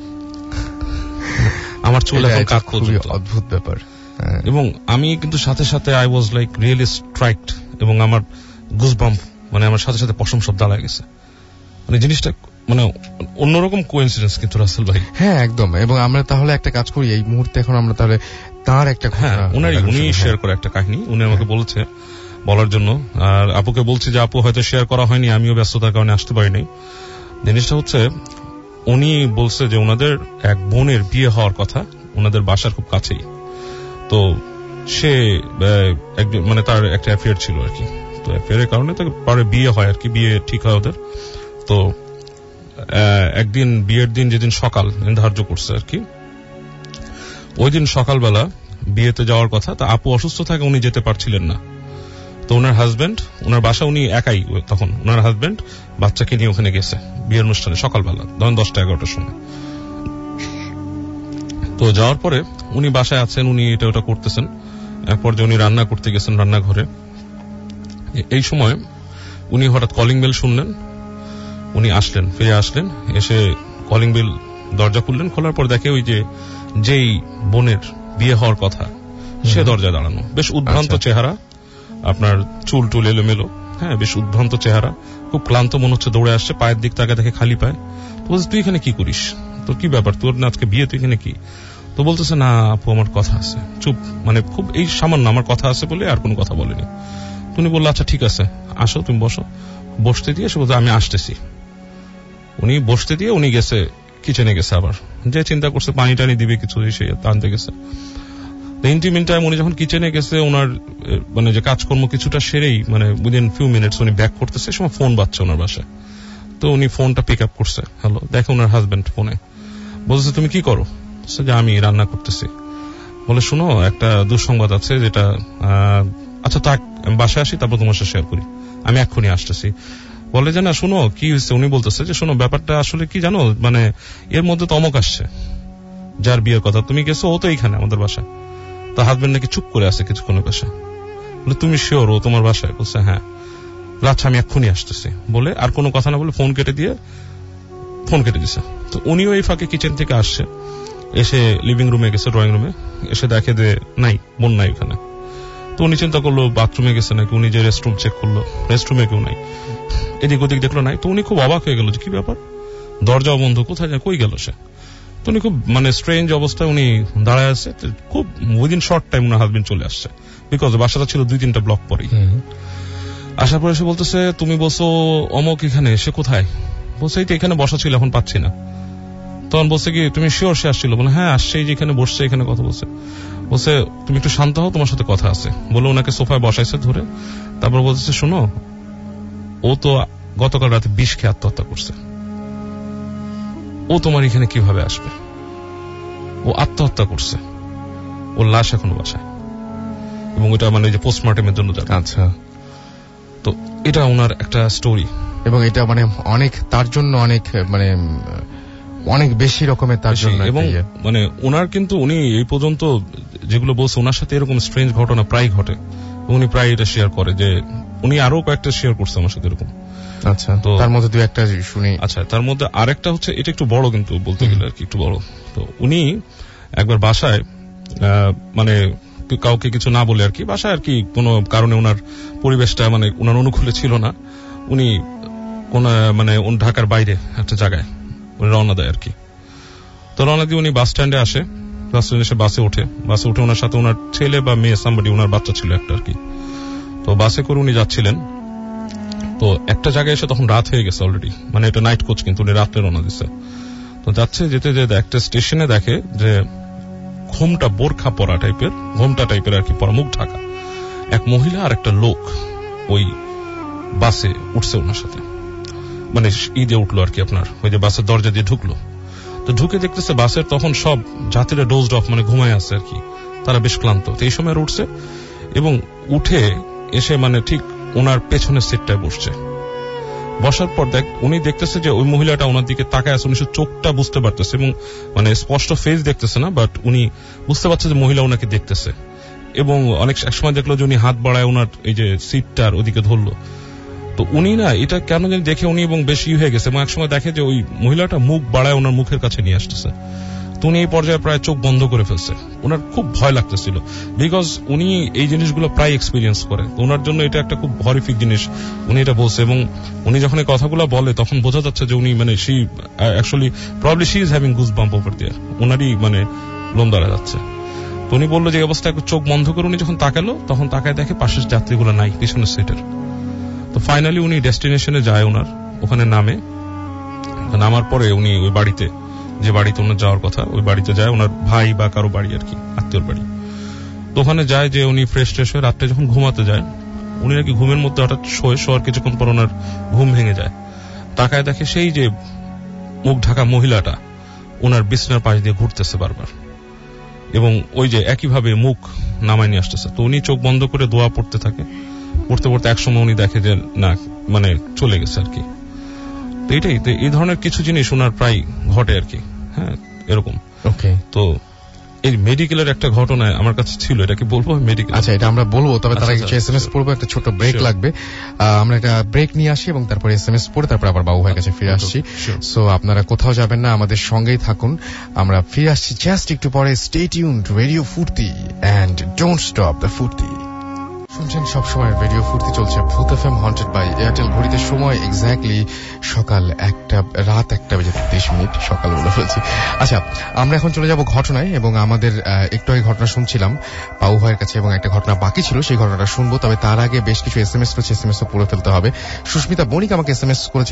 আমার চুল এখন কাক পর্যন্ত। অদ্ভুত ব্যাপার। এবং আমি কিন্তু সাথে সাথে I was like really striked, এবং আমার গুজবাম্প, মানে আমার সাথে সাথে পশম সব দাঁড়ায় গেছে। মানে জিনিসটা মানে অন্যরকম কোইন্সিডেন্স কিন্তু রাসেল ভাই। হ্যাঁ একদম। এবং আমরা তাহলে একটা কাজ করি এই মুহূর্তে, এখন আমরা তাহলে তার একটা, হ্যাঁ উনি শেয়ার করে একটা কাহিনী উনি আমাকে বলেছে বলার জন্য। আর আপুকে বলছি যে আপু হয়তো শেয়ার করা হয়নি, আমিও ব্যস্ততার কারণে আসতে পারিনি। জিনিসটা হচ্ছে, উনি বলছে যে ওনাদের এক বোনের বিয়ে হওয়ার কথা, ওনাদের বাসার খুব কাছেই। তো সে একজন, মানে তার একটা অ্যাফেয়ার ছিল আর কি। তো অ্যাফেয়ারের কারণে তাকে পরে বিয়ে হয় আর কি, বিয়ে ঠিক হয় ওদের। তো একদিন বিয়ের দিন, যেদিন সকাল ধার্য করছে আর কি, ওই দিন সকালবেলা বিয়েতে যাওয়ার কথা। তা আপু অসুস্থ থাকে, উনি যেতে পারছিলেন না। তো ওনার হাজবেন্ড, ওনার বাসা, উনি একাই তখন, ওনার হাজবেন্ড বাচ্চাকে নিয়ে ওখানে গেছে বিয়ের অনুষ্ঠানে সকালবেলা, ধরেন 10টা-11টার সময়। তো যাওয়ার পরে উনি বাসায় আছেন, উনি এটা ওটা করতেছেন। এরপর যে উনি রান্না করতে গেছেন রান্নাঘরে, এই সময় উনি হঠাৎ কলিং বেল শুনলেন। উনি আসলেন, ফিরে আসলেন, এসে কলিং বেল দরজা খুললেন। খোলার পর দেখে ওই যেই বোনের বিয়ে হওয়ার কথা, সে দরজায় দাঁড়ানো, বেশ উদ্ভ্রান্ত চেহারা, আপনার চুল টুল এলোমেলো, হ্যাঁ বেশ উদ্ভ্রান্ত চেহারা, খুব ক্লান্ত মনে হচ্ছে, দৌড়ে আসছে, পায়ের দিক তাকে দেখে খালি পায়। তো বলছে তুই এখানে কি করিস, তোর কি ব্যাপার, তোর না আজকে বিয়ে, তুই এখানে কি? তো বলতেছে না আপু আমার কথা আছে। চুপ, মানে খুব এই সামান্য আমার কথা আছে বলে আর কোনো কথা বলেনি। তুমি বললো আচ্ছা ঠিক আছে, আসো তুমি বসো। বসতে দিয়ে সে বলছে আমি আসতেছি। উনি বসতে দিয়ে উনি গেছে কিচেনে, গেছে আবার, যে চিন্তা করছে পানি টানি দিবে কিছু, সে আনতে গেছে। ইন্টিমিন টাইম উনি যখন কিচেনে গেছে, ওনার মানে যে কাজকর্ম কিছুটা সেরেই, মানে উইদিন ফিউ মিনিটস উনি ব্যাক করতেছে, সময় ফোন বাজছে ওনার বাসায়। তো উনি ফোনটা পিক আপ করছে, হ্যালো, দেখে ওনার হাজবেন্ড ফোনে বলছে তুমি কি করো? যে আমি রান্না করতেছি। বলে শুনো একটা দুঃসংবাদ আছে, যেটা আচ্ছা থাক আমি বাসায় আসি, তারপর তোমার সাথে শেয়ার করি, আমি এক্ষুনি আসতেছি। বলে যে না শুনো কি হয়েছে। উনি বলতেছে যে শোনো ব্যাপারটা আসলে কি জানো, মানে এর মধ্যে তো অমক আসছে, যার বিয়ের কথা, তুমি গেছো, ও তো এইখানে আমাদের বাসায়। তো হাজবেন্ড নাকি চুপ করে আছে কিছুক্ষণের বাসায়। বলে তুমি শিওর ও তোমার বাসায়? বলছে হ্যাঁ। আচ্ছা আমি এক্ষুনি আসতেছি বলে আর কোনো কথা না বলে ফোন কেটে দিছে। তো উনিও এই ফাঁকে কিচেন থেকে আসছে, এসে লিভিং রুমে গেছে, ড্রয়িং রুমে এসে দেখে যে নাই, বোন নাই ওখানে। তো উনি চিন্তা করলো বাথরুমে গেছে নাকি, উনি যে রেস্টরুম চেক করলো, রেস্টরুমে কেউ নাই, এদিক ওদিক দেখলো নাই। তো উনি খুব অবাক হয়ে গেল যে কি ব্যাপার, দরজাও বন্ধ, কোথায় যায়, কই গেল সে? তো উনি খুব মানে স্ট্রেঞ্জ অবস্থায় উনি দাঁড়ায় আছে। খুব উইদিন শর্ট টাইম উনার হাজবেন্ড চলে আসছে, বিকজ বাসাটা ছিল 2-3টা ব্লক পরেই। আসার পরে সে বলতেছে তুমি বলছো অমক এখানে, সে কোথায়? বলছে এই তো এখানে বসা ছিল, এখন পাচ্ছি না। তখন বলছে কি তুমি শিওর সে আসছিল? বলে হ্যাঁ আসছে, যেখানে বসছে এখানে কথা বলছে। বলছে তুমি একটু শান্ত হও, তোমার সাথে কথা আছে বলে ওনাকে সোফায় বসাইছে ধরে। তারপর বলতেছে শোনো, ও তো গতকাল রাতে বিষ খেয়ে আত্মহত্যা করছে, ও তোমার এখানে কিভাবে আসবে? ও আত্মহত্যা করছে, ওর লাশ এখনো বাসায়, এবং ওটা মানে যে পোস্টমর্টেমের জন্য যাবে। আচ্ছা, তো এটা ওনার একটা স্টোরি, এবং এটা মানে অনেক তার জন্য অনেক বেশি রকমের তার জন্য। এবং মানে ওনার কিন্তু উনি এই পর্যন্ত যেগুলো বলছে, ওনার সাথে এরকম স্ট্রেঞ্জ ঘটনা প্রায় ঘটে, উনি প্রায় এটা শেয়ার করে, যে উনি আরো কয়েকটা শেয়ার করছে আমার সাথে এরকম। আচ্ছা, তো তার মধ্যে 2-1টা শুনি। আচ্ছা, তার মধ্যে আরেকটা হচ্ছে, এটা একটু বড় কিন্তু বলতে গেলে আর কি, একটু বড়। তো উনি একবার বাসায় মানে কাউকে কিছু না বলে আর কি, বাসায় আর কি কোনো কারণে ওনার পরিবেশটা মানে ওনার অনুকূলে ছিল না, উনি কোন মানে ঢাকার বাইরে একটা জায়গায় রওনা দেয় আর কি। তো রওনা দিয়ে উনি বাস স্ট্যান্ডে আসে, বাস স্ট্যান্ডে এসে বাসে উঠে ওনার সাথে ওনার ছেলে বা মেয়ে সামবাডি, ওনার বাচ্চা ছিল একটা আর কি। তো বাসে করে উনি যাচ্ছিলেন। তো একটা জায়গায় এসে তখন রাত হয়ে গেছে অলরেডি, মানে এটা নাইট কোচ, কিন্তু উনি রাত্রে রওনা দিচ্ছে। তো যাচ্ছে, যেতে একটা স্টেশনে দেখে যে ঘোমটা বোরখা পরা টাইপের, ঘোমটা টাইপের আর কি পরা, মুখ ঢাকা এক মহিলা আর একটা লোক ওই বাসে উঠছে ওনার সাথে, মানে ঈদে উঠলো আর কি, আপনার ওই যে বাসের দরজা দিয়ে ঢুকলো। তো ঢুকে দেখতেছে বাসের তখন সব যাত্রীরা ডোজড অফ, মানে ঘুমায় আছে আর কি, তারা বেশ ক্লান্ত। তো এই সময় উঠছে এবং উঠে এসে মানে ঠিক ওনার পেছনের সিটটায় বসছে। বসার পর উনি দেখতেছে যে ওই মহিলাটা ওনার দিকে তাকায় আছে, উনি চোখটা বুঝতে পারতেছে এবং মানে স্পষ্ট ফেস দেখতেছে না, বাট উনি বুঝতে পারছে যে মহিলা ওনাকে দেখতেছে। এবং অনেক একসময় দেখলো যে উনি হাত বাড়ায় ওনার এই যে সিটটার ওদিকে ধরলো। তো উনি না এটা কেন জানি দেখে উনি এবং বেশি হয়ে গেছে, এবং একসময় দেখে যে ওই মহিলাটা মুখ বাড়ায় ওনার মুখের কাছে নিয়ে আসতেছে। তো উনি এই পর্যায়ে প্রায় চোখ বন্ধ করে ফেলছে। ওনার খুব ভয় লাগতেছিল, বিকজ উনি এই জিনিসগুলো প্রায় এক্সপিরিয়েন্স করে। ওনার জন্য এটা একটা খুব হরিফিক জিনিস, উনি এটা বলছে। এবং উনি যখন এই কথাগুলো বলে তখন বোঝা যাচ্ছে যে উনি মানে she actually probably she is having goose bump over there, ওনারই মানে লোম দাঁড়া যাচ্ছে। তো উনি বললো যে এই অবস্থায় চোখ বন্ধ করে উনি যখন তাকালো, তখন তাকায় দেখে পাশের যাত্রীগুলো নাই পিছনের সিটের। তো ফাইনালি উনি ডেস্টিনেশনে যায়, ওনার ওখানে নামার পরে উনি ওই বাড়িতে, যে বাড়িতে ওনার যাওয়ার কথা, ওই বাড়িতে যায়, ওনার ভাই বা কারো বাড়ি আর কি, আত্মীয়র বাড়ি। তো ওখানে যায় যে উনি ফ্রেশ ট্রেশ হয়ে রাত্রে যখন ঘুমাতে যায়, উনি নাকি ঘুমের মধ্যে হঠাৎ শোয়ার কিছুক্ষণ পর ওনার ঘুম ভেঙে যায়। তাকায় দেখে সেই যে মুখ ঢাকা মহিলাটা ওনার বিছানার পাশ দিয়ে ঘুরতেছে বারবার, এবং ওই যে একইভাবে মুখ নামায় নিয়ে আসতেছে। তো উনি চোখ বন্ধ করে দোয়া পড়তে থাকে, পড়তে পড়তে একসময় উনি দেখে যে না মানে চলে গেছে আর কি। তো এটাই, তো এই ধরনের কিছু জিনিস ওনার প্রায় ঘটে আর কি। হ্যাঁ, এরকম। ওকে, তো এই মেডিকেলের একটা ঘটনা আমার কাছে ছিল, এটা কি বলবো মেডিকেল? আচ্ছা, এটা আমরা বলবো, তবে তার আগে এসএমএস পড়বো, একটা ছোট ব্রেক লাগবে। আমরা একটা ব্রেক নিয়ে আসি এবং তারপর এসএমএস পড়ে তারপর আবার বাবু ভাইয়ের কাছে ফিরে আসছি। সো আপনারা কোথাও যাবেন না, আমাদের সঙ্গেই থাকুন। আমরা ফিরে আসছি জাস্ট একটু পরে। Stay tuned, radio Foorti and don't stop the Foorti. শুনছেন সবসময় রেডিও ফুর্তি, চলছে ভূত এফএম হন্টেড বাই এয়ারটেল। ঘড়িতে সময় এক্স্যাক্টলি রাত 1:30, সকাল বলে ফেলছি। আচ্ছা, আমরা এখন চলে যাব ঘটনায়, এবং আমাদের একটু আগে ঘটনা শুনছিলাম পাউ ভাইয়ের কাছে, এবং একটা ঘটনা বাকি ছিল, সেই ঘটনাটা শুনবো। তবে তার আগে বেশ কিছু এসএমএস রয়েছে, এসএমএস পড়ে ফেলতে হবে। সুস্মিতা বণিক আমাকে এসএমএস করেছেন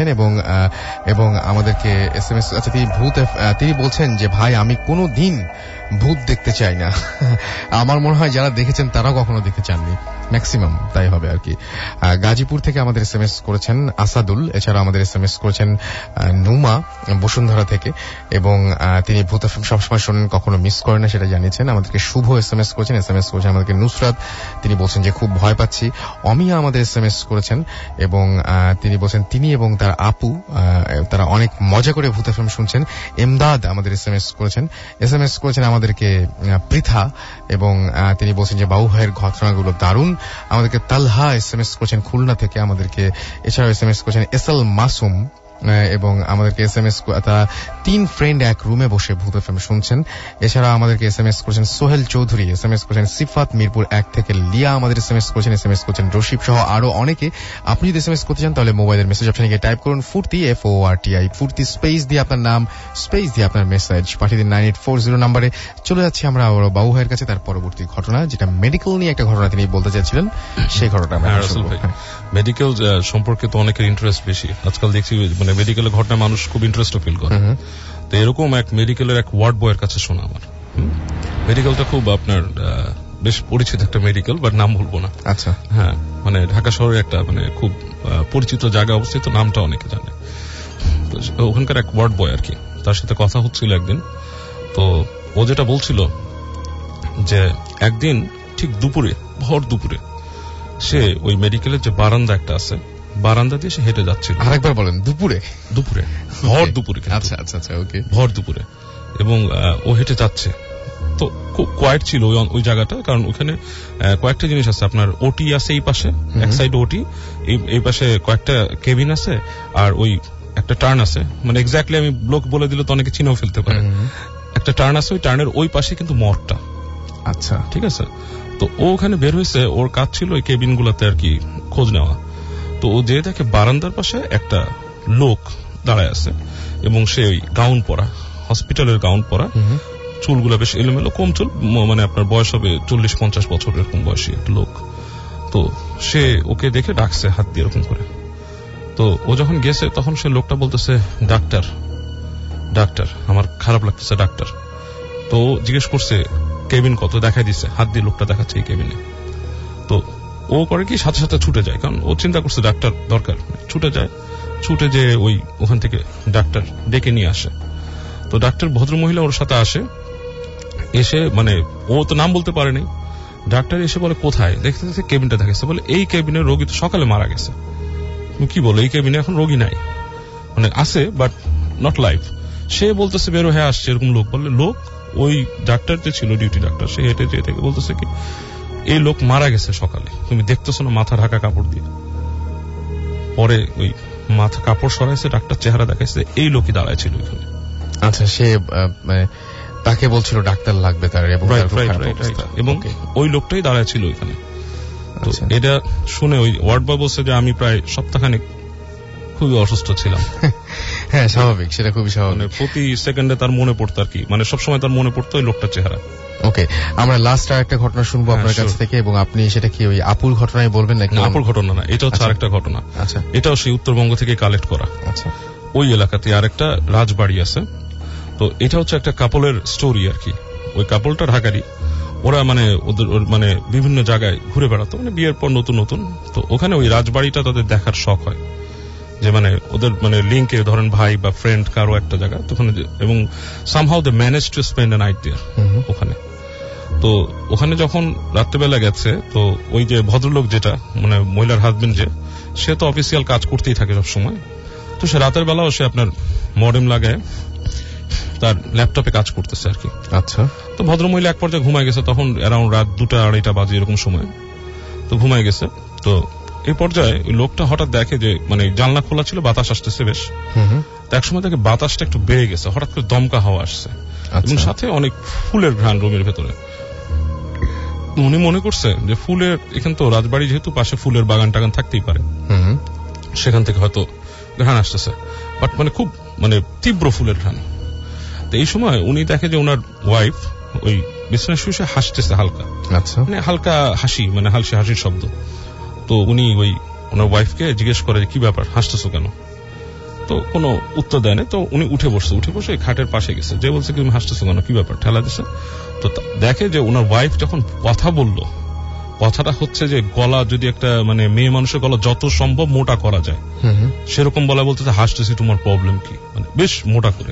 এবং আমাদেরকে এসএমএস, আচ্ছা তিনি বলছেন যে ভাই, আমি কোনো দিন ভূত দেখতে চাই না। আমার মনে হয় যারা দেখেছেন তারাও কখনো দেখতে চাননি, ম্যাক্সিমাম তাই হবে আর কি। গাজীপুর থেকে আমাদের এসএমএস করেছেন আসাদুল, এছাড়া আমাদের এসএমএস করেছেন নুমা বসুন্ধরা থেকে, এবং তিনি ভূত এফএম সবসময় শোনেন, কখনো মিস করেন না, সেটা জানিয়েছেন। আমাদেরকে শুভ এসএমএস করেছেন আমাদেরকে নুসরাত, তিনি বলছেন যে খুব ভয় পাচ্ছি। অমিয়া আমাদের এসএমএস করেছেন এবং তিনি বলছেন তিনি এবং তার আপু তারা অনেক মজা করে ভূত এফএম শুনছেন। এমদাদ আমাদের এসএমএস করেছেন আমাদেরকে পৃথা, এবং তিনি বলছেন যে বাবু ভাইয়ের ঘটনাগুলো দারুণ। আমাদেরকে তালহা এসএমএস করেছেন খুলনা থেকে, আমাদেরকে এছাড়াও এসএমএস করেছেন এসএল মাসুম, এবং আমাদেরকে এসএমএস, তারা 3 ফ্রেন্ড এক রুমে বসে ভূত এফএম শুনছেন। এছাড়া আমাদেরকে এসএমএস করেছেন সোহেল চৌধুরী, এসএমএস করেছেন সিফাত মিরপুর 1 থেকে, লিয়া আমাদের এসএমএস করেছেন রশিদ সহ আরো অনেকে। আপনি যদি এসএমএস করতে চান তাহলে মোবাইলের মেসেজ অপশনে গিয়ে টাইপ করুন ফুর্তি, FORTI, ফুর্তি স্পেস দিয়ে আপনার নাম, স্পেস দিয়ে আপনার মেসেজ পাঠিয়ে দিন 9840 নম্বরে। চলে যাচ্ছি আমরা বাবু ভাইয়ের কাছে, তার পরবর্তী ঘটনা, যেটা মেডিকেল নিয়ে একটা ঘটনা তিনি বলতে চাচ্ছিলেন, সেই ঘটনা। মেডিকেল সম্পর্কে তো অনেকের ইন্টারেস্ট বেশি আজকাল, দেখছি মানে মেডিকেলের ঘটনা মানুষ খুব ইন্টারেস্ট ফিল করে। তো এরকম এক মেডিকেলের এক ওয়ার্ড বয়ের কাছে শোনা আমার। মেডিকেলটা খুব আপনার বেশ পরিচিত একটা মেডিকেল, বাট নাম বলবো না। আচ্ছা, হ্যাঁ, মানে ঢাকা শহরে একটা মানে খুব পরিচিত জায়গায় অবস্থিত, নামটা অনেকে জানে। তো ওখানকার এক ওয়ার্ড বয় আর কি, তার সাথে কথা হচ্ছিল একদিন। তো ও যেটা বলছিল যে একদিন ঠিক ভর দুপুরে সে ওই মেডিকেলের যে বারান্দা একটা আছে, বারান্দা দিয়ে সে হেঁটে যাচ্ছিল। আরেকবার বলেন। দুপুরে ভর দুপুরে। আচ্ছা, ওকে, ভর দুপুরে। এবং ও হেঁটে যাচ্ছে, তো খুব কোয়াইট ছিল ওই জায়গাটা, কারণ ওখানে কয়েকটা জিনিস আছে। আপনার ওটি আছে এই পাশে, এক সাইড ওটি, এই পাশে কয়েকটা কেবিন আছে, আর ওই একটা টার্ন আছে, মানে এক্স্যাক্টলি আমি ব্লক বলে দিলে তো অনেকে চিনেও ফেলতে পারে। একটা টার্ন আছে, ওই টার্নের ওই পাশে কিন্তু মঠটা। আচ্ছা, ঠিক আছে। তো ও ওখানে বের হয়েছে, ওর কাজ ছিল ওই কেবিন গুলাতে আর কি খোঁজ নেওয়া। তো ও যে দেখে বারান্দার পাশে একটা লোক দাঁড়ায় আছে, এবং সে ওই গাউন পরা, হসপিটালের গাউন পরা, চুলগুলা বেশ এলোমেলো, কম চুল, মানে আপনার বয়স হবে 40-50 বছর এরকম বয়সী একটা লোক। তো সে ওকে দেখে ডাকছে হাত দিয়ে এরকম করে। তো ও যখন গেছে তখন সে লোকটা বলতেছে, ডাক্তার আমার খারাপ লাগতেছে ডাক্তার। তো জিজ্ঞেস করছে কেবিন কত, দেখাই দিচ্ছে, হাত দিয়ে লোকটা দেখাচ্ছে এই কেবিনে। তো ও করে কি সাথে সাথে ছুটে যায়, কারণ ও চিন্তা করছে ডাক্তার দরকার, ছুটে যায়, ছুটে যে ওই ওখান থেকে ডাক্তার ডেকে নিয়ে আসে। তো ডাক্তার ভদ্রমহিলা ওর সাথে আসে, এসে মানে ও তো নাম বলতে পারেনি, ডাক্তার এসে বলে কোথায়, দেখতে দেখতে কেবিনটা দেখেছে, বলে এই কেবিনের রোগী তো সকালে মারা গেছে। কি বলে এই কেবিনে এখন রোগী নাই, মানে আছে বাট নট লাইভ। সে বলতেছে বেরো, হ্যাঁ আসছে এরকম লোক। বললে লোক, ওই ডাক্তার যে ছিল ডিউটি ডাক্তার, সে হেঁটে যেয়ে থেকে বলতেছে কি এই লোক মারা গেছে সকালে, তুমি দেখতেছো না, মাথা ঢাকা কাপড় দিয়ে। পরে ওই মাথা কাপড় সরাইছে, ডাক্তার চেহারা দেখাইছে, এই লোকই দাঁড়ায় ছিল ওইখানে। আচ্ছা, সে তাকে বলছিল ডাক্তার লাগবে তার, এবং ওই লোকটাই দাঁড়ায় ছিল ওইখানে। তো এটা শুনে ওই ওয়ার্ড বয় বলছে যে আমি প্রায় সপ্তাহখানেক খুবই অসুস্থ ছিলাম। হ্যাঁ স্বাভাবিক, সেটা খুবই স্বাভাবিক। প্রতি সেকেন্ডে তার মনে পড়তো আর কি, মানে সবসময় তার মনে পড়তো ওই লোকটার চেহারা। ওকে, আমরা লাস্ট আর একটা ঘটনা শুনবো আপনার কাছ থেকে, এবং আপনি সেটা কি ওই আপুর ঘটনায় বলবেন নাকি? আপুর ঘটনা না, এটা হচ্ছে আরেকটা ঘটনা। আচ্ছা, এটাও সেই উত্তরবঙ্গ থেকে কালেক্ট করা। আচ্ছা, ওই এলাকাতে আরেকটা রাজবাড়ি আছে। তো এটা হচ্ছে একটা কাপলের স্টোরি আর কি। ওই কাপলটা ঢাকারই, ওরা মানে ওদের মানে বিভিন্ন জায়গায় ঘুরে বেড়াতো, মানে বিয়ের পর নতুন নতুন। তো ওখানে ওই রাজবাড়িটা তাদের দেখার শখ হয়, যে মানে ওদের মানে লিঙ্কে ধরেন ভাই বা ফ্রেন্ড কারো একটা জায়গা, তখন এবং somehow they manage to spend a night there ওখানে। তো ওখানে যখন রাত্রেবেলা গেছে, তো ওই যে ভদ্রলোক যেটা মানে মহিলার হাজবেন্ড, যে সে তো অফিসিয়াল কাজ করতেই থাকে সবসময়। তো সে রাতের বেলাও সে আপনার মডেম লাগায় তার ল্যাপটপে কাজ করতেছে আর কি। আচ্ছা, তো ভদ্রমহিলা এক পর্যায়ে ঘুমায় গেছে, তখন অ্যারাউন্ড রাত 2-2:30 বাজে এরকম সময়। তো ঘুমায় গেছে। তো এই পর্যায়ে ওই লোকটা হঠাৎ দেখে যে মানে জানলা খোলা ছিল, বাতাস আসতেছে বেশ। তো একসময় দেখে বাতাসটা একটু বেড়ে গেছে, হঠাৎ করে দমকা হাওয়া আসছে, এবং সাথে অনেক ফুলের ঘ্রাণ রুমের ভেতরে। উনি মনে করছে যে ফুলের, এখানে তো রাজবাড়ি যেহেতু, পাশে ফুলের বাগান টাগান থাকতেই পারে, সেখান থেকে হয়তো ঘ্রাণ আসতেছে, বাট মানে খুব মানে তীব্র ফুলের ঘ্রাণ। তো এই সময় উনি দেখে যে ওনার ওয়াইফ ওই বিছানায় শুয়ে হাসতেছে হালকা, আচ্ছা, মানে হালকা হাসি, মানে হাসির শব্দ। তো উনি ওই ওনার ওয়াইফকে জিজ্ঞেস করে কি ব্যাপার, হাসতেছো কেন? তো কোনো উত্তর দেয় না। তো উনি উঠে বসে খাটের পাশে গেছে, যে বলছে কি তুমি হাসতেছো কেন, কি ব্যাপার, ঠেলা দিছে। তো দেখে যে ওনার ওয়াইফ যখন কথা বলল, কথাটা হচ্ছে যে গলা যদি একটা মানে মেয়ে মানুষের গলা যত সম্ভব মোটা করা যায় সেরকম বলা, বলতেছে হাসতেছি, তোমার প্রবলেম কি, মানে বেশ মোটা করে।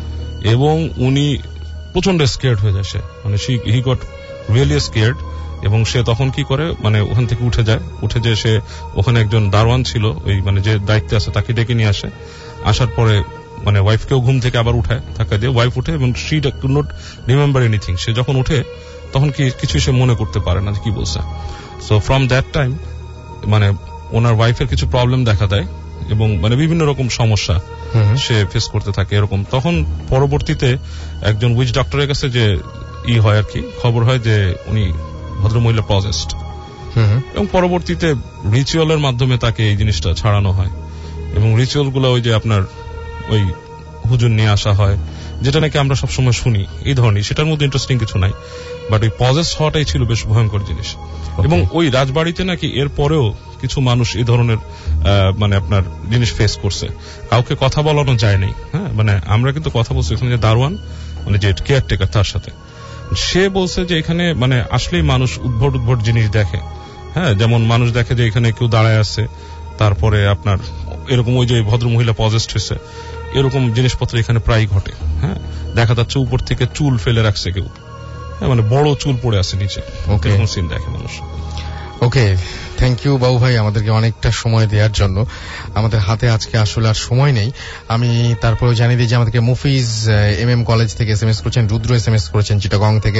এবং উনি প্রচন্ড স্কেয়ার্ড হয়ে যায়, সে মানে হি গট রিয়েলি স্কেয়ার্ড। এবং সে তখন কি করে, মানে ওখান থেকে উঠে যায়, উঠে যে সে ওখানে একজন দারোয়ান ছিল, ওই মানে যে দায়িত্বে আছে, তাকে ডেকে নিয়ে আসে। আসার পরে মানে ওয়াইফকেও ঘুম থেকে আবার উঠায়, ধাক্কা দিয়ে ওয়াইফ উঠে, এবং she could not remember anything. সে যখন উঠে তখন কিছুই সে মনে করতে পারে না কি বলছে। সো ফ্রম দ্যাট টাইম মানে ওনার ওয়াইফের কিছু প্রবলেম দেখা দেয়, এবং মানে বিভিন্ন রকম সমস্যা সে ফেস করতে থাকে এরকম। তখন পরবর্তীতে একজন উইচ ডক্টরের কাছে যে হয় আর কি, খবর হয় যে উনি ভদ্রমহিলা পজেসড, এবং পরবর্তীতে রিচুয়ালের মাধ্যমে তাকে এই জিনিসটা ছাড়ানো হয়। এবং রিচুয়াল গুলো ওই যে আপনার ওই হুজুর নিয়ে আসা হয়, যেটা নাকি আমরা সবসময় শুনি এই ধরনের, সেটার মধ্যে ইন্টারেস্টিং কিছু নাই, বাট ওই পজেস হওয়াটাই ছিল বেশ ভয়ঙ্কর জিনিস। এবং ওই রাজবাড়িতে নাকি এর পরেও কিছু মানুষ এই ধরনের মানে আপনার জিনিস ফেস করছে, কাউকে কথা বলানো যায় নাই। হ্যাঁ, মানে আমরা কিন্তু কথা বলছি, এখানে যে দারোয়ান মানে যে কেয়ারটেকার, তার সাথে সে বলছে যে এখানে মানে আসলেই মানুষ উদ্ভট জিনিস দেখে। হ্যাঁ, যেমন মানুষ দেখে যে এখানে কেউ দাঁড়ায় আছে, তারপরে আপনার এরকম ওই যে ভদ্রমহিলা পজেসড হয়েছে, এরকম জিনিসপত্র এখানে প্রায় ঘটে। হ্যাঁ, দেখা যাচ্ছে উপর থেকে চুল ফেলে রাখছে কেউ, হ্যাঁ মানে বড় চুল পড়ে আছে নিচে, এরকম সিন দেখে মানুষ। ওকে, থ্যাংক ইউ বাবু ভাই আমাদেরকে অনেকটা সময় দেওয়ার জন্য। আমাদের হাতে আজকে আসলে আর সময় নেই। আমি তারপরে জানিয়ে দিই যে আমাদেরকে মুফিজ MM কলেজ থেকে SMS করেছেন, রুদ্র SMS করেছেন, চিটাগং থেকে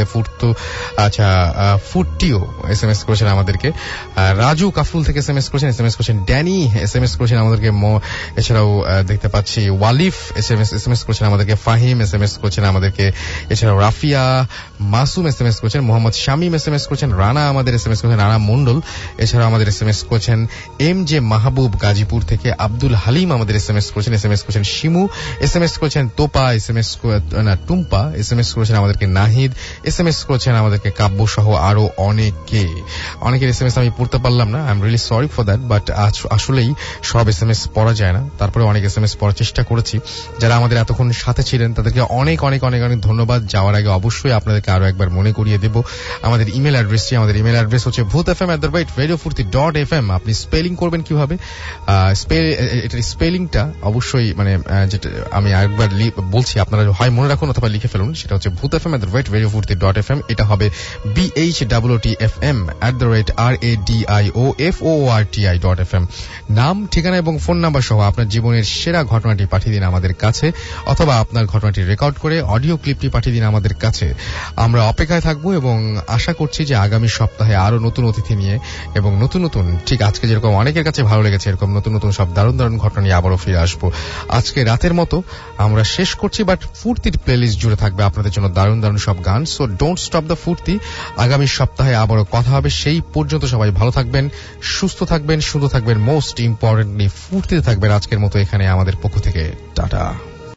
ফুটটিও SMS করেছেন আমাদেরকে, রাজু কাফুল থেকে SMS করেছেন, ড্যানি SMS করেছেন আমাদেরকে, এছাড়াও দেখতে পাচ্ছি ওয়ালিফ SMS করেছেন আমাদেরকে, ফাহিম SMS করেছেন আমাদেরকে, এছাড়াও রাফিয়া মাসুম SMS করেছেন, মোহাম্মদ শামীম SMS করেছেন, রানা আমাদের SMS করেছেন, রানা মন্ডল। এছাড়া আমাদের SMS করেছেন MJ মাহবুব গাজীপুর থেকে, আব্দুল হালিম আমাদের SMS করেছেন শিমু SMS করেছেন, তোপা টুম্পা SMS করেছেন আমাদেরকে, নাহিদ SMS করেছেন আমাদেরকে, কাব্য সহ আরো অনেকের SMS আমি পড়তে পারলাম না, I am really sorry for that, but আসলেই সব SMS পড়া যায় না, তারপরে অনেক SMS পড়ার চেষ্টা করেছি। যারা আমাদের এতক্ষণ সাথে ছিলেন তাদেরকে অনেক অনেক অনেক অনেক ধন্যবাদ। যাওয়ার আগে অবশ্যই আপনাদেরকে আরো একবার মনে করিয়ে দেব আমাদের ইমেল অ্যাড্রেসটি। আমাদের ইমেল অ্যাড্রেস হচ্ছে bhootfm@gmail.com, @radiofurti.fm। আপনি স্পেলিং করবেন কিভাবে? এটার স্পেলিংটা অবশ্যই মানে যেটা আমি আরেকবার বলছি, আপনারা হয় মনে রাখুন অথবা লিখে ফেলুন। সেটা হচ্ছে ভূতfm @radiofurti.fm। এটা হবে BHWTFM @RADIOFOORTI.fm। নাম, ঠিকানা এবং ফোন নাম্বার সহ আপনার জীবনের সেরা ঘটনাটি পাঠিয়ে দিন আমাদের কাছে, অথবা আপনার ঘটনাটি রেকর্ড করে অডিও ক্লিপটি পাঠিয়ে দিন আমাদের কাছে। আমরা অপেক্ষায় থাকবো এবং আশা করছি যে আগামী সপ্তাহে আরো নতুন অতিথি নিয়ে এবং নতুন নতুন, ঠিক আজকে যেরকম অনেকের কাছে ভালো লেগেছে, এরকম নতুন নতুন সব দারুণ দারুণ ঘটনা নিয়ে আবারও ফিরে আসবো। আজকে রাতের মতো আমরা শেষ করছি, বাট ফুর্তির প্লেলিস্ট জুড়ে থাকবে আপনাদের জন্য দারুণ দারুণ সব গান। সো ডোন্ট স্টপ দ্য ফুর্তি। আগামী সপ্তাহে আবারও কথা হবে। সেই পর্যন্ত সবাই ভালো থাকবেন, সুস্থ থাকবেন, সুন্দর থাকবেন, মোস্ট ইম্পর্টেন্টলি ফুর্তিতে থাকবেন। আজকের মতো এখানে আমাদের পক্ষ থেকে টাটা।